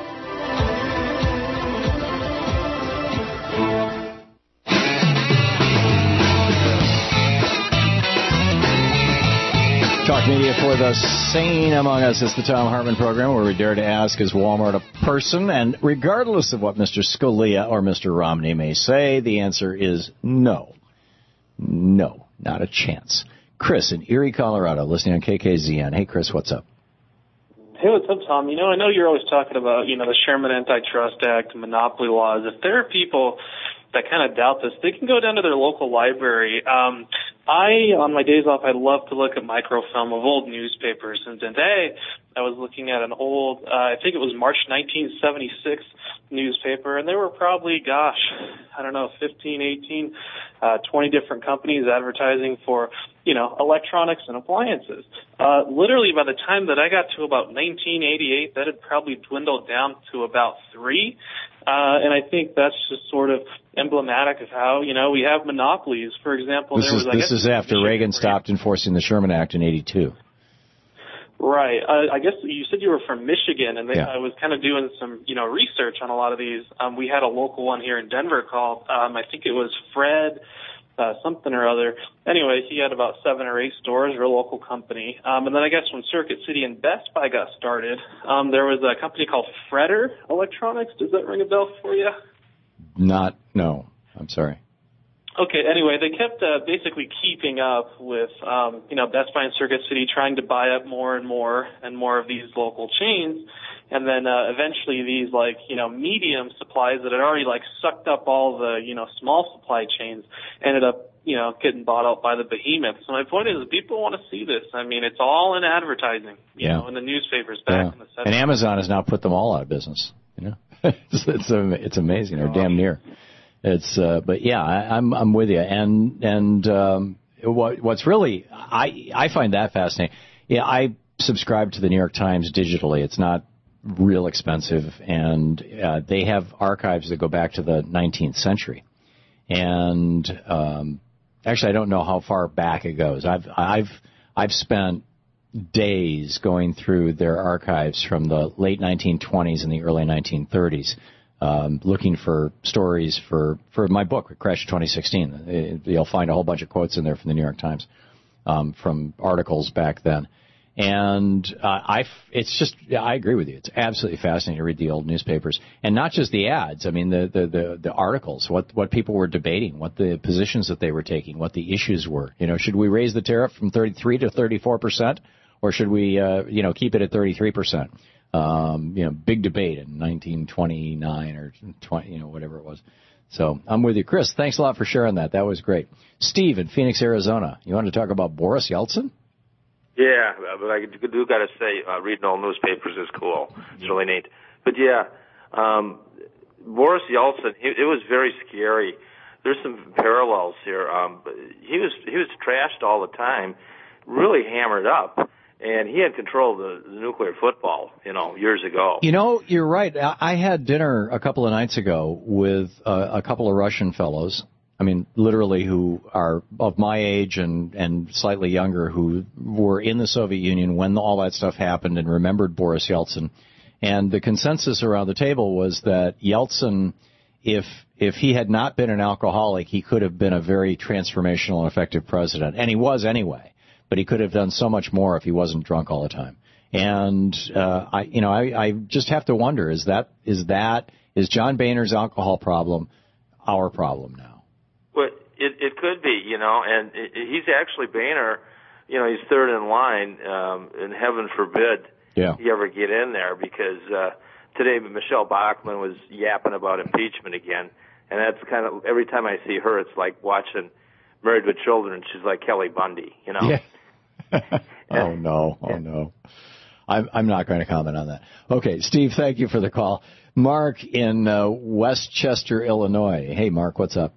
Talk media for the sane among us. It's the Thom Hartmann program where we dare to ask, is Walmart a person? And regardless of what Mr. Scalia or Mr. Romney may say, the answer is no. No, not a chance. Chris in Erie, Colorado, listening on KKZN. Hey, Chris, what's up? Hey, what's up, Tom? I know you're always talking about, the Sherman Antitrust Act, monopoly laws. If there are people that kind of doubt this, they can go down to their local library. On my days off, I love to look at microfilm of old newspapers. And today, I was looking at an old, I think it was March 1976 newspaper, and there were probably, 15, 18, 20 different companies advertising for, electronics and appliances. Literally, by the time that I got to about 1988, that had probably dwindled down to about 3. And I think that's just sort of emblematic of how, we have monopolies. For example, this is after Reagan stopped enforcing the Sherman Act in 82. Right. I guess you said you were from Michigan, and I was kind of doing some, research on a lot of these. We had a local one here in Denver called, I think it was Fred something or other. Anyways, he had about 7 or 8 stores, or a local company. And then I guess when Circuit City and Best Buy got started, there was a company called Fretter Electronics. Does that ring a bell for you? No. I'm sorry. Okay, anyway, they kept basically keeping up with, Best Buy and Circuit City, trying to buy up more and more of these local chains. And then eventually these, medium supplies that had already, sucked up all the, small supply chains ended up, getting bought out by the behemoths. So my point is that people want to see this. I mean, it's all in advertising, you know, in the newspapers back in the 70s. And Amazon has now put them all out of business, it's amazing, or damn near. It's, but yeah, I'm with you. And what's really, I find that fascinating. Yeah, I subscribe to the New York Times digitally. It's not real expensive, and they have archives that go back to the 19th century. And actually, I don't know how far back it goes. I've spent days going through their archives from the late 1920s and the early 1930s. Looking for stories for my book, Crash 2016. You'll find a whole bunch of quotes in there from the New York Times, from articles back then. And I agree with you. It's absolutely fascinating to read the old newspapers, and not just the ads. I mean, the articles, what people were debating, what the positions that they were taking, what the issues were. Should we raise the tariff from 33 to 34%, or should we, keep it at 33%? Big debate in 1929 or 20, whatever it was. So I'm with you. Chris, thanks a lot for sharing that. That was great. Steve in Phoenix, Arizona. You want to talk about Boris Yeltsin? Yeah, but I do got to say, reading all newspapers is cool. It's really neat. But yeah, Boris Yeltsin, it was very scary. There's some parallels here. He was trashed all the time, really hammered up. And he had control of the nuclear football, years ago. You're right. I had dinner a couple of nights ago with a couple of Russian fellows. I mean, literally, who are of my age and slightly younger, who were in the Soviet Union when all that stuff happened and remembered Boris Yeltsin. And the consensus around the table was that Yeltsin, if he had not been an alcoholic, he could have been a very transformational and effective president. And he was anyway. But he could have done so much more if he wasn't drunk all the time. And I just have to wonder: is John Boehner's alcohol problem our problem now? Well, it could be, and he's actually Boehner. He's third in line, and heaven forbid he ever get in there, because today Michelle Bachmann was yapping about impeachment again, and that's kind of, every time I see her, it's like watching Married with Children. She's like Kelly Bundy, Yeah. Oh no. I'm not going to comment on that. Okay, Steve, thank you for the call. Mark in Westchester, Illinois. Hey, Mark, what's up?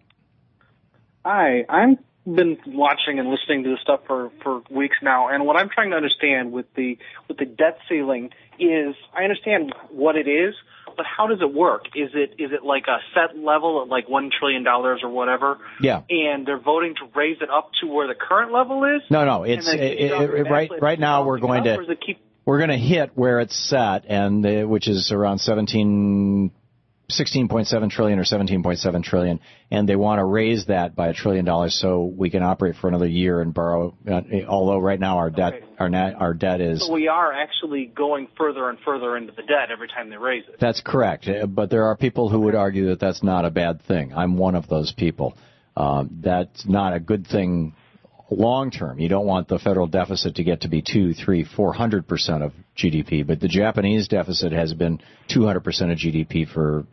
Hi, I've been watching and listening to this stuff for weeks now, and what I'm trying to understand with the debt ceiling is, I understand what it is, but how does it work? Is it like a set level at like $1 trillion or whatever? Yeah. And they're voting to raise it up to where the current level is? No. It's right now we're going to hit where it's set, and which is around 16.7 trillion or 17.7 trillion, and they want to raise that by $1 trillion so we can operate for another year and borrow. Although right now our debt is. So we are actually going further and further into the debt every time they raise it. That's correct, but there are people who would argue that that's not a bad thing. I'm one of those people. That's not a good thing long term. You don't want the federal deficit to get to be 200%, 300%, 400% of GDP, but the Japanese deficit has been 200% of GDP for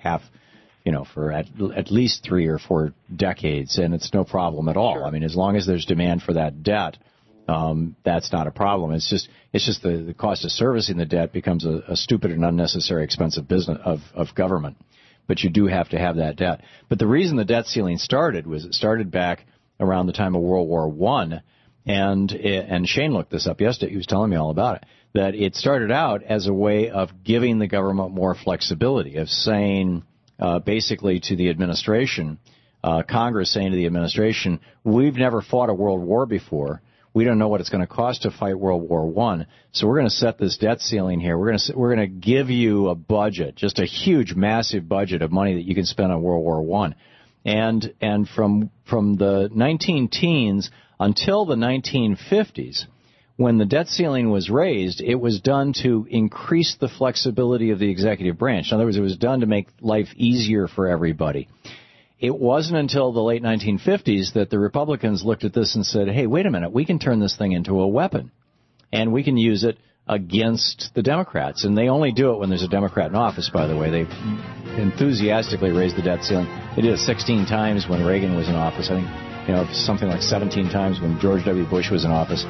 for at least 3 or 4 decades, and it's no problem at all. Sure. I mean, as long as there's demand for that debt, that's not a problem. It's just the cost of servicing the debt becomes a stupid and unnecessary expensive business of government. But you do have to have that debt. But the reason the debt ceiling started was it started back around the time of World War I, and Shane looked this up yesterday. He was telling me all about it, that it started out as a way of giving the government more flexibility, of saying basically to the administration, Congress saying to the administration, we've never fought a world war before. We don't know what it's going to cost to fight World War I, so we're going to set this debt ceiling here. We're going to give you a budget, just a huge, massive budget of money that you can spend on World War I. And from the 19-teens until the 1950s, when the debt ceiling was raised, it was done to increase the flexibility of the executive branch. In other words, it was done to make life easier for everybody. It wasn't until the late 1950s that the Republicans looked at this and said, hey, wait a minute, we can turn this thing into a weapon, and we can use it against the Democrats. And they only do it when there's a Democrat in office, by the way. They enthusiastically raised the debt ceiling. They did it 16 times when Reagan was in office. I think, something like 17 times when George W. Bush was in office.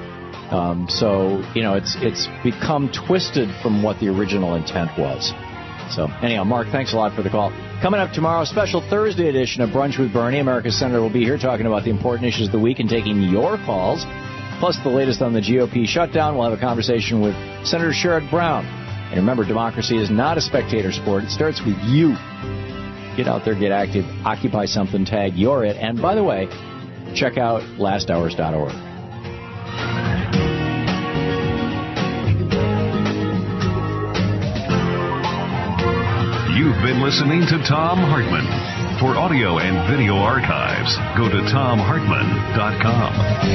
It's become twisted from what the original intent was. So, anyhow, Mark, thanks a lot for the call. Coming up tomorrow, special Thursday edition of Brunch with Bernie. America's Senator will be here talking about the important issues of the week and taking your calls. Plus the latest on the GOP shutdown. We'll have a conversation with Senator Sherrod Brown. And remember, democracy is not a spectator sport. It starts with you. Get out there, get active, occupy something, tag you're it. And by the way, check out lasthours.org. You've been listening to Thom Hartmann. For audio and video archives, go to ThomHartmann.com.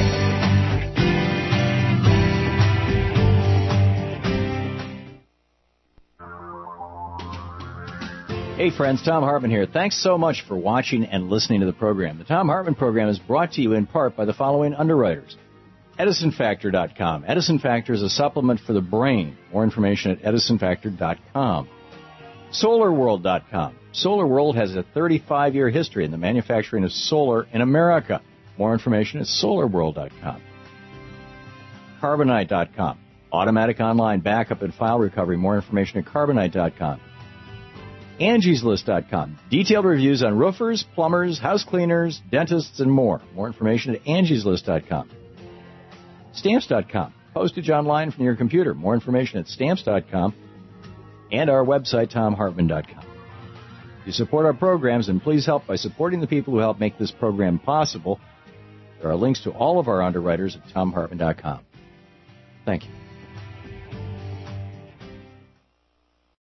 Hey friends, Thom Hartmann here. Thanks so much for watching and listening to the program. The Thom Hartmann program is brought to you in part by the following underwriters. EdisonFactor.com. Edison Factor is a supplement for the brain. More information at EdisonFactor.com. SolarWorld.com. SolarWorld has a 35-year history in the manufacturing of solar in America. More information at SolarWorld.com. Carbonite.com. Automatic online backup and file recovery. More information at Carbonite.com. AngiesList.com. Detailed reviews on roofers, plumbers, house cleaners, dentists, and more. More information at AngiesList.com. Stamps.com. Postage online from your computer. More information at Stamps.com. And our website, ThomHartmann.com. You support our programs, and please help by supporting the people who help make this program possible. There are links to all of our underwriters at ThomHartmann.com. Thank you.